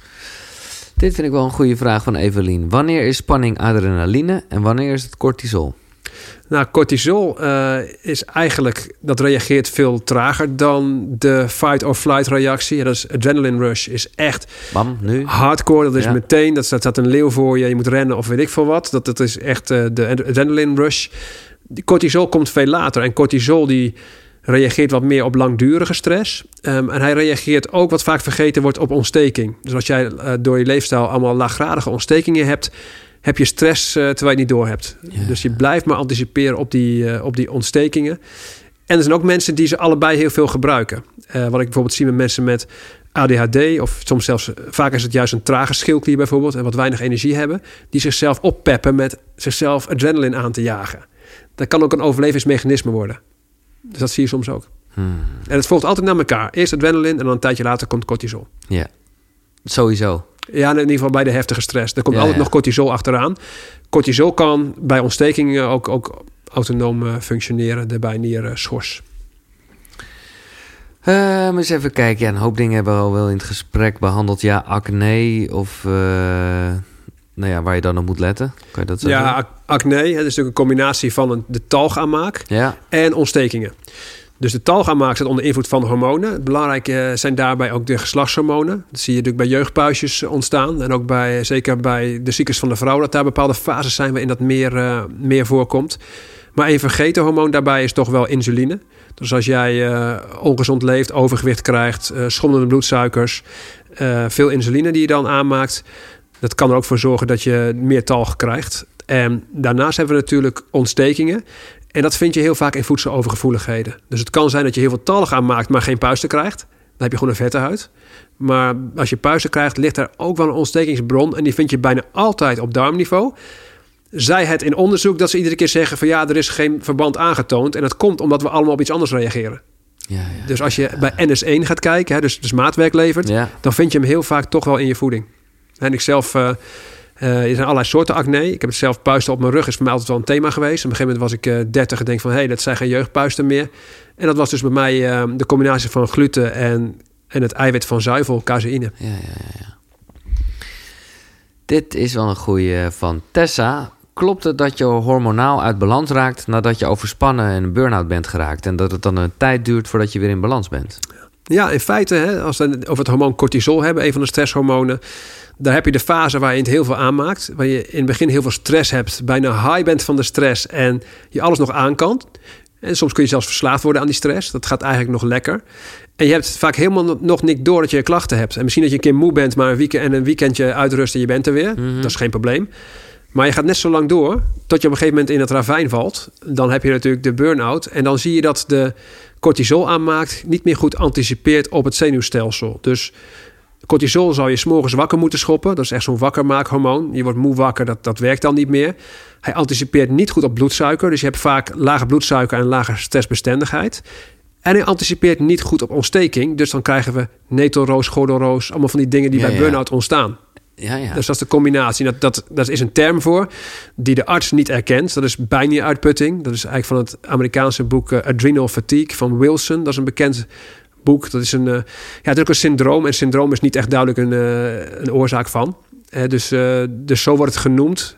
Dit vind ik wel een goede vraag van Evelien. Wanneer is spanning adrenaline en wanneer is het cortisol? Nou, cortisol uh, is eigenlijk, dat reageert veel trager dan de fight-or-flight reactie. Ja, dat is adrenaline rush, is echt Bam, nu. hardcore. Dat is ja. meteen, dat staat, staat een leeuw voor je, je moet rennen of weet ik veel wat. Dat, dat is echt uh, de adrenaline rush. Die cortisol komt veel later en cortisol die reageert wat meer op langdurige stress. Um, en hij reageert ook, wat vaak vergeten wordt, op ontsteking. Dus als jij uh, door je leefstijl allemaal laaggradige ontstekingen hebt, heb je stress uh, terwijl je het niet door hebt. Ja. Dus je blijft maar anticiperen op die, uh, op die ontstekingen. En er zijn ook mensen die ze allebei heel veel gebruiken. Uh, wat ik bijvoorbeeld zie met mensen met A D H D... of soms zelfs, vaak is het juist een trage schildklier bijvoorbeeld, en wat weinig energie hebben, die zichzelf oppeppen met zichzelf adrenaline aan te jagen. Dat kan ook een overlevingsmechanisme worden. Dus dat zie je soms ook. Hmm. En het volgt altijd naar elkaar. Eerst adrenaline en dan een tijdje later komt cortisol. Ja, sowieso. Ja, in ieder geval bij de heftige stress. Er komt ja, altijd ja. nog cortisol achteraan. Cortisol kan bij ontstekingen ook, ook autonoom uh, functioneren. De bijnierschors. Uh, maar eens even kijken. Ja, een hoop dingen hebben we al wel in het gesprek behandeld. Ja, acne of uh, nou ja, waar je dan op moet letten. Kan je dat zo ja, zeggen? ac- acne. Het is natuurlijk een combinatie van een, de talgaanmaak ja. en ontstekingen. Dus de talgaanmaak staat onder invloed van hormonen. Belangrijk uh, zijn daarbij ook de geslachtshormonen. Dat zie je natuurlijk bij jeugdpuisjes ontstaan. En ook bij, zeker bij de cyclus van de vrouw, dat daar bepaalde fases zijn waarin dat meer, uh, meer voorkomt. Maar een vergeten hormoon daarbij is toch wel insuline. Dus als jij uh, ongezond leeft, overgewicht krijgt, uh, schommelende bloedsuikers, uh, veel insuline die je dan aanmaakt, dat kan er ook voor zorgen dat je meer talg krijgt. En daarnaast hebben we natuurlijk ontstekingen. En dat vind je heel vaak in voedselovergevoeligheden. Dus het kan zijn dat je heel veel talg aanmaakt, maar geen puisten krijgt. Dan heb je gewoon een vette huid. Maar als je puisten krijgt, ligt er ook wel een ontstekingsbron. En die vind je bijna altijd op darmniveau. Zij het in onderzoek dat ze iedere keer zeggen van ja, er is geen verband aangetoond. En dat komt omdat we allemaal op iets anders reageren. Ja, ja, dus als je ja. bij N S één gaat kijken, hè, dus, dus maatwerk levert, ja. dan vind je hem heel vaak toch wel in je voeding. En ik zelf... Uh, Uh, er zijn allerlei soorten acne. Ik heb het zelf, puisten op mijn rug is voor mij altijd wel een thema geweest. Op een gegeven moment was ik uh, dertig en denk van, hé, hey, dat zijn geen jeugdpuisten meer. En dat was dus bij mij uh, de combinatie van gluten en, en het eiwit van zuivel, caseïne. Ja, ja, ja, ja. Dit is wel een goeie van Tessa. Klopt het dat je hormonaal uit balans raakt nadat je overspannen en een burn-out bent geraakt? En dat het dan een tijd duurt voordat je weer in balans bent? Ja, in feite, hè, als we het over het hormoon cortisol hebben, een van de stresshormonen, daar heb je de fase waar je het heel veel aanmaakt. Waar je in het begin heel veel stress hebt. Bijna high bent van de stress. En je alles nog aan kan. En soms kun je zelfs verslaafd worden aan die stress. Dat gaat eigenlijk nog lekker. En je hebt vaak helemaal nog niet door dat je klachten hebt. En misschien dat je een keer moe bent. Maar een weekend en een weekendje uitrusten. Je bent er weer. Mm-hmm. Dat is geen probleem. Maar je gaat net zo lang door. Tot je op een gegeven moment in het ravijn valt. Dan heb je natuurlijk de burn-out. En dan zie je dat de cortisol aanmaakt. Niet meer goed anticipeert op het zenuwstelsel. Dus cortisol zou je 's morgens wakker moeten schoppen. Dat is echt zo'n wakkermaakhormoon. Je wordt moe wakker, dat, dat werkt dan niet meer. Hij anticipeert niet goed op bloedsuiker. Dus je hebt vaak lage bloedsuiker en lage stressbestendigheid. En hij anticipeert niet goed op ontsteking. Dus dan krijgen we netelroos, gordelroos. Allemaal van die dingen die ja, bij ja. burn-out ontstaan. Ja, ja. Dus dat is de combinatie. Dat, dat, dat is een term voor die de arts niet erkent. Dat is bijnieruitputting. Dat is eigenlijk van het Amerikaanse boek uh, Adrenal Fatigue van Wilson. Dat is een bekend boek. Dat is een, uh, ja, het is ook een syndroom. En syndroom is niet echt duidelijk een, uh, een oorzaak van. Uh, dus, uh, dus zo wordt het genoemd.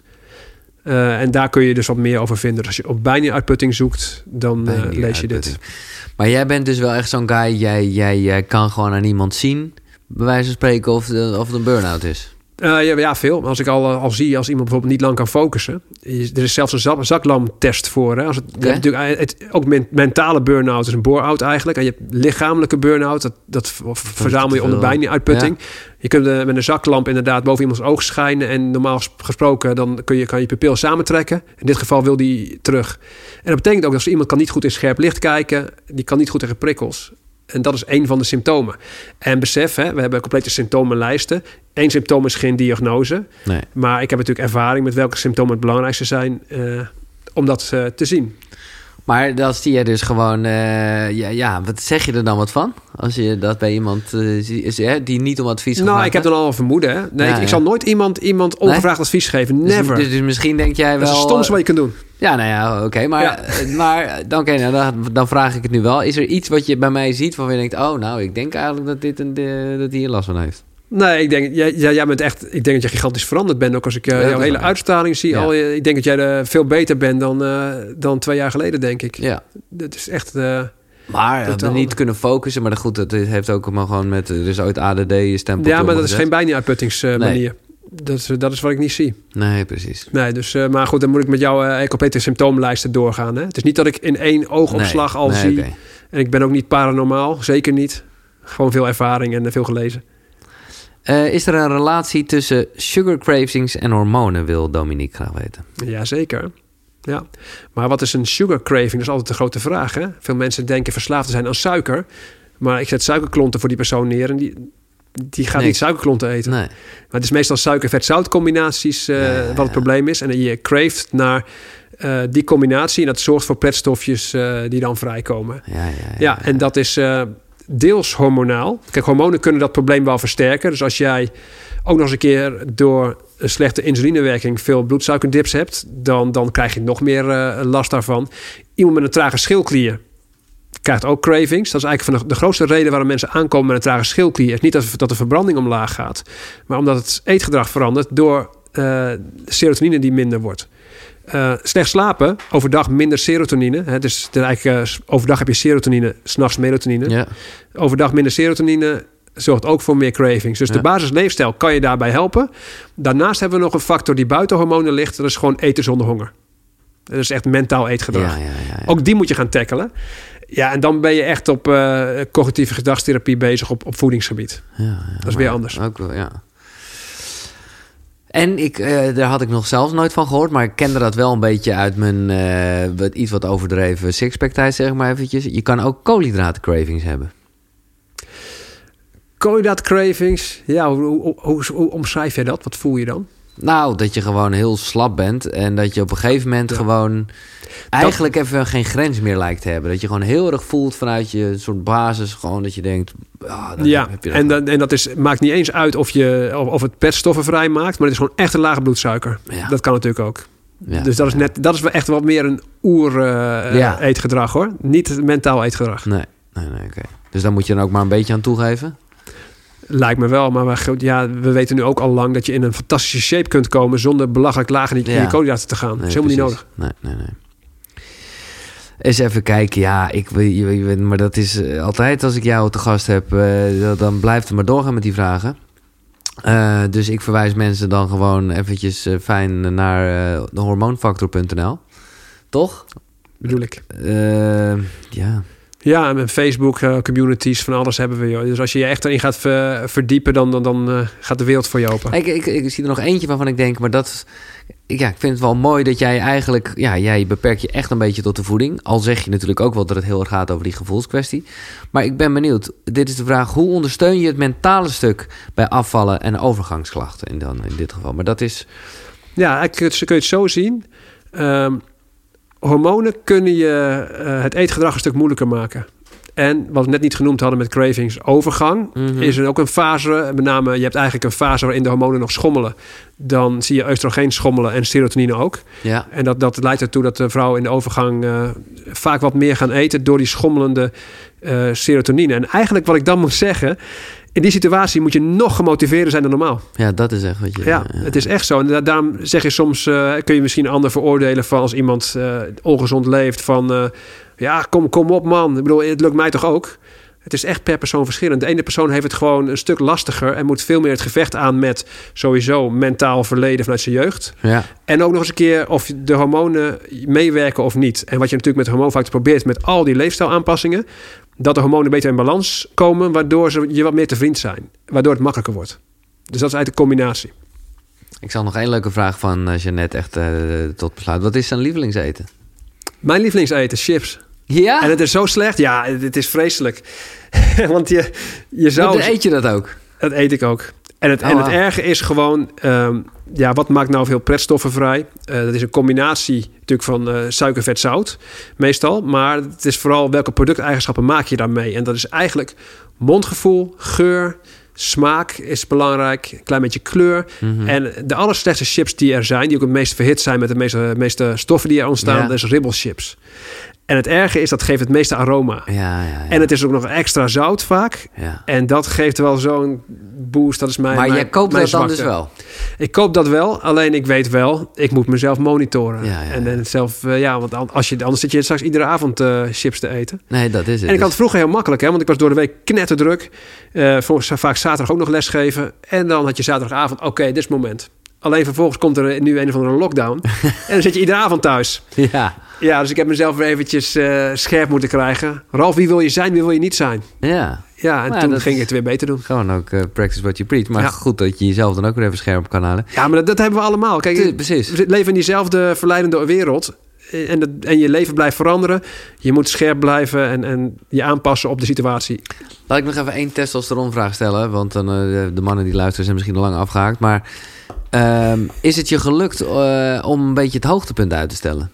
Uh, en daar kun je dus wat meer over vinden. Dus als je op bijnieruitputting zoekt, dan uh, lees je dit. Maar jij bent dus wel echt zo'n guy. Jij, jij, jij kan gewoon aan iemand zien, bij wijze van spreken, of, de, of het een burn-out is. Uh, ja, ja, veel. Als ik al, al zie als iemand bijvoorbeeld niet lang kan focussen. Er is zelfs een zak, zaklamtest voor. Hè? Als het, okay. je hebt het, ook men, mentale burn-out is een bore-out eigenlijk. En je hebt lichamelijke burn-out. Dat, dat verzamel je onder bijnieruitputting. Ja. Je kunt uh, met een zaklamp inderdaad boven iemands oog schijnen. En normaal gesproken dan kun je, kan je pupil samentrekken. In dit geval wil die terug. En dat betekent ook dat als iemand kan niet goed in scherp licht kijken. Die kan niet goed tegen prikkels. En dat is één van de symptomen. En besef, hè, we hebben complete symptomenlijsten. Eén symptoom is geen diagnose. Nee. Maar ik heb natuurlijk ervaring met welke symptomen het belangrijkste zijn uh, om dat uh, te zien. Maar als die je dus gewoon... Uh, ja, ja, wat zeg je er dan wat van? Als je dat bij iemand uh, ziet, die niet om advies nou, gevraagd ik heb dan al een vermoeden. Hè? Nee, ja, ik, ja. ik zal nooit iemand, iemand ongevraagd nee? advies geven. Never. Dus, dus, dus misschien denk jij wel... Dat is het stomste wat je kunt doen. Ja, nou ja, oké. Okay, maar ja. maar dan, okay, nou, dan, dan vraag ik het nu wel. Is er iets wat je bij mij ziet waarvan je denkt... oh, nou, ik denk eigenlijk dat dit een, de, dat hier last van heeft? Nee, ik denk, jij, jij bent echt, ik denk dat je gigantisch veranderd bent. Ook als ik uh, ja, jouw hele uitstraling zie. Ja. Al, ik denk dat jij er veel beter bent dan, uh, dan twee jaar geleden, denk ik. Ja. Dat is echt... Uh, maar we hebben niet kunnen focussen. Maar goed, het heeft ook maar gewoon met... Er is ooit A D D-stempel. Ja, maar dat is geen bijnieruitputtingsmanier. Uh, nee. Dat is, dat is wat ik niet zie. Nee, precies. Nee, dus, uh, maar goed, dan moet ik met jou uh, complete symptoomlijsten doorgaan. Hè? Het is niet dat ik in één oogopslag nee, al nee, zie. Okay. En ik ben ook niet paranormaal. Zeker niet. Gewoon veel ervaring en uh, veel gelezen. Uh, is er een relatie tussen sugar cravings en hormonen, wil Dominique graag weten. Jazeker. Ja. Maar wat is een sugar craving? Dat is altijd de grote vraag. Hè? Veel mensen denken verslaafd te zijn aan suiker. Maar ik zet suikerklonten voor die persoon neer en die, die gaat nee. niet suikerklonten eten. Nee. Maar het is meestal suiker-vet-zout combinaties uh, ja, ja, ja. wat het probleem is. En je craeft naar uh, die combinatie. En dat zorgt voor pretstofjes uh, die dan vrijkomen. Ja, ja, ja, ja, ja. En dat is... Uh, deels hormonaal. Kijk, hormonen kunnen dat probleem wel versterken. Dus als jij ook nog eens een keer door een slechte insulinewerking veel bloedsuikerdips hebt, dan, dan krijg je nog meer uh, last daarvan. Iemand met een trage schildklier krijgt ook cravings. Dat is eigenlijk van de, de grootste reden waarom mensen aankomen met een trage schildklier. Is niet dat, dat de verbranding omlaag gaat, maar omdat het eetgedrag verandert door uh, serotonine die minder wordt. Uh, slecht slapen, overdag minder serotonine. Hè, dus eigenlijk, uh, overdag heb je serotonine, 's nachts melatonine. Ja. Overdag minder serotonine zorgt ook voor meer cravings. Dus ja. de basisleefstijl kan je daarbij helpen. Daarnaast hebben we nog een factor die buiten hormonen ligt. Dat is gewoon eten zonder honger. Dat is echt mentaal eetgedrag. Ja, ja, ja, ja. Ook die moet je gaan tackelen. Ja, en dan ben je echt op uh, cognitieve gedragstherapie bezig op, op voedingsgebied. Ja, ja, dat is weer anders. Ook wel, ja. En ik, uh, daar had ik nog zelfs nooit van gehoord, maar ik kende dat wel een beetje uit mijn uh, wat, iets wat overdreven sixpack-tijd, zeg maar eventjes. Je kan ook koolhydraatcravings hebben. Koolhydraatcravings? Ja, hoe, hoe, hoe, hoe omschrijf je dat? Wat voel je dan? Nou, dat je gewoon heel slap bent en dat je op een gegeven moment ja. gewoon eigenlijk dat... even geen grens meer lijkt te hebben. Dat je gewoon heel erg voelt vanuit je soort basis, gewoon dat je denkt... Oh, dan ja, heb je dat en, dan, en dat is, maakt niet eens uit of, je, of, of het petstoffen vrij maakt, maar het is gewoon echt een lage bloedsuiker. Ja. Dat kan natuurlijk ook. Ja. Dus dat is, net, dat is echt wat meer een oer uh, ja. eetgedrag hoor. Niet mentaal eetgedrag. Nee, nee, nee oké. Okay. Dus daar moet je dan ook maar een beetje aan toegeven? Lijkt me wel, maar we, ja, we weten nu ook al lang dat je in een fantastische shape kunt komen zonder belachelijk laag in je, ja. je koolhydraten te gaan. Nee, dat is helemaal precies. niet nodig. Nee, nee, nee. Eens even kijken. Ja, ik weet, maar dat is uh, altijd als ik jou te gast heb, uh, dan blijft het maar doorgaan met die vragen. Uh, dus ik verwijs mensen dan gewoon eventjes uh, fijn naar uh, de hormoonfactor punt n l. Toch? Bedoel ik. Uh, ja. Ja, en Facebook, uh, communities, van alles hebben we. Joh. Dus als je je echt erin gaat ver, verdiepen, dan, dan, dan uh, gaat de wereld voor je open. Ik, ik, ik zie er nog eentje waarvan ik denk, maar dat... Ja, ik vind het wel mooi dat jij eigenlijk... Ja, jij beperkt je echt een beetje tot de voeding. Al zeg je natuurlijk ook wel dat het heel erg gaat over die gevoelskwestie. Maar ik ben benieuwd. Dit is de vraag. Hoe ondersteun je het mentale stuk bij afvallen en overgangsklachten in, dan, in dit geval? Maar dat is... Ja, kun je het zo zien. Um, hormonen kunnen je uh, het eetgedrag een stuk moeilijker maken. En wat we net niet genoemd hadden met cravings, overgang, mm-hmm. is er ook een fase, met name je hebt eigenlijk een fase waarin de hormonen nog schommelen. Dan zie je oestrogeen schommelen en serotonine ook. Ja. En dat, dat leidt ertoe dat de vrouw in de overgang uh, vaak wat meer gaan eten door die schommelende uh, serotonine. En eigenlijk wat ik dan moet zeggen, in die situatie moet je nog gemotiveerder zijn dan normaal. Ja, dat is echt wat je... Ja, ja. Het is echt zo. En da- daarom zeg je soms, uh, kun je misschien een ander veroordelen van als iemand uh, ongezond leeft van, uh, ja, kom, kom op man. Ik bedoel, het lukt mij toch ook? Het is echt per persoon verschillend. De ene persoon heeft het gewoon een stuk lastiger en moet veel meer het gevecht aan met sowieso mentaal verleden vanuit zijn jeugd. Ja. En ook nog eens een keer of de hormonen meewerken of niet. En wat je natuurlijk met de hormoonfactor probeert met al die leefstijlaanpassingen, dat de hormonen beter in balans komen, waardoor ze je wat meer te vriend zijn. Waardoor het makkelijker wordt. Dus dat is eigenlijk de combinatie. Ik zal nog één leuke vraag van uh, Jeannette echt uh, tot besluit. Wat is zijn lievelingseten? Mijn lievelingseten, chips. Ja? En het is zo slecht. Ja, het is vreselijk. Want je, je zou... Wat, eet je dat ook? Dat eet ik ook. En het, oh, en het wow. erge is gewoon... Um, ja, wat maakt nou veel pretstoffen vrij? Uh, dat is een combinatie natuurlijk van uh, suiker, vet, zout. Meestal. Maar het is vooral welke producteigenschappen maak je daarmee. En dat is eigenlijk mondgevoel, geur, smaak is belangrijk. Een klein beetje kleur. Mm-hmm. En de allerslechtste chips die er zijn, die ook het meest verhit zijn met de meeste, meeste stoffen die er ontstaan, ja. Dat is ribbelchips. En het erge is, dat geeft het meeste aroma. Ja, ja, ja. En het is ook nog extra zout vaak. Ja. En dat geeft wel zo'n boost. Dat is mijn Maar mijn, jij koopt mijn dat dan zwakte. dus wel? Ik koop dat wel. Alleen ik weet wel, ik moet mezelf monitoren. Ja, ja, en, en zelf, uh, ja, want als je, anders zit je straks iedere avond uh, chips te eten. Nee, dat is het. En ik had het vroeger heel makkelijk, hè, want ik was door de week knetterdruk. Uh, volgens vaak zaterdag ook nog lesgeven. En dan had je zaterdagavond, oké, okay, dit is het moment. Alleen vervolgens komt er nu een of andere lockdown. En dan zit je iedere avond thuis. Ja. Ja, dus ik heb mezelf weer eventjes uh, scherp moeten krijgen. Ralf, wie wil je zijn, wie wil je niet zijn? Ja. Ja, en maar toen ja, ging ik het weer beter doen. Gewoon ook uh, practice what you preach. Maar ja. Goed dat je jezelf dan ook weer even scherp kan halen. Ja, maar dat, dat hebben we allemaal. Kijk, Tuurlijk, precies. We leven in diezelfde verleidende wereld. En, dat, en je leven blijft veranderen. Je moet scherp blijven en, en je aanpassen op de situatie. Laat ik nog even één testosteronvraag stellen. Want dan, uh, de mannen die luisteren zijn misschien al lang afgehaakt. Maar uh, is het je gelukt uh, om een beetje het hoogtepunt uit te stellen?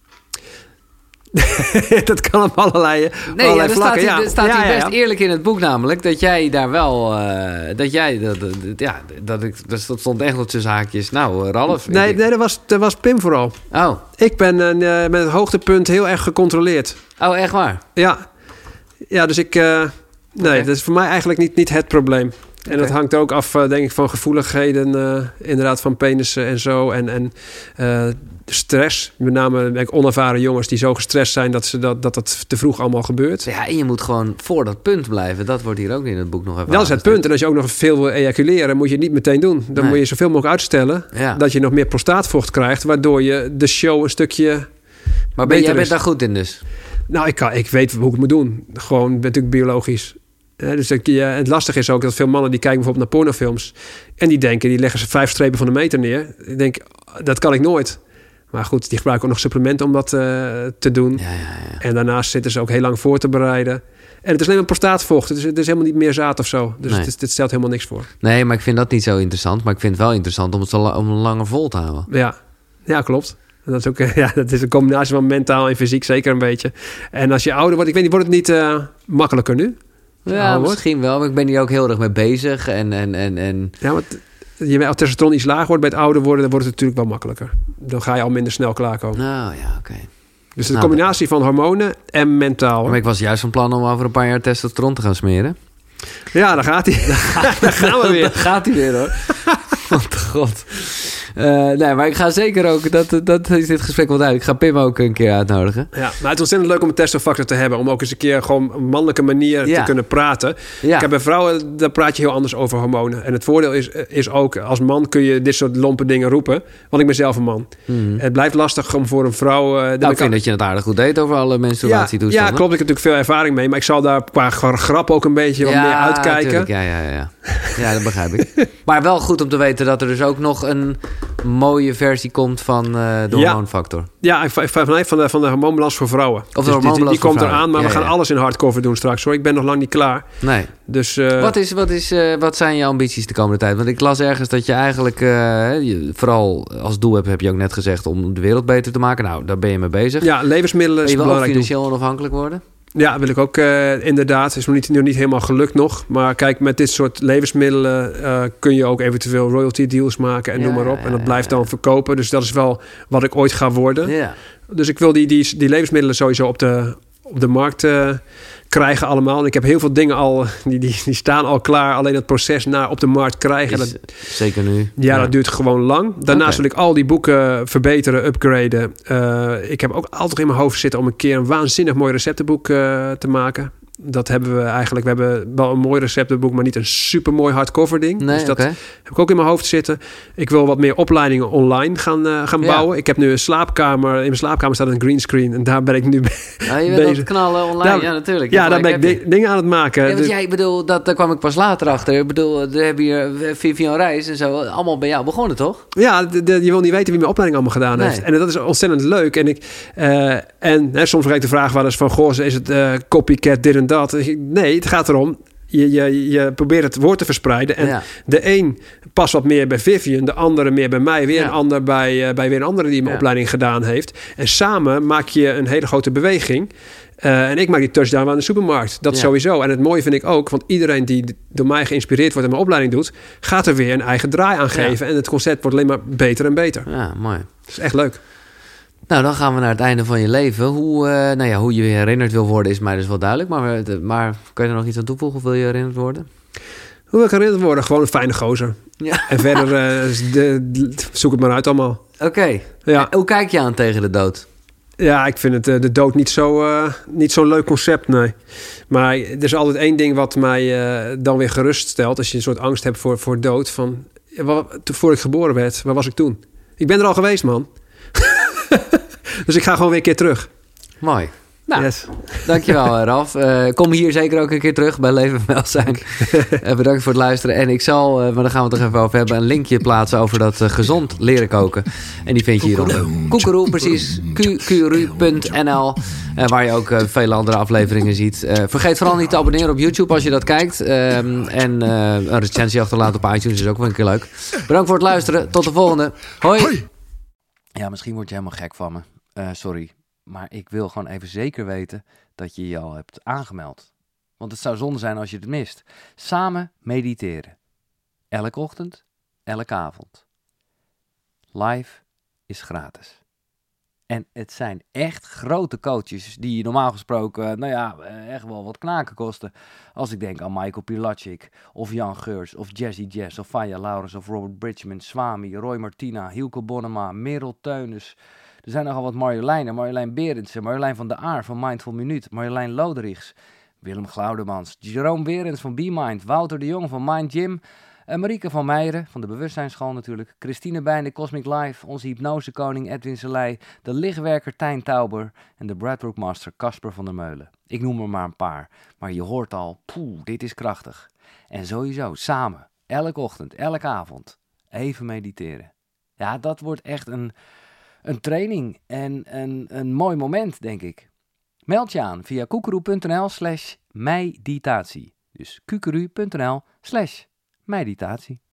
Dat kan op allerlei, nee, allerlei ja, vlakken. staat, Ja. Er staat ja, hier ja, best ja. eerlijk in het boek namelijk... dat jij daar wel... Uh, dat jij... Dat, dat, ja, dat, ik, dat stond echt op tussen haakjes. Nou, Ralf... Nee, ik, nee dat, was, dat was Pim vooral. Oh. Ik ben uh, met het hoogtepunt heel erg gecontroleerd. Oh, echt waar? Ja. Ja, dus ik... Uh, nee, okay. Dat is voor mij eigenlijk niet, niet het probleem. En okay. Dat hangt ook af, uh, denk ik, van gevoeligheden. Uh, inderdaad, van penissen en zo. En, en uh, stress. Met name denk ik, onervaren jongens die zo gestrest zijn... dat ze dat, dat dat te vroeg allemaal gebeurt. Ja, en je moet gewoon voor dat punt blijven. Dat wordt hier ook in het boek nog even Dat is het punt. En als je ook nog veel wil ejaculeren... moet je het niet meteen doen. Dan nee. moet je zoveel mogelijk uitstellen. Ja. Dat je nog meer prostaatvocht krijgt... waardoor je de show een stukje Maar ben, jij bent daar goed in dus? Nou, ik, kan, ik weet hoe ik het moet doen. Gewoon natuurlijk biologisch... Ja, dus ik, ja, het lastige is ook dat veel mannen die kijken bijvoorbeeld naar pornofilms... en die denken, die leggen ze vijf strepen van de meter neer. Ik denk, dat kan ik nooit. Maar goed, die gebruiken ook nog supplementen om dat uh, te doen. Ja, ja, ja. En daarnaast zitten ze ook heel lang voor te bereiden. En het is alleen maar prostaatvocht. Het is, het is helemaal niet meer zaad of zo. Dus nee. het, is, het stelt helemaal niks voor. Nee, maar ik vind dat niet zo interessant. Maar ik vind het wel interessant om het la- om langer vol te houden. Ja, ja klopt. Dat is, ook, ja, dat is een combinatie van mentaal en fysiek zeker een beetje. En als je ouder wordt, ik weet niet, wordt het niet uh, makkelijker nu? Ja, misschien wel. Maar ik ben hier ook heel erg mee bezig. En, en, en, en... Ja, want je, als testosteron iets lager wordt bij het ouder worden... dan wordt het natuurlijk wel makkelijker. Dan ga je al minder snel klaarkomen. Nou ja, oké. Okay. Dus de combinatie van hormonen en mentaal. Maar ik was juist van plan om over een paar jaar testosteron te gaan smeren. Ja, daar gaat hij. Daar gaan we weer. Daar gaat hij weer hoor. Wat god. Uh, nee, maar ik ga zeker ook... Dat, dat is dit gesprek wel duidelijk. Ik ga Pim ook een keer uitnodigen. Ja, maar het is ontzettend leuk om een testofactor te hebben. Om ook eens een keer gewoon op een mannelijke manier ja. te kunnen praten. Ja. Ik heb bij vrouwen, daar praat je heel anders over hormonen. En het voordeel is, is ook, als man kun je dit soort lompe dingen roepen. Want ik ben zelf een man. Mm. Het blijft lastig om voor een vrouw... Uh, nou, ik vind kan... dat je het aardig goed deed over alle menstruatietoestanden. Ja, ja, klopt. Ik heb natuurlijk veel ervaring mee. Maar ik zal daar qua grap ook een beetje wat ja, meer uitkijken. Tuurlijk. Ja, ja, ja. Ja, dat begrijp ik. Maar wel goed om te weten dat er dus ook nog een mooie versie komt van uh, de ja. hormoonfactor. Ja, van de, van de hormoonbalans voor vrouwen. Of de dus hormoonbalans die, die, die voor komt vrouwen. eraan, maar ja, we gaan ja. alles in hardcover doen straks hoor. Ik ben nog lang niet klaar. Nee. Dus, uh, wat, is, wat, is, uh, wat zijn je ambities de komende tijd? Want ik las ergens dat je eigenlijk, uh, je, vooral als doel hebt, heb je ook net gezegd, om de wereld beter te maken. Nou, daar ben je mee bezig. Ja, levensmiddelen is je belangrijk. Je wil ook financieel onafhankelijk worden? Ja, wil ik ook uh, inderdaad. Het is nog niet, nog niet helemaal gelukt nog. Maar kijk, met dit soort levensmiddelen uh, kun je ook eventueel royalty deals maken en ja, noem maar op. En dat blijft dan verkopen. Dus dat is wel wat ik ooit ga worden. Ja. Dus ik wil die, die, die levensmiddelen sowieso op de, op de markt uh, krijgen allemaal. En ik heb heel veel dingen al, die, die, die staan al klaar. Alleen het proces naar op de markt krijgen. Is, dat, zeker nu. Ja, ja, dat duurt gewoon lang. Daarnaast okay. wil ik al die boeken verbeteren, upgraden. Uh, ik heb ook altijd in mijn hoofd zitten om een keer een waanzinnig mooi receptenboek uh, te maken. Dat hebben we eigenlijk. We hebben wel een mooi receptenboek, maar niet een supermooi hardcover ding. Nee, dus dat okay. heb ik ook in mijn hoofd zitten. Ik wil wat meer opleidingen online gaan, uh, gaan ja. bouwen. Ik heb nu een slaapkamer. In mijn slaapkamer staat een greenscreen. En daar ben ik nu ja, je wilt dat knallen online? Daar, ja, natuurlijk. Ja, daar ben ik di- dingen aan het maken. Ja, dus... jij, bedoel, dat, daar kwam ik pas later achter. Ik bedoel, we hebben hier Vivian Reis en zo. Allemaal bij jou begonnen, toch? Ja, de, de, je wil niet weten wie mijn opleiding allemaal gedaan nee. heeft. En dat is ontzettend leuk. En, ik, uh, en hè, soms krijg ik de vraag wel eens van... Goh, is het uh, copycat dit en dat? Nee, het gaat erom... Je, je, je probeert het woord te verspreiden. En ja. de een past wat meer bij Vivian, de andere meer bij mij. Weer ja. een ander bij, uh, bij weer een andere die mijn ja. opleiding gedaan heeft. En samen maak je een hele grote beweging. Uh, en ik maak die touchdown aan de supermarkt. Dat ja. sowieso. En het mooie vind ik ook, want iedereen die door mij geïnspireerd wordt en mijn opleiding doet, gaat er weer een eigen draai aan geven. Ja. En het concept wordt alleen maar beter en beter. Ja, mooi. Dat is echt leuk. Nou, dan gaan we naar het einde van je leven. Hoe, uh, nou ja, hoe je herinnerd wil worden is mij dus wel duidelijk. Maar, maar kan je er nog iets aan toevoegen? Of wil je herinnerd worden? Hoe wil ik herinnerd worden? Gewoon een fijne gozer. Ja. En verder uh, de, de, zoek het maar uit allemaal. Oké. Okay. Ja. Hoe kijk je aan tegen de dood? Ja, ik vind het, uh, de dood niet zo, uh, niet zo'n leuk concept, nee. Maar er is altijd één ding wat mij uh, dan weer gerust stelt. Als je een soort angst hebt voor, voor dood. Van, wat, voor ik geboren werd, waar was ik toen? Ik ben er al geweest, man. Dus ik ga gewoon weer een keer terug. Mooi. Nou, yes. Dankjewel Ralf. Uh, kom hier zeker ook een keer terug bij Leven en Welzijn. uh, bedankt voor het luisteren. En ik zal, uh, maar daar gaan we het toch even over hebben, een linkje plaatsen over dat uh, gezond leren koken. En die vind je hieronder. Koekeroe, precies. Q Q R U punt N L. Uh, waar je ook uh, vele andere afleveringen ziet. Uh, vergeet vooral niet te abonneren op YouTube als je dat kijkt. Um, en uh, een recensie achterlaten op iTunes is ook wel een keer leuk. Bedankt voor het luisteren. Tot de volgende. Hoi. Hoi. Ja, misschien word je helemaal gek van me. Uh, sorry. Maar ik wil gewoon even zeker weten dat je je al hebt aangemeld. Want het zou zonde zijn als je het mist. Samen mediteren. Elke ochtend, elke avond. Live is gratis. En het zijn echt grote coaches die normaal gesproken, nou ja, echt wel wat knaken kosten. Als ik denk aan Michael Pilatschik, of Jan Geurs, of Jazzy Jazz, of Faya Laurens, of Robert Bridgman, Swami, Roy Martina, Hielke Bonnema, Merel Teunis. Er zijn nogal wat Marjoleinen, Marjolein Berendsen, Marjolein van der Aar van Mindful Minuut, Marjolein Loderichs, Willem Glaudemans, Jerome Berends van BeMind, Wouter de Jong van Mind Gym, en Marieke van Meijeren van de Bewustzijnsschool natuurlijk, Christine Bijnde, Cosmic Life, onze hypnosekoning Edwin Selei, de lichtwerker Tijn Tauber en de Breathwork Master Casper van der Meulen. Ik noem er maar een paar, maar je hoort al, poeh, dit is krachtig. En sowieso, samen, elke ochtend, elke avond, even mediteren. Ja, dat wordt echt een... Een training en een, een mooi moment, denk ik. Meld je aan via koekeroe.nl slash meditatie. Dus koekeroe.nl slash meditatie.